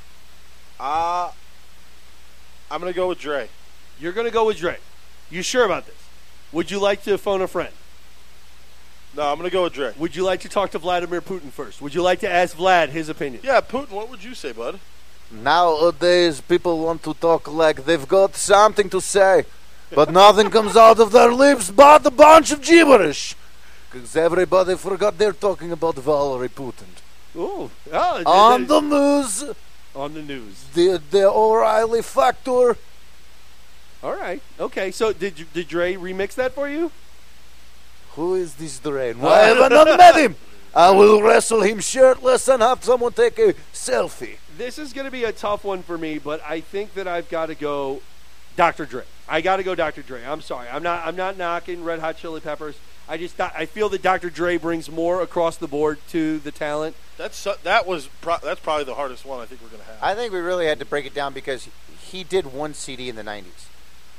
S15: Uh, I'm going to go with Dre.
S14: You're going to go with Dre. You sure about this? Would you like to phone a friend?
S15: No, I'm going to go with Dre.
S14: Would you like to talk to Vladimir Putin first? Would you like to ask Vlad his opinion?
S15: Yeah, Putin, what would you say, bud?
S19: Nowadays, people want to talk like they've got something to say, but nothing comes out of their lips but a bunch of gibberish. Because everybody forgot they're talking about Valery Putin.
S14: Ooh. Oh,
S19: On the news,
S14: on the news.
S19: the, the O'Reilly factor.
S14: All right. Okay. So did you, did Dre remix that for you?
S19: Who is this Drain? Why have I not met him? I will wrestle him shirtless and have someone take a selfie.
S14: This is going to be a tough one for me, but I think that I've got to go Doctor Dre. I got to go Doctor Dre. I'm sorry. I'm not I'm not knocking Red Hot Chili Peppers. I just thought, I feel that Doctor Dre brings more across the board to the talent.
S15: That's so, that was pro- that's probably the hardest one I think we're going to have.
S18: I think we really had to break it down because he did one C D in the nineties.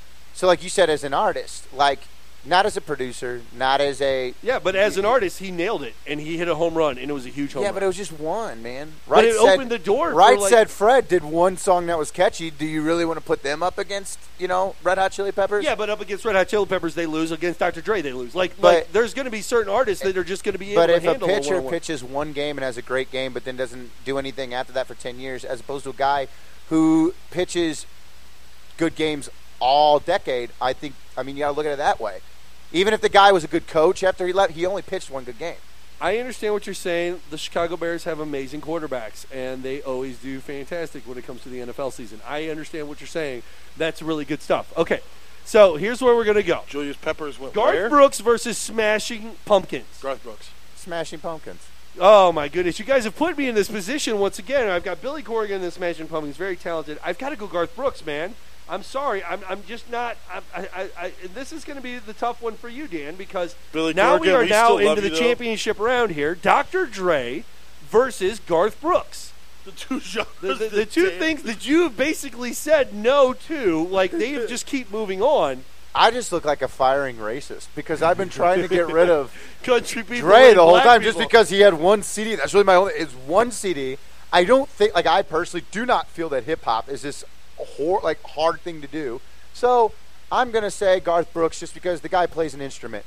S18: So like you said, as an artist, like not as a producer, not as a...
S14: Yeah, but as an artist, he nailed it, and he hit a home run, and it was a huge home
S18: yeah,
S14: run.
S18: but it was just one, man.
S14: But
S18: Right
S14: it
S18: said,
S14: opened the door for,
S18: Right
S14: like-
S18: Said Fred did one song that was catchy. Do you really want to put them up against, you know, Red Hot Chili Peppers?
S14: Yeah, but up against Red Hot Chili Peppers, they lose. Against Doctor Dre, they lose. Like,
S18: But-
S14: like there's going to be certain artists that are just going to be able
S18: But
S14: to
S18: if a
S14: handle
S18: pitcher
S14: one-on-one.
S18: pitches one game and has a great game, but then doesn't do anything after that for ten years, as opposed to a guy who pitches good games all decade, I think, I mean, you got to look at it that way. Even if the guy was a good coach after he left, he only pitched one good game.
S14: I understand what you're saying. The Chicago Bears have amazing quarterbacks, and they always do fantastic when it comes to the N F L season. I understand what you're saying. That's really good stuff. Okay, so here's where we're going to go.
S15: Julius Peppers went
S14: Garth
S15: where?
S14: Brooks versus Smashing Pumpkins.
S15: Garth Brooks.
S18: Smashing Pumpkins.
S14: Oh, my goodness. You guys have put me in this position once again. I've got Billy Corrigan and Smashing Pumpkins, very talented. I've got to go Garth Brooks, man. I'm sorry. I'm, I'm just not. I, I, I, this is going to be the tough one for you, Dan, because
S15: Billy
S14: now
S15: Corrigan,
S14: we are
S15: we
S14: now
S15: still
S14: into
S15: love
S14: the
S15: you, though.
S14: championship round here. Doctor Dre versus Garth Brooks.
S15: The two genres.
S14: The, the, the
S15: that
S14: two
S15: Dan-
S14: things that you have basically said no to, like they just keep moving on.
S18: I just look like a firing racist because I've been trying to get rid of
S14: Country people
S18: Dre
S14: and
S18: the whole
S14: black
S18: time just
S14: people.
S18: because he had one C D. That's really my only. It's one C D. I don't think, like, I personally do not feel that hip hop is this hor- like hard thing to do. So I'm gonna say Garth Brooks just because the guy plays an instrument.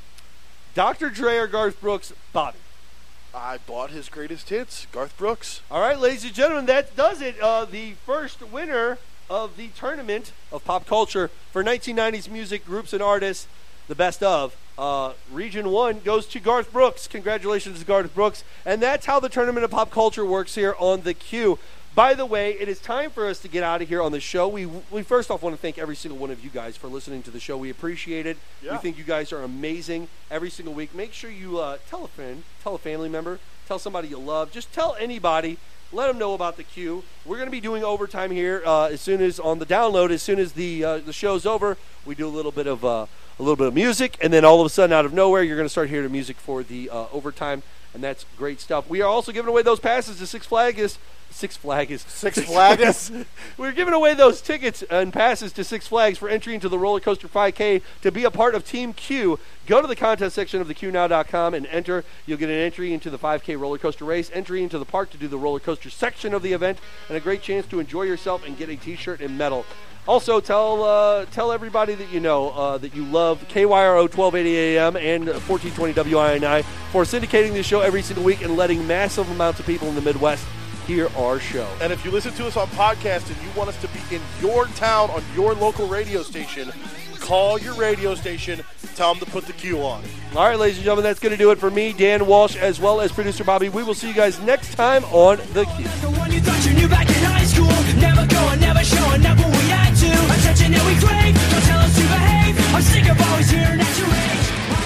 S14: Doctor Dre or Garth Brooks, Bobby.
S15: I bought his greatest hits, Garth Brooks.
S14: All right, ladies and gentlemen, that does it. Uh, the first winner of the tournament of pop culture for nineteen nineties music groups and artists, the best of, uh, Region one goes to Garth Brooks. Congratulations to Garth Brooks. And that's how the tournament of pop culture works here on the Q. By the way, it is time for us to get out of here on the show. We we first off want to thank every single one of you guys for listening to the show. We appreciate it.
S15: Yeah.
S14: We think you guys are amazing every single week. Make sure you uh, tell a friend, tell a family member, tell somebody you love. Just tell anybody. Let them know about the Q. We're going to be doing overtime here uh, as soon as on the download. As soon as the uh, the show's over, we do a little bit of uh, a little bit of music, and then all of a sudden, out of nowhere, you're going to start hearing music for the uh, overtime, and that's great stuff. We are also giving away those passes to Six Flags. Six Flags.
S12: Six Flags.
S14: We're giving away those tickets and passes to Six Flags for entry into the Roller Coaster five K to be a part of Team Q. Go to the contest section of the Q now dot com and enter. You'll get an entry into the five K roller coaster race, entry into the park to do the roller coaster section of the event, and a great chance to enjoy yourself and get a T-shirt and medal. Also, tell uh, tell everybody that you know uh, that you love K Y R O twelve eighty A M and fourteen twenty W I N I for syndicating this show every single week and letting massive amounts of people in the Midwest hear our show.
S15: And if you listen to us on podcast and you want us to be in your town on your local radio station, call your radio station, tell them to put the Q on.
S14: All right, ladies and gentlemen, that's going to do it for me, Dan Walsh, as well as producer Bobby. We will see you guys next time on The Q.
S16: The one you thought you knew back in high school. Never going, never showing up when we had to. Attention that we crave, don't tell us to behave. I'm sick of always hearing at your age.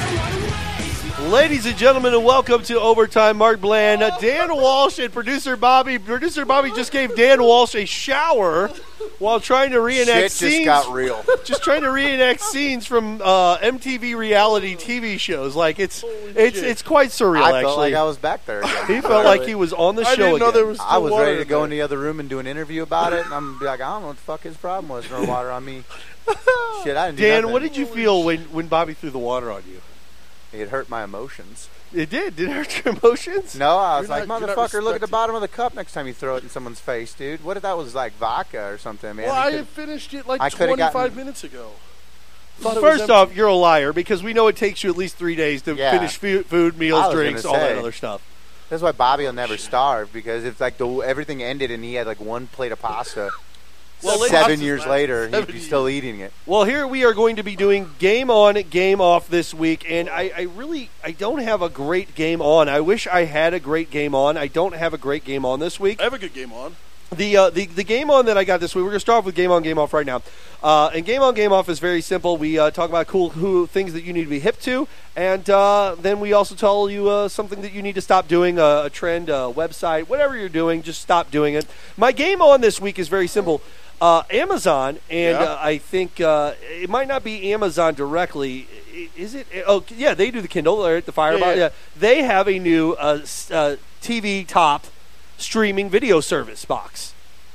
S14: Ladies and gentlemen, and welcome to Overtime. Mark Bland, uh, Dan Walsh, and producer Bobby. Producer Bobby just gave Dan Walsh a shower while trying to reenact
S12: Shit
S14: scenes.
S12: just got real.
S14: Just trying to reenact scenes from uh, M T V reality T V shows. Like it's it's
S15: shit.
S14: it's quite surreal.
S12: I
S14: actually,
S12: felt like I was back there again.
S14: he felt like he was on the
S15: I
S14: show
S15: didn't know
S14: again.
S15: there was still
S12: I was
S15: water
S12: ready to
S15: in
S12: go
S15: there.
S12: in the other room and do an interview about it, and I'm be like, I don't know what the fuck his problem was. No water on me. Shit, I didn't do
S14: Dan,
S12: nothing.
S14: what did you feel when, when Bobby threw the water on you?
S12: It hurt my emotions.
S14: It did. Did it hurt your emotions?
S12: No, I was
S15: You're
S12: like,
S15: not- you're not
S12: motherfucker, look at the
S15: respected.
S12: bottom of the cup next time you throw it in someone's face, dude. What if that was like vodka or something, man?
S15: Well,
S12: He
S15: I
S12: could-
S15: had finished it like
S12: I coulda
S15: twenty-five
S12: gotten-
S15: minutes ago. Thought it was
S14: First
S15: empty.
S14: off, you're a liar because we know it takes you at least three days to
S12: Yeah.
S14: finish food, food
S12: I
S14: meals,
S12: was
S14: drinks,
S12: gonna
S14: all that
S12: say.
S14: other stuff.
S12: That's why Bobby will never starve, because if like the everything ended and he had like one plate of pasta,
S14: Well, let's-
S12: seven years later he'd
S15: Seven
S12: be still eating it.
S14: Well, here we are going to be doing game on, game off this week, and I, I really I don't have a great game on. I wish I had a great game on. I don't have a great game on this week.
S15: I have a good game on.
S14: The uh, the the game on that I got this week. We're gonna start off with game on, game off right now. Uh, and game on, game off is very simple. We uh, talk about cool who things that you need to be hip to, and uh, then we also tell you uh, something that you need to stop doing, uh, a trend, a website, whatever you're doing, just stop doing it. My game on this week is very simple. Uh, Amazon, and
S15: Yeah.
S14: uh, I think uh, it might not be Amazon directly. I- Is it? Oh, yeah, they do the Kindle. They're at the Fireball.
S15: Yeah,
S14: Yeah,
S15: yeah.
S14: they have a new uh, s- uh, T V top streaming video service box,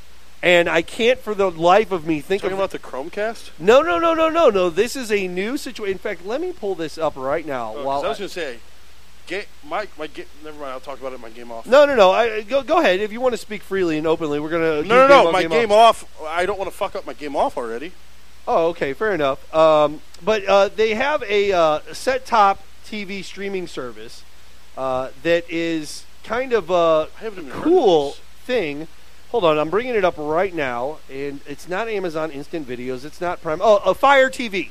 S14: and I can't for the life of me think
S15: Talking
S14: of
S15: about the Chromecast?
S14: no, no, no, no, no, no. This is a new situation. In fact, let me pull this up right now.
S15: Oh, 'cause
S14: while
S15: I was
S14: I-
S15: going to say, ga- my, my ga- never mind, I'll talk about it in my game off.
S14: no, no, no. I, go, go ahead. If you want to speak freely and openly, we're gonna. do
S15: No, no,
S14: game
S15: no,
S14: on,
S15: my
S14: game
S15: game
S14: off.
S15: off. I don't want to fuck up my game off already.
S14: Oh, okay, fair enough. Um, but uh, they have a uh, set-top T V streaming service uh, that is kind of a
S15: I haven't even heard of
S14: cool
S15: this.
S14: thing. Hold on, I'm bringing it up right now, and it's not Amazon Instant Videos. It's not Prime. Oh, a Fire T V.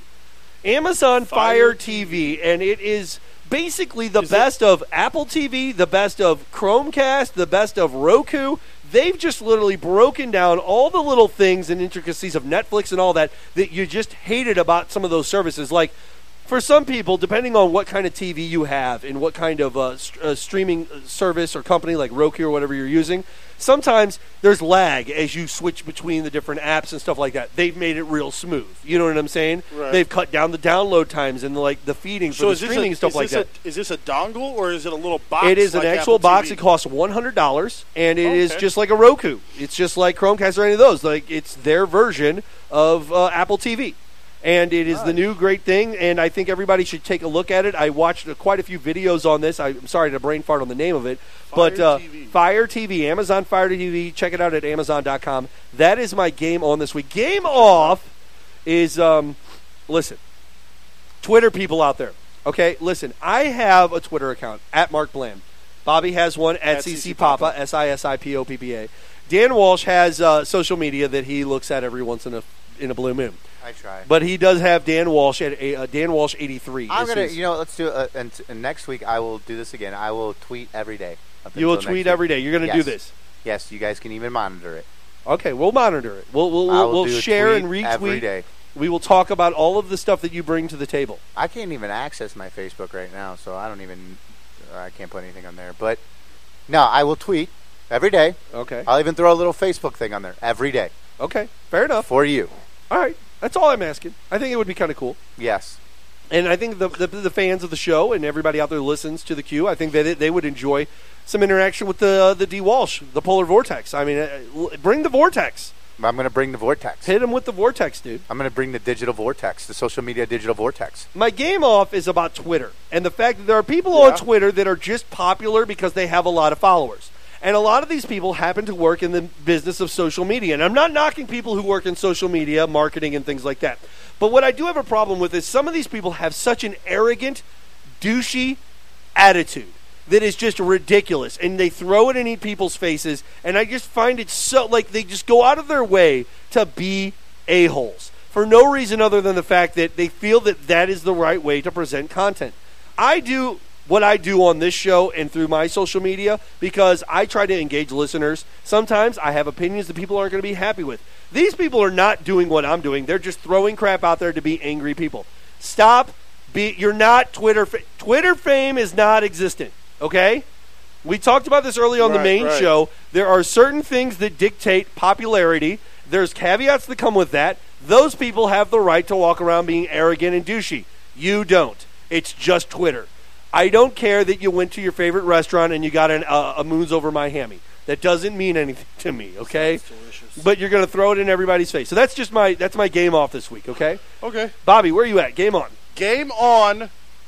S14: Amazon Fire,
S15: Fire
S14: T V, and it is basically the
S15: Is
S14: best of Apple T V, the best of Chromecast, the best of Roku. They've just literally broken down all the little things and intricacies of Netflix and all that that you just hated about some of those services. Like, for some people, depending on what kind of T V you have and what kind of uh, st- uh, streaming service or company like Roku or whatever you're using, sometimes there's lag as you switch between the different apps and stuff like that. They've made it real smooth. You know what I'm saying?
S15: Right.
S14: They've cut down the download times and like the feeding for
S15: So
S14: the
S15: is this,
S14: streaming
S15: a,
S14: and stuff
S15: is,
S14: like
S15: this
S14: that.
S15: a, is this a dongle or is it a little box?
S14: It is an
S15: like
S14: actual
S15: Apple
S14: box.
S15: T V?
S14: It costs one hundred dollars, and it is
S15: Okay.
S14: just like a Roku. It's just like Chromecast or any of those. Like, it's their version of uh, Apple T V. And it is the new great thing, and I think everybody should take a look at it. I watched uh, quite a few videos on this. I'm sorry to brain fart on the name of it. but uh,
S15: T V.
S14: Fire T V, Amazon Fire T V. Check it out at amazon dot com. That is my game on this week. Game off is, um, listen, Twitter people out there. Okay, listen, I have a Twitter account, at Mark Bland. Bobby has one, at,
S15: At
S14: C C
S15: CC
S14: Papa,
S15: Papa.
S14: S I S I P O P P A. Dan Walsh has uh, social media that he looks at every once in a in a blue moon.
S12: I try.
S14: But he does have Dan Walsh at a, uh, Dan Walsh eighty-three.
S12: I'm
S14: This
S12: gonna,
S14: is-
S12: you know, let's do it. Uh, and, and next week I will do this again. I will tweet every day. up
S14: You will
S12: until
S14: tweet
S12: next
S14: every
S12: week.
S14: day. You're going to
S12: Yes.
S14: do this.
S12: Yes, you guys can even monitor it.
S14: Okay, we'll monitor it. We'll we'll
S12: I
S14: we'll,
S12: will
S14: we'll
S12: do a
S14: share and
S12: tweet
S14: retweet.
S12: every day.
S14: We will talk about all of the stuff that you bring to the table.
S12: I can't even access my Facebook right now, so I don't even. I can't put anything on there. But no, I will tweet every day.
S14: Okay.
S12: I'll even throw a little Facebook thing on there every day.
S14: Okay, fair enough.
S12: For you.
S14: All right, that's all I'm asking. I think it would be kind of cool.
S12: Yes.
S14: And I think the, the the fans of the show and everybody out there who listens to the Q, I think that they, they would enjoy some interaction with the the D Walsh, the Polar Vortex. I mean, uh, bring the Vortex.
S18: I'm going to bring the Vortex.
S14: Hit him with the Vortex, dude.
S18: I'm going to bring the digital Vortex, the social media digital Vortex.
S14: My game off is about Twitter and the fact that there are people
S18: Yeah.
S14: on Twitter that are just popular because they have a lot of followers. And a lot of these people happen to work in the business of social media. And I'm not knocking people who work in social media, marketing, and things like that. But what I do have a problem with is some of these people have such an arrogant, douchey attitude that is just ridiculous. And they throw it in people's faces. And I just find it so, like, they just go out of their way to be a-holes for no reason other than the fact that they feel that that is the right way to present content. I do what I do on this show and through my social media because I try to engage listeners. Sometimes I have opinions that people aren't going to be happy with. These people are not doing what I'm doing. They're just throwing crap out there to be angry people. Stop. Be, you're not Twitter. Fa- Twitter fame is not existent, okay? We talked about this early on
S15: Right,
S14: the main
S15: right.
S14: show. There are certain things that dictate popularity. There's caveats that come with that. Those people have the right to walk around being arrogant and douchey. You don't. It's just Twitter. I don't care that you went to your favorite restaurant and you got an, uh, a moons over my hammy. That doesn't mean anything to me, okay? But you're going to throw it in everybody's face. So that's just my that's my game off this week, okay?
S15: Okay.
S14: Bobby, where are you at? Game on.
S15: Game on,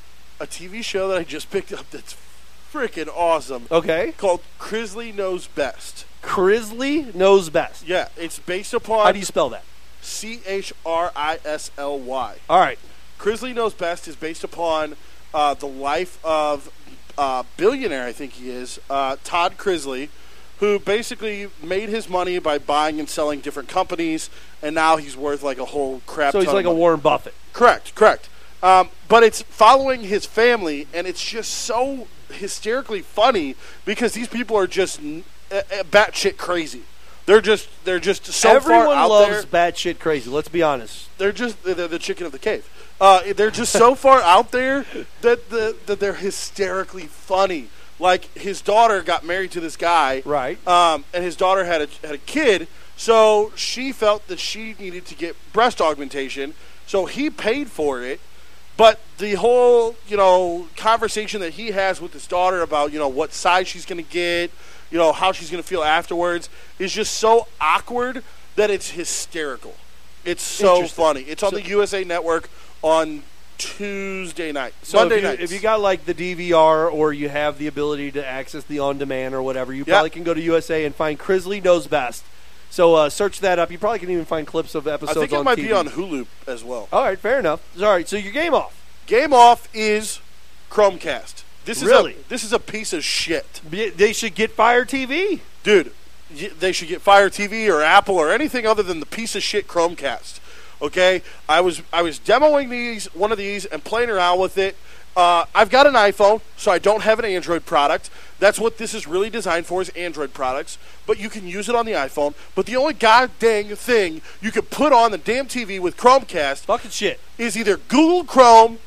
S15: a T V show that I just picked up that's freaking awesome.
S14: Okay.
S15: Called Crisley Knows Best.
S14: Crisley Knows Best.
S15: Yeah, it's based upon...
S14: How do you spell that?
S15: C H R I S L Y.
S14: All right.
S15: Crisley Knows Best is based upon uh, the life of uh, billionaire, I think he is, uh, Todd Crisley, who basically made his money by buying and selling different companies, and now he's worth like a whole crap
S14: So
S15: ton
S14: he's like
S15: of
S14: a
S15: money.
S14: Warren Buffett.
S15: Correct, correct. Um, but it's following his family, and it's just so hysterically funny because these people are just uh, uh, batshit crazy. They're just they're just so
S14: Everyone
S15: far out
S14: loves
S15: there.
S14: batshit crazy. Let's be honest.
S15: They're just they're the chicken of the cave. Uh, they're just so far out there that the that they're hysterically funny. Like his daughter got married to this guy,
S14: right?
S15: Um, and his daughter had a had a kid, so she felt that she needed to get breast augmentation. So he paid for it, but the whole you know conversation that he has with his daughter about you know what size she's going to get, you know how she's going to feel afterwards, is just so awkward that it's hysterical. It's so
S14: Interesting.
S15: funny. It's on
S14: So-
S15: the U S A Network on Tuesday night,
S14: So
S15: Monday
S14: if you,
S15: nights.
S14: if you got like the D V R or you have the ability to access the on-demand or whatever, you
S15: Yeah.
S14: probably can go to U S A and find Crisley Knows Best. So uh, search that up. You probably can even find clips of
S15: I
S14: episodes
S15: think it
S14: on
S15: might
S14: T V.
S15: be on Hulu as well.
S14: All right, fair enough. All right, so your game off.
S15: Game off is Chromecast. This is
S14: Really?
S15: a, this is a piece of shit.
S14: They should get Fire T V.
S15: Dude, y- they should get Fire T V or Apple or anything other than the piece of shit Chromecast. Okay? I was I was demoing these one of these and playing around with it. Uh, I've got an iPhone, so I don't have an Android product. That's what this is really designed for, is Android products. But you can use it on the iPhone. But the only goddamn thing you can put on the damn T V with Chromecast
S14: fucking shit
S15: is either Google Chrome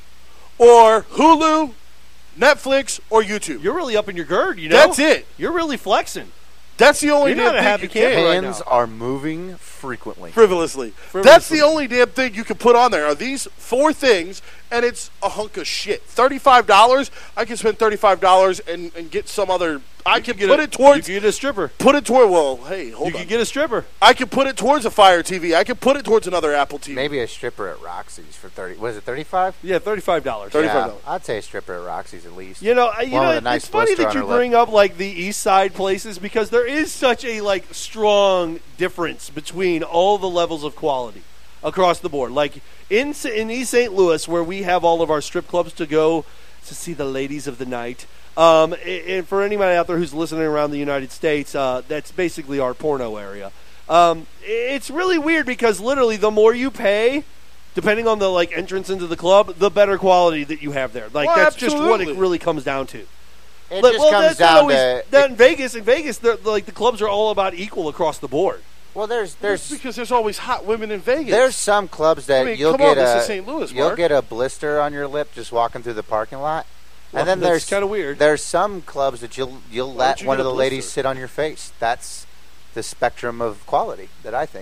S15: or Hulu, Netflix, or YouTube.
S14: You're really up in your gird, you know?
S15: That's it.
S14: You're really flexing.
S15: That's the only
S14: You're
S15: damn
S14: not a
S15: thing
S14: happy
S15: you
S14: camper
S15: can.
S14: right
S18: Hands
S14: now.
S18: are moving frequently.
S15: Frivolously. That's the only damn thing you can put on there are these four things, and it's a hunk of shit. thirty-five dollars, I can spend thirty-five dollars and, and get some other... I can
S14: get
S15: put
S14: a-
S15: it towards...
S14: You can get a stripper.
S15: Put it toward... Well, hey, hold
S14: You
S15: on.
S14: can get a stripper.
S15: I can put it towards a Fire T V. I can put it towards another Apple T V.
S18: Maybe a stripper at Roxy's for thirty. Was it thirty-five?
S14: Yeah, thirty-five dollars.
S15: thirty-five dollars.
S18: Yeah, I'd say a stripper at Roxy's at least.
S14: You know, uh, you
S18: One
S14: know,
S18: with a nice
S14: it's funny
S18: blister
S14: that
S18: on
S14: you
S18: her lip.
S14: bring up like the East Side places because there is such a like strong difference between all the levels of quality across the board. Like in S- in East Saint Louis, where we have all of our strip clubs to go to see the ladies of the night. Um, a- and for anybody out there who's listening around the United States, uh, that's basically our porno area. Um, it's really weird because literally the more you pay, depending on the like entrance into the club, the better quality that you have there. Like
S15: Well,
S14: that's just what it
S15: absolutely.
S14: really comes down to.
S18: It
S14: Like,
S18: just
S14: well,
S18: comes
S14: that's not
S18: down
S14: always,
S18: to
S14: that in Vegas. In Vegas, the, like the clubs are all about equal across the board.
S18: well, there's
S15: That's
S18: there's
S15: because there's always hot women in Vegas.
S18: there's some clubs that
S15: I mean,
S18: you'll
S15: come
S18: get
S15: on, this
S18: a
S15: is Saint Louis,
S18: you'll
S15: Mark.
S18: get a blister on your lip just walking through the parking lot,
S14: Well,
S18: and then
S14: that's
S18: there's
S14: kinda weird.
S18: There's some clubs that you'll you'll
S15: Why
S18: let
S15: don't you
S18: one
S15: get
S18: of
S15: a
S18: the ladies
S15: blister?
S18: sit on your face. That's the spectrum of quality that I think.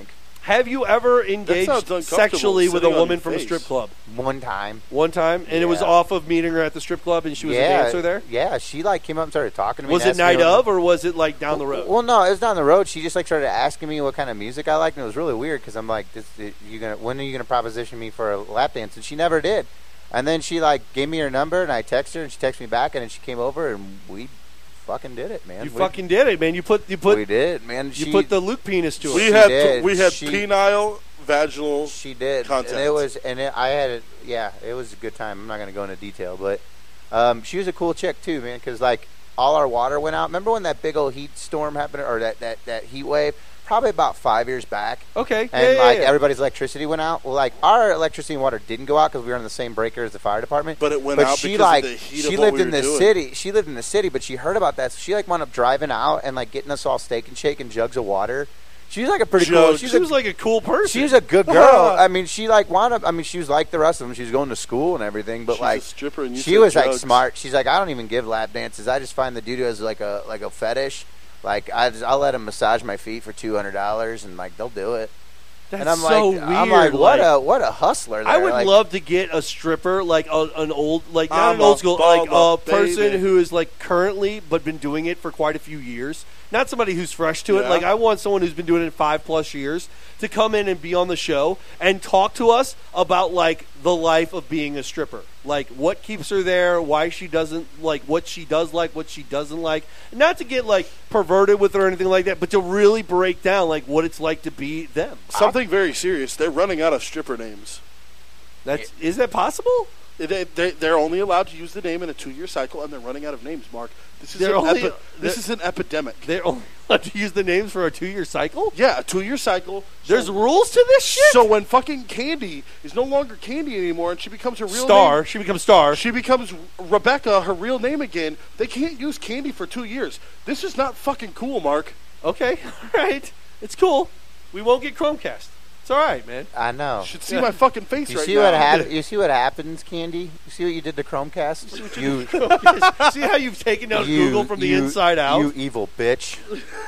S14: Have you ever
S15: sounds
S14: engaged
S15: uncomfortable,
S14: sexually with a
S15: sitting on
S14: woman
S15: your
S14: from a
S15: face.
S14: strip club?
S18: One time.
S14: One time? And it was
S18: Yeah.
S14: off of meeting her at the strip club and she was
S18: yeah,
S14: a dancer there?
S18: Yeah, she like came up and started talking to me.
S14: Was
S18: and
S14: it
S18: asked me
S14: night
S18: what-
S14: of or was it like down the road?
S18: Well, no, it was down the road. She just like started asking me what kind of music I liked, and it was really weird because I'm like, this, you gonna when are you gonna proposition me for a lap dance? And she never did. And then she like gave me her number, and I texted her, and she texted me back, and then she came over, and we fucking did it, man.
S14: You
S18: we,
S14: fucking did it, man. You put you put
S18: we did, man.
S14: you
S18: She,
S14: put the Luke penis to it.
S15: We
S18: She
S15: had
S18: did.
S15: we had
S18: She-
S15: penile, vaginal.
S18: She did.
S15: Contact.
S18: And it was, and it, I had it. Yeah, it was a good time. I'm not gonna go into detail, but um, she was a cool chick too, man. Because like all our water went out. Remember when that big old heat storm happened, or that that that heat wave? Probably about five years back.
S14: Okay.
S18: And
S14: yeah,
S18: like
S14: yeah, yeah.
S18: everybody's electricity went out. Well, like our electricity and water didn't go out because we were on the same breaker as the fire department.
S15: But it went
S18: but
S15: out
S18: she
S15: because
S18: like
S15: of the heat
S18: she
S15: of what
S18: lived
S15: we
S18: in
S15: were
S18: the
S15: doing.
S18: city. She lived in the city, but she heard about that, so she like wound up driving out and like getting us all steak and shake and jugs of water. She was like a pretty cool.
S15: Jugs.
S18: She's
S14: She
S18: a,
S14: was like a cool person.
S18: she was a good girl. I mean, she like wound up. I mean, she was like the rest of them. She was going to school and everything, but
S15: She's
S18: like
S15: a stripper and you
S18: she
S15: said
S18: was like
S15: jugs.
S18: smart. She's like, I don't even give lap dances. I just find the dude as like a like a fetish. Like I just, I'll let him massage my feet for two hundred dollars, and like they'll do it.
S14: That's
S18: and I'm
S14: so
S18: like,
S14: weird.
S18: I'm like, what
S14: like,
S18: a what a hustler. There.
S14: I would
S18: like,
S14: love to get a stripper, like a, an old, like not
S15: I'm
S14: an old
S15: a
S14: school, like a
S15: bubba,
S14: person
S15: baby.
S14: who is like currently, but been doing it for quite a few years. Not somebody who's fresh to it.
S15: Yeah.
S14: Like I want someone who's been doing it five plus years to come in and be on the show and talk to us about like the life of being a stripper, like what keeps her there, why she doesn't like, what she does like, what she doesn't like. Not to get like perverted with her or anything like that, but to really break down like what it's like to be them.
S15: Something very serious. They're running out of stripper names.
S14: That's is that possible?
S15: They, they, they're only allowed to use the name in a two-year cycle, and they're running out of names, Mark. This is, an,
S14: They're only-
S15: epi- this
S14: they're-
S15: is an epidemic.
S14: They're only allowed to use the names for a two-year cycle?
S15: Yeah, a two-year cycle.
S14: There's
S15: so,
S14: rules to this shit?
S15: So when fucking Candy is no longer Candy anymore and she becomes her real
S14: Star.
S15: name.
S14: She becomes Star.
S15: She becomes Rebecca, her real name again. They can't use Candy for two years. This is not fucking cool, Mark.
S14: Okay, all right. It's cool. We won't get Chromecast. It's all right, man.
S18: I know.
S15: You should see my fucking face
S18: You
S15: right
S18: see
S15: now.
S18: what hap- You see what happens, Candy? You see what you did to Chromecast? You,
S14: See how you've taken down
S18: you-
S14: Google from the
S18: you-
S14: inside out?
S18: You evil bitch.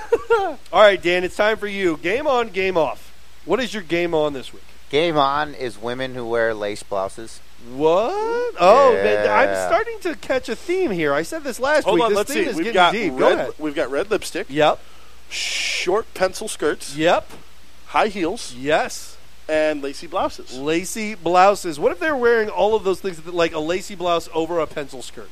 S14: All right, Dan, it's time for you. Game on, game off. What is your game on this week?
S18: Game on is women who wear lace blouses.
S14: What? Oh, man,
S18: Yeah.
S14: I'm starting to catch a theme here. I said this last
S15: Hold
S14: week.
S15: on,
S14: this
S15: let's
S14: theme
S15: see.
S14: is
S15: We've
S14: getting
S15: got
S14: deep. Go ahead.
S15: red. We've got red lipstick.
S14: Yep.
S15: Short pencil skirts.
S14: Yep.
S15: High heels.
S14: Yes.
S15: And lacy blouses.
S14: Lacy blouses. What if they're wearing all of those things, like a lacy blouse over a pencil skirt?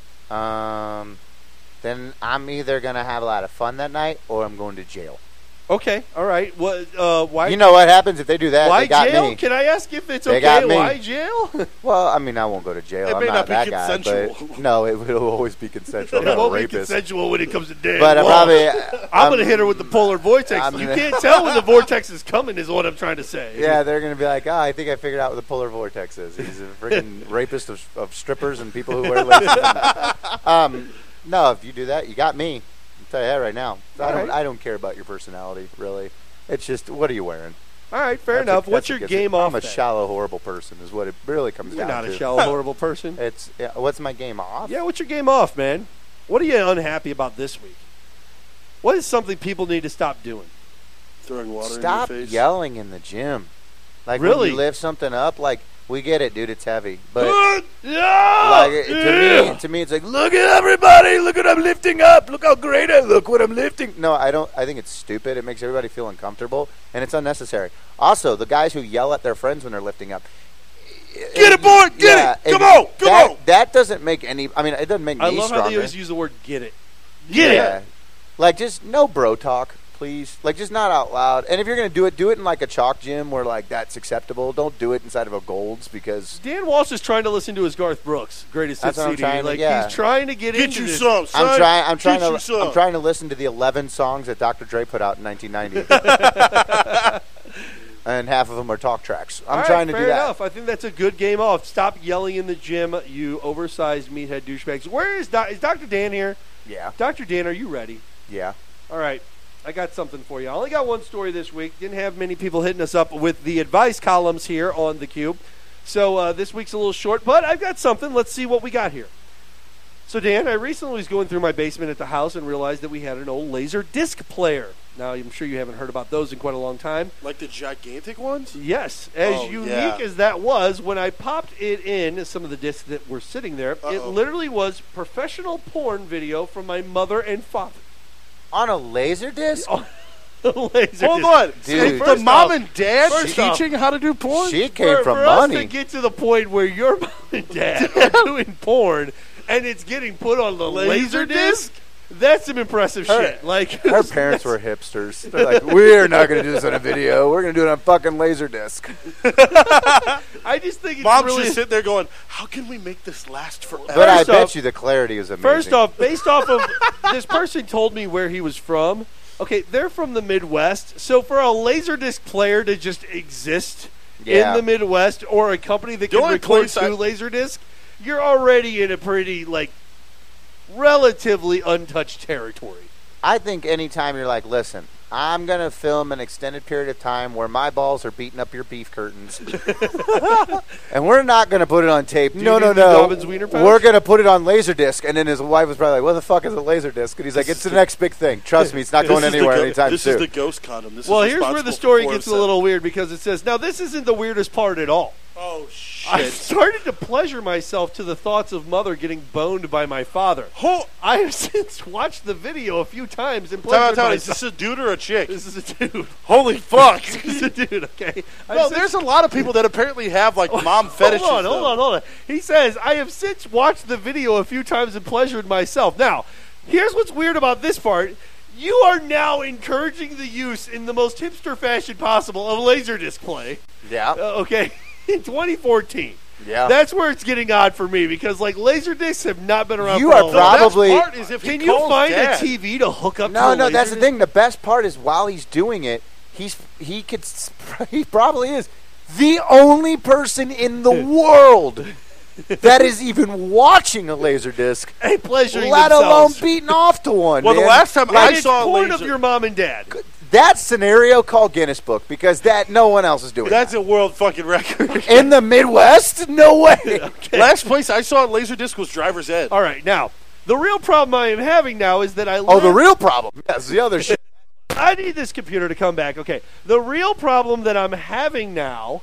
S18: Um, then I'm either gonna have a lot of fun that night or I'm going to jail.
S14: Okay, all right. What? Uh, why?
S18: You know what happens if they do that?
S14: Why
S18: they got
S14: jail?
S18: me.
S14: Can I ask if it's
S18: They
S14: okay?
S18: got me.
S14: Why jail?
S18: Well, I mean, I won't go to jail.
S15: It
S18: I'm
S15: may
S18: not,
S15: not be
S18: that guy,
S15: consensual.
S18: but no, it will always be consensual. I'm
S14: It
S18: not a
S14: won't be
S18: rapist.
S14: consensual when it comes to Dan.
S18: But I
S14: Walsh.
S18: probably-
S14: I'm
S18: I'm-
S14: going to hit her with the polar vortex.
S18: I'm
S14: You
S18: gonna-
S14: can't tell when the vortex is coming, is what I'm trying to say.
S18: Yeah, they're gonna be like, oh, I think I figured out what the polar vortex is. He's a freaking rapist of, of strippers and people who wear laces. um, no, if you do that, you got me. I'll tell you that right now. I
S14: All
S18: don't.
S14: right.
S18: I don't care about your personality, really. It's just, what are you wearing?
S14: All right, fair
S18: That's
S14: enough.
S18: a-
S14: What's
S18: that's a
S14: your
S18: good
S14: game
S18: thing.
S14: off?
S18: I'm a
S14: then?
S18: shallow, horrible person, is what it really comes
S14: You're
S18: down
S14: not
S18: to.
S14: a shallow, horrible person.
S18: It's yeah, what's my game off?
S14: Yeah, what's your game off, man? What are you unhappy about this week? What is something people need to stop doing?
S15: Throwing water
S18: Stop
S15: in your face.
S18: yelling in the gym. Like
S14: Really?
S18: when you lift something up, like we get it, dude. It's heavy, but
S14: yeah!
S18: like it- to me, to me, it's like, look at everybody, look what I'm lifting up, look how great I look, what I'm lifting. No, I don't. I think it's stupid. It makes everybody feel uncomfortable, and it's unnecessary. Also, the guys who yell at their friends when they're lifting up.
S15: Get it, boy! Get
S18: Yeah,
S15: it! Come
S18: and
S15: on! Come
S18: that,
S15: on!
S18: That doesn't make any. I mean, it doesn't make
S14: I
S18: me
S14: love
S18: stronger.
S14: how they always use the word "get it." Get
S18: yeah.
S14: it.
S18: Like, just no bro talk, please. Like, just not out loud. And if you're gonna do it, do it in like a chalk gym where like that's acceptable. Don't do it inside of a Gold's because
S14: Dan Walsh is trying to listen to his Garth Brooks greatest hits
S18: That's what I'm
S14: C D.
S18: trying to-
S14: Like
S18: yeah.
S14: he's trying to get,
S15: Get
S14: into
S15: you
S14: this.
S15: some, son.
S18: I'm trying. I'm trying
S15: Get you
S18: to.
S15: some.
S18: I'm trying to listen to the eleven songs that Doctor Dre put out in nineteen ninety, and half of them are talk tracks. I'm
S14: All right,
S18: trying to
S14: fair
S18: do that.
S14: enough. I think that's a good game off. Stop yelling in the gym, you oversized meathead douchebags. Where is Do- is Doctor Dan here?
S18: Yeah.
S14: Doctor Dan, are you ready?
S18: Yeah.
S14: All right. I got something for you. I only got one story this week. Didn't have many people hitting us up with the advice columns here on theCUBE. So uh, this week's a little short, but I've got something. Let's see what we got here. So, Dan, I recently was going through my basement at the house and realized that we had an old laser disc player Now, I'm sure you haven't heard about those in quite a long time.
S15: Like the gigantic ones?
S14: Yes. As
S15: Oh,
S14: unique
S15: yeah.
S14: as that was, when I popped it in, some of the discs that were sitting there,
S15: Uh-oh.
S14: it literally was professional porn video from my mother and father.
S18: On a laser disc?
S14: Laser
S15: Hold
S14: disc.
S15: on.
S18: Dude.
S15: The
S14: First
S15: mom
S14: off-
S15: and dad
S14: first off,
S15: teaching how to do porn?
S18: She came
S14: for,
S18: from
S14: for
S18: money.
S14: us to get to the point where your mom and dad are doing porn and it's getting put on the laser,
S15: Laser
S14: disc, that's some impressive
S18: Her-
S14: shit. Like
S18: Her parents were hipsters. They're like, we're not going to do this on a video. We're going to do it on fucking laser disc.
S14: I just think it's
S15: Mom's
S14: really
S15: just sitting there going, how can we make this last forever?
S18: But I
S14: First
S18: bet
S14: off-
S18: you the clarity is amazing.
S14: First off, based off of this person told me where he was from. Okay, they're from the Midwest, so for a Laserdisc player to just exist
S18: Yeah.
S14: in the Midwest or a company that
S15: The
S14: can
S15: only
S14: record
S15: place I-
S14: to Laserdisc, you're already in a pretty like relatively untouched territory.
S18: I think anytime you're like, listen, I'm going to film an extended period of time where my balls are beating up your beef curtains. And we're not going to put it on tape.
S14: you
S18: No,
S14: need
S18: no,
S14: the
S18: no.
S14: Dobbins Wiener pouch?
S18: We're going to put it on Laserdisc. And then his wife was probably like, what the fuck is a Laserdisc? And he's like, it's the next big thing. Trust me, it's not
S15: This
S18: going
S15: is the
S18: anywhere
S15: go-
S18: anytime
S15: This
S18: soon.
S15: is the ghost condom. This
S14: Well,
S15: is
S14: here's where the
S15: responsible
S14: story
S15: for
S14: gets a
S15: four
S14: little weird because it says, now this isn't the weirdest part at all.
S15: Oh, shit.
S14: I started to pleasure myself to the thoughts of mother getting boned by my father.
S15: Hold-
S14: I have since watched the video a few times and
S15: Time out,
S14: pleasured
S15: time out. Is
S14: myself.
S15: this a dude or a chick?
S14: This is a dude.
S15: Holy fuck.
S14: This is a dude, okay? I've
S15: No,
S14: since-
S15: there's a lot of people that apparently have, like, mom fetishes.
S14: Hold on, hold
S15: though.
S14: on, hold on. He says, I have since watched the video a few times and pleasured myself. Now, here's what's weird about this part. You are now encouraging the use in the most hipster fashion possible of Laserdisc play.
S18: Yeah.
S14: Uh, okay? In twenty fourteen.
S18: Yeah.
S14: That's where it's getting odd for me because, like, Laserdiscs have not been around
S18: You
S14: for
S18: are
S14: a long
S18: probably-
S15: The best part is if he
S14: Can you
S15: calls
S14: find
S15: dad.
S14: a T V to hook up to
S18: No,
S14: a
S18: no, that's the
S14: Laserdisc?
S18: thing. The best part is while he's doing it, he's he could s- he probably is the only person in the world that is even watching a laser disc,
S14: Hey, pleasuring
S18: let alone
S14: themselves.
S18: beating off to one.
S15: Well, the
S18: man.
S15: last time
S14: And
S15: I
S14: it's
S15: saw a
S14: porn
S15: laser,
S14: of your mom and dad.
S18: that scenario called Guinness Book because that no one else is doing.
S15: that's
S18: that.
S15: a world fucking record.
S18: In the Midwest, no way.
S15: Last place I saw a laser disc was Driver's Ed.
S14: All right, now, the real problem I am having now is that I
S18: Oh, the
S14: live-
S18: real problem. That's the other shit.
S14: I need this computer to come back. Okay. The real problem that I'm having now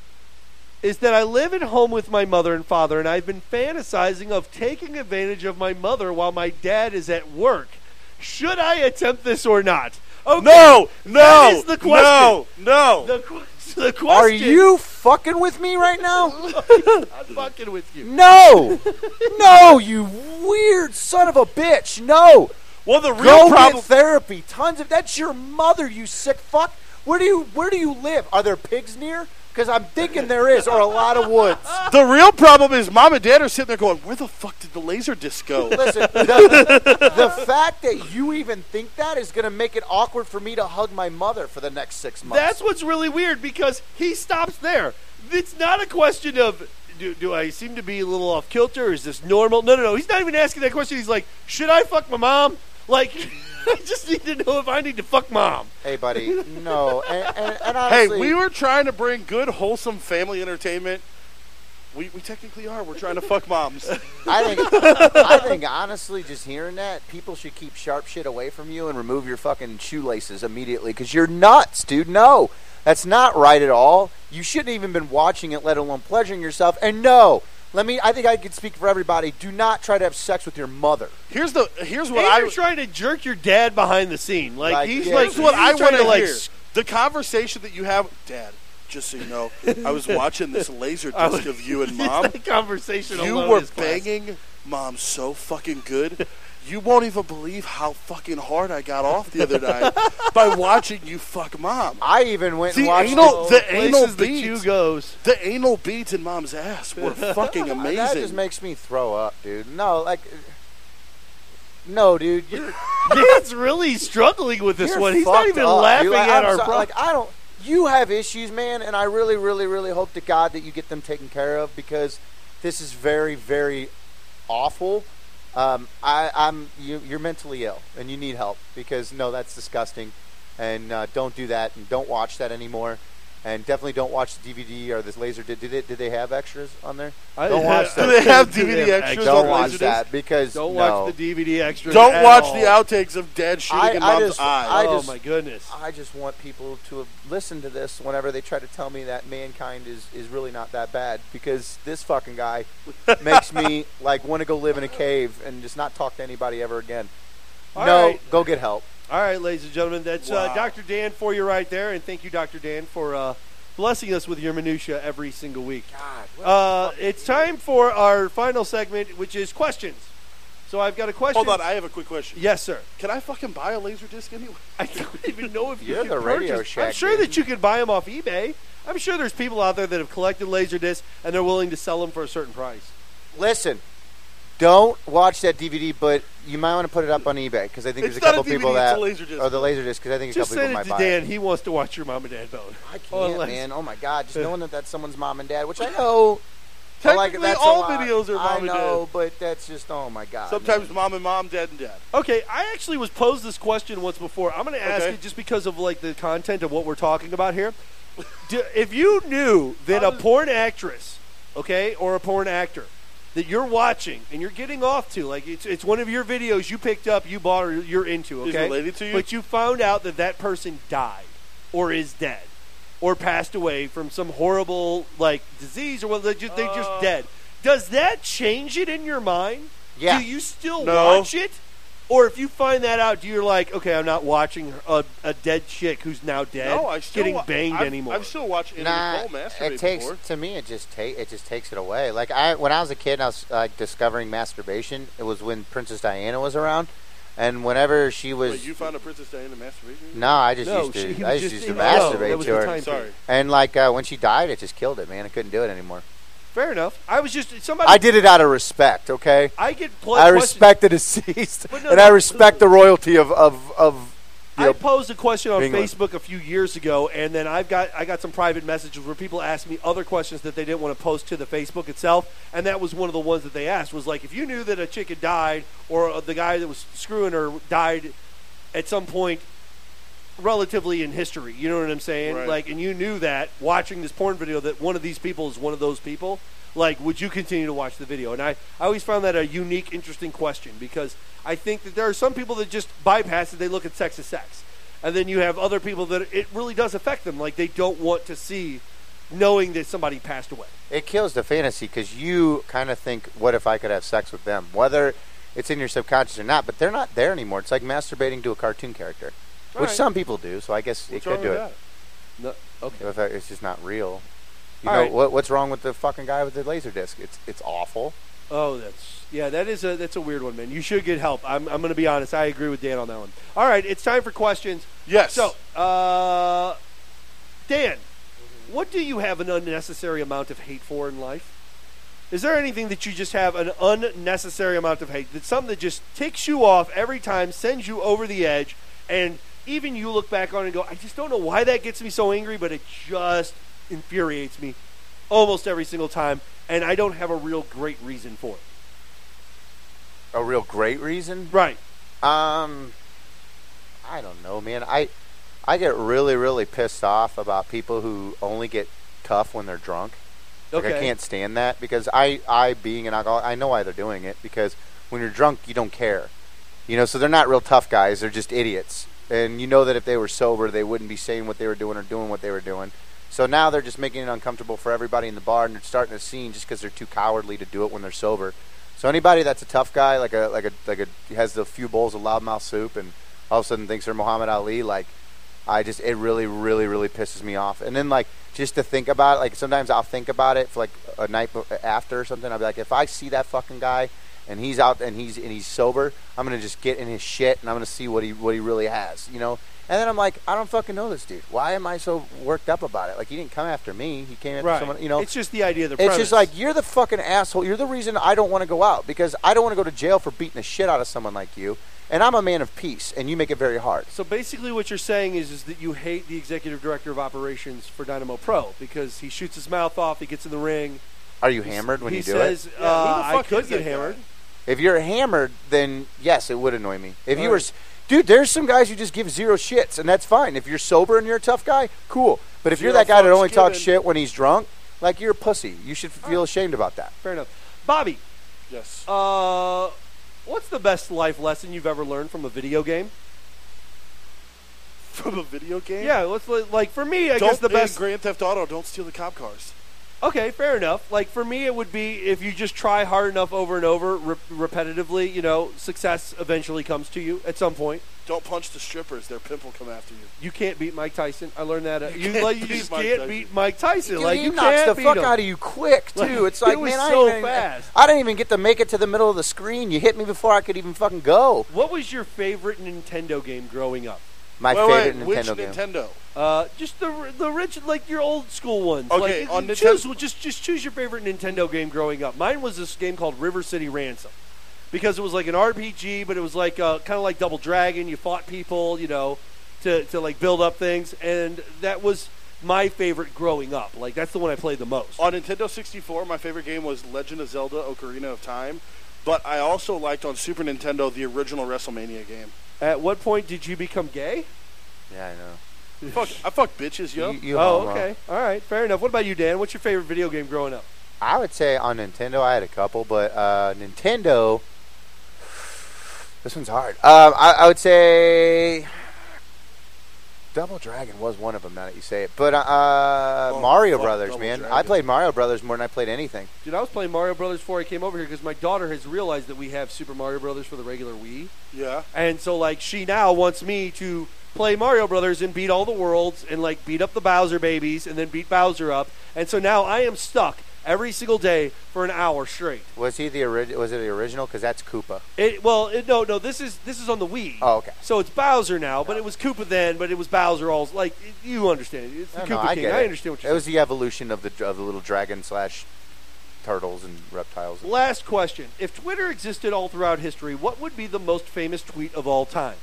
S14: is that I live at home with my mother and father, and I've been fantasizing of taking advantage of my mother while my dad is at work. Should I attempt this or not? Okay,
S15: No, no,
S14: that is the question.
S15: no, no.
S14: The, qu- the question.
S18: Are you fucking with me right now?
S14: I'm fucking with you.
S18: No, no, you weird son of a bitch. No.
S15: Well, the real
S18: Go
S15: problem.
S18: get therapy. Tons of that's your mother, you sick fuck. Where do you where do you live? Are there pigs near? Because I'm thinking there is, or a lot of woods.
S15: The real problem is mom and dad are sitting there going, where the fuck did the laser disc go?
S18: Listen, the, the fact that you even think that is going to make it awkward for me to hug my mother for the next six months.
S14: That's what's really weird because he stops there. It's not a question of do, do I seem to be a little off kilter? Or is this normal? No, no, no. He's not even asking that question. He's like, should I fuck my mom? Like, I just need to know if I need to fuck mom.
S18: Hey, buddy, no. And, and, and
S15: Hey,
S18: honestly,
S15: we were trying to bring good, wholesome family entertainment. We, we technically are. We're trying to fuck moms.
S18: I think, I think honestly, just hearing that, people should keep sharp shit away from you and remove your fucking shoelaces immediately because you're nuts, dude. No, that's not right at all. You shouldn't even been watching it, let alone pleasuring yourself. And no, let me. I think I could speak for everybody. Do not try to have sex with your mother.
S15: Here's the. Here's what
S14: And
S15: I.
S14: you're trying to jerk your dad behind the scene. Like,
S18: Like,
S14: he's
S18: yeah,
S14: like,
S15: Here's what
S14: he's
S15: I
S14: trying
S15: want to
S14: like,
S15: hear. The conversation that you have, Dad. Just so you know, I was watching this laser
S14: I
S15: disc
S14: was-
S15: of you and mom.
S14: That conversation
S15: You
S14: alone
S15: were
S14: is classic.
S15: banging mom so fucking good. You won't even believe how fucking hard I got off the other night by watching you fuck mom.
S18: I even went and
S15: The
S18: watched
S15: anal,
S18: it.
S15: the
S14: Places
S15: anal
S14: the
S15: beads,
S14: queue goes.
S15: the anal beads in mom's ass were fucking amazing.
S18: That just makes me throw up, dude. No, like, no, dude. You're
S14: Dad's really struggling with this
S18: You're
S14: one. He's not
S18: fucked
S14: even
S18: up,
S14: laughing
S18: dude. Like,
S14: at
S18: I'm
S14: our
S18: so-
S14: problem.
S18: Like, I don't. You have issues, man, and I really, really, really hope to God that you get them taken care of because this is very, very awful. Um, I, I'm you, you're mentally ill and you need help because no, that's disgusting, and uh, don't do that and don't watch that anymore. And definitely don't watch the D V D or this laser. Did did, it, did they have extras on there?
S14: I,
S18: don't watch
S15: Do
S18: that.
S15: they have D V D extras
S18: Don't
S15: on
S18: watch
S15: Laserdisc?
S18: that because
S14: Don't
S18: no.
S14: watch the D V D extras.
S15: Don't
S14: at
S15: watch
S14: all.
S15: the outtakes of Dad shooting
S18: I,
S15: in
S18: I
S15: Mom's
S18: just,
S15: eye.
S18: I
S14: Oh
S18: just,
S14: my goodness!
S18: I just want people to have listened to this whenever they try to tell me that mankind is, is really not that bad, because this fucking guy makes me like want to go live in a cave and just not talk to anybody ever again.
S14: All
S18: no,
S14: right.
S18: go get help.
S14: All right, ladies and gentlemen, that's
S15: Wow.
S14: uh, Doctor Dan for you right there, and thank you, Doctor Dan, for uh, blessing us with your minutia every single week.
S18: God,
S14: uh, it's time for our final segment, which is questions. So I've got a question.
S15: Hold on, I have a quick question.
S14: Yes, sir.
S15: Can I fucking buy a laser disc anyway?
S14: I don't even know if you
S18: You're
S14: can
S18: the Radio
S14: purchase.
S18: Shack,
S14: I'm sure
S18: dude.
S14: that you can buy them off eBay. I'm sure there's people out there that have collected laser discs and they're willing to sell them for a certain price.
S18: Listen, don't watch that D V D, but you might want to put it up on eBay because I think
S15: It's
S18: there's a couple
S15: not a D V D,
S18: people
S15: it's
S18: that
S15: a laser disc.
S18: or the laser disc because I think a
S14: Just
S18: couple
S14: send
S18: people
S14: it
S18: might
S14: to
S18: buy
S14: Dan.
S18: it.
S14: He wants to watch your mom and dad bone.
S18: I can't,
S14: Unless-
S18: man. Oh my God, just knowing that that's someone's mom and dad, which I know. but, like,
S15: Technically,
S18: that's a
S15: all
S18: lot.
S15: videos are mom
S18: I
S15: and
S18: know,
S15: dad.
S18: but that's just oh my God.
S15: Sometimes
S18: man.
S15: mom and mom, dad and dad.
S14: Okay, I actually was posed this question once before. I'm going to ask
S15: Okay.
S14: it just because of like the content of what we're talking about here. Do, if you knew that a porn actress, okay, or a porn actor that you're watching and you're getting off to, like it's it's one of your videos you picked up, you bought, or you're into, okay,
S15: Is related to you?
S14: but you found out that that person died or is dead or passed away from some horrible like disease or whether they just, they're just
S15: Uh.
S14: dead. Does that change it in your mind?
S18: Yeah.
S14: Do you still
S15: No.
S14: watch it? Or if you find that out, do you like, okay, I'm not watching a, a dead chick who's now dead
S15: No, I still
S14: getting
S15: wa-
S14: banged
S15: I've,
S14: anymore?
S15: I've still watched Andy
S18: Nah,
S15: Nicole masturbate
S18: it takes
S15: before.
S18: to me. It just take it just takes it away. Like I, when I was a kid, and I was like discovering masturbation. It was when Princess Diana was around, and whenever she was.
S15: Wait, you found a Princess Diana masturbation?
S18: No, I just
S14: No,
S18: used to.
S14: she
S18: I
S14: was
S18: just
S14: just
S18: used to
S14: in love. That
S18: masturbate
S14: was
S18: to
S14: the
S18: her.
S14: time
S15: Sorry.
S18: And like uh, when she died, it just killed it, man. I couldn't do it anymore.
S14: Fair enough. I was just somebody.
S18: I did it out of respect. Okay.
S14: I get pl-
S18: I
S14: questions-
S18: respect the deceased,
S14: But no,
S18: and
S14: no,
S18: I respect the royalty of of of. You
S14: I
S18: know,
S14: posed a question on
S18: England.
S14: Facebook a few years ago, and then I've got I got some private messages where people asked me other questions that they didn't want to post to the Facebook itself, and that was one of the ones that they asked was like, if you knew that a chick had died or uh, the guy that was screwing her died at some point relatively in history, you know what I'm saying?
S15: Right.
S14: Like, and you knew that watching this porn video that one of these people is one of those people. Like, would you continue to watch the video? And I, I always found that a unique, interesting question because I think that there are some people that just bypass it. They look at sex as sex. And then you have other people that it really does affect them. Like, they don't want to see knowing that somebody passed away.
S18: it kills the fantasy because you kind of think, what if I could have sex with them? Whether it's in your subconscious or not, but they're not there anymore. It's like masturbating to a cartoon character,
S14: All
S18: which
S14: right.
S18: some people do. So I guess
S14: What's
S18: it
S14: wrong
S18: could do
S14: with
S18: it.
S14: that? No, okay.
S18: If it's just not real. You
S14: All
S18: know
S14: right.
S18: what, what's wrong with the fucking guy with the laser disc? It's it's awful.
S14: Oh, that's yeah. That is a that's a weird one, man. You should get help. I'm I'm going to be honest. I agree with Dan on that one. All right, it's time for questions.
S15: Yes.
S14: So, uh, Dan, what do you have an unnecessary amount of hate for in life? Is there anything that you just have an unnecessary amount of hate? That's something that just ticks you off every time, sends you over the edge, and even you look back on it and go, I just don't know why that gets me so angry, but it just infuriates me almost every single time, and I don't have a real great reason for it.
S18: A real great reason?
S14: Right.
S18: Um, I don't know, man. I I get really, really pissed off about people who only get tough when they're drunk. Like,
S14: Okay.
S18: I can't stand that because I, I, being an alcoholic, I know why they're doing it because when you're drunk, you don't care. You know, so they're not real tough guys. They're just idiots. And you know that if they were sober, they wouldn't be saying what they were doing or doing what they were doing. So now they're just making it uncomfortable for everybody in the bar, and they're starting a scene just because they're too cowardly to do it when they're sober. So anybody that's a tough guy, like a like a like a has a few bowls of loudmouth soup, and all of a sudden thinks they're Muhammad Ali, like I just it really really really pisses me off. And then like just to think about it, like sometimes I'll think about it for like a night after or something. I'll be like, if I see that fucking guy and he's out and he's and he's sober, I'm gonna just get in his shit and I'm gonna see what he what he really has, you know. And then I'm like, I don't fucking know this dude. Why am I so worked up about it? Like, he didn't come after me. He came after
S14: Right.
S18: someone, you know.
S14: It's just the idea of the
S18: It's
S14: premise.
S18: just like, you're the fucking asshole. You're the reason I don't want to go out because I don't want to go to jail for beating the shit out of someone like you. And I'm a man of peace, and you make it very hard.
S14: So basically what you're saying is, is that you hate the executive director of operations for Dynamo Pro because he shoots his mouth off, he gets in the ring.
S18: Are you hammered when
S14: he
S18: you do
S14: says,
S18: it?
S14: uh, I could get hammered.
S18: If you're hammered, then yes, it would annoy me. If you
S14: All
S18: were,
S14: right.
S18: Dude, there's some guys who just give zero shits, and that's fine. If you're sober and you're a tough guy, cool. But if
S14: Zero
S18: you're that guy that
S14: fucks
S18: only talks
S14: given.
S18: shit when he's drunk, like, you're a pussy. You should feel ashamed about that.
S14: Fair enough. Bobby.
S15: Yes.
S14: Uh, what's the best life lesson you've ever learned from a video game?
S15: From a video game?
S14: Yeah, let's like for me, I
S15: don't,
S14: guess the best.
S15: In Grand Theft Auto, don't steal the cop cars.
S14: Okay, fair enough. Like for me, it would be if you just try hard enough over and over, re- repetitively. You know, success eventually comes to you at some point.
S15: Don't punch the strippers; their pimp will come after you.
S14: You can't beat Mike Tyson. I learned that. Uh,
S15: You
S14: you
S15: can't
S14: like you
S15: beat
S14: just
S15: Mike
S14: can't
S15: Tyson.
S14: beat Mike Tyson.
S18: Dude,
S14: like
S18: he
S14: you
S18: knocks
S14: can't
S18: the
S14: beat
S18: fuck
S14: him.
S18: out of you quick, too.
S14: Like,
S18: It's like,
S14: it was
S18: man, I
S14: so
S18: didn't even,
S14: fast.
S18: I didn't even get to make it to the middle of the screen. You hit me before I could even fucking go.
S14: What was your favorite Nintendo game growing up?
S18: My
S15: wait,
S18: favorite
S15: wait,
S18: Nintendo
S15: which
S18: game.
S15: Nintendo?
S14: Uh, just the the rich, like your old school ones.
S15: Okay,
S14: like,
S15: on
S14: choose,
S15: Nintendo-
S14: just just choose your favorite Nintendo game growing up. Mine was this game called River City Ransom, because it was like an R P G, but it was like uh, kind of like Double Dragon. You fought people, you know, to to like build up things, and that was my favorite growing up. Like that's the one I played the most.
S15: On Nintendo sixty-four, my favorite game was Legend of Zelda: Ocarina of Time, but I also liked on Super Nintendo the original WrestleMania game.
S14: At what point did you become gay?
S18: Yeah, I know.
S15: Fuck, I fuck bitches, yo.
S18: You, you
S14: Oh,
S18: homo.
S14: okay, all right, fair enough. What about you, Dan? What's your favorite video game growing up?
S18: I would say on Nintendo, I had a couple, but uh, Nintendo, this one's hard. Um, I, I would say Double Dragon was one of them, now that you say it. But uh,
S15: Oh,
S18: Mario
S15: fuck
S18: Brothers,
S15: Double
S18: man. I
S15: Dragon.
S18: played Mario Brothers more than I played anything.
S14: Dude, I was playing Mario Brothers before I came over here because my daughter has realized that we have Super Mario Brothers for the regular Wii.
S15: Yeah.
S14: And so, like, she now wants me to play Mario Brothers and beat all the worlds and, like, beat up the Bowser babies and then beat Bowser up. And so now I am stuck every single day for an hour straight.
S18: Was he the ori- Was it the original? Because that's Koopa.
S14: It, well, it, no, no, this is this is on the Wii.
S18: Oh, okay.
S14: So it's Bowser now, but it was Koopa then, but it was Bowser all, like, it, you understand. It's the
S18: I
S14: Koopa
S18: know, I
S14: King.
S18: get
S14: I
S18: it.
S14: understand what you're
S18: It
S14: saying.
S18: was the evolution of the of the little dragon slash turtles and reptiles.
S14: Last question. If Twitter existed all throughout history, what would be the most famous tweet of all time?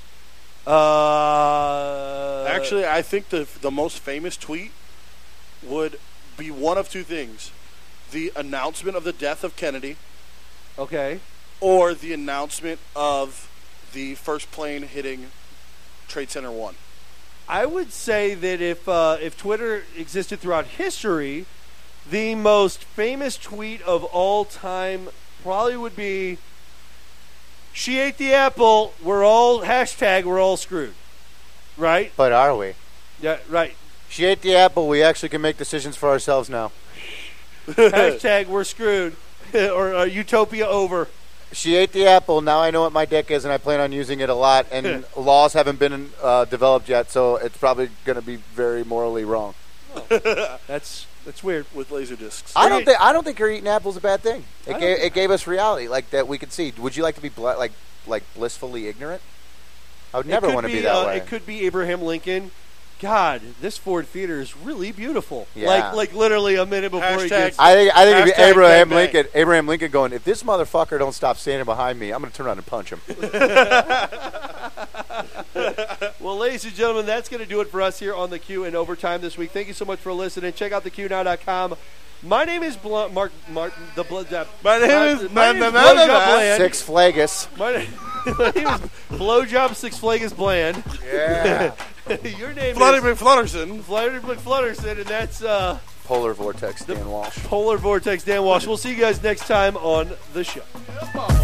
S14: Uh,
S15: Actually, I think the the most famous tweet would be one of two things: the announcement of the death of Kennedy,
S14: okay,
S15: or the announcement of the first plane hitting Trade Center One.
S14: I would say that if uh, if Twitter existed throughout history, the most famous tweet of all time probably would be, "She ate the apple. We're all hashtag. We're all screwed." Right?
S18: But are we?
S14: Yeah. Right.
S18: She ate the apple. We actually can make decisions for ourselves now.
S14: Hashtag we're screwed or uh, utopia over.
S18: She ate the apple. Now I know what my dick is, and I plan on using it a lot. And laws haven't been uh, developed yet, so it's probably going to be very morally wrong.
S14: Oh, that's that's weird.
S15: With laser discs.
S18: I don't think I don't think her eating apples is a bad thing.
S14: I
S18: It
S14: don't
S18: gave
S14: think-
S18: it gave us reality like that we could see. Would you like to be bl- like like blissfully ignorant? I would
S14: It
S18: never
S14: could
S18: want to be,
S14: be
S18: that
S14: uh,
S18: way.
S14: It could be Abraham Lincoln. God, this Ford Theater is really beautiful.
S18: Yeah.
S14: Like, like literally a minute before he
S15: Hashtag-
S14: gets.
S18: I think I think it'd be
S15: Hashtag
S18: Abraham
S15: bang, bang.
S18: Lincoln. Abraham Lincoln going, if this motherfucker don't stop standing behind me, I'm going to turn around and punch him.
S14: Well, ladies and gentlemen, that's going to do it for us here on the Q in Overtime this week. Thank you so much for listening. Check out the Q now dot com. My name is Bl- Mark. Mark the Blood. Uh,
S15: My name is-
S14: my name is
S15: ma- ma- ma-
S14: Blowjob
S15: ma-
S14: Bland.
S18: Six Flagus.
S14: My, name- my name is Blowjob Six Flagus Bland.
S18: Yeah.
S14: Your name
S15: Fluttery
S14: is
S15: McFlutterson.
S14: Fluttery McFlutterson, and that's uh,
S18: Polar Vortex, Dan Walsh.
S14: Polar Vortex Dan Walsh. We'll see you guys next time on the show.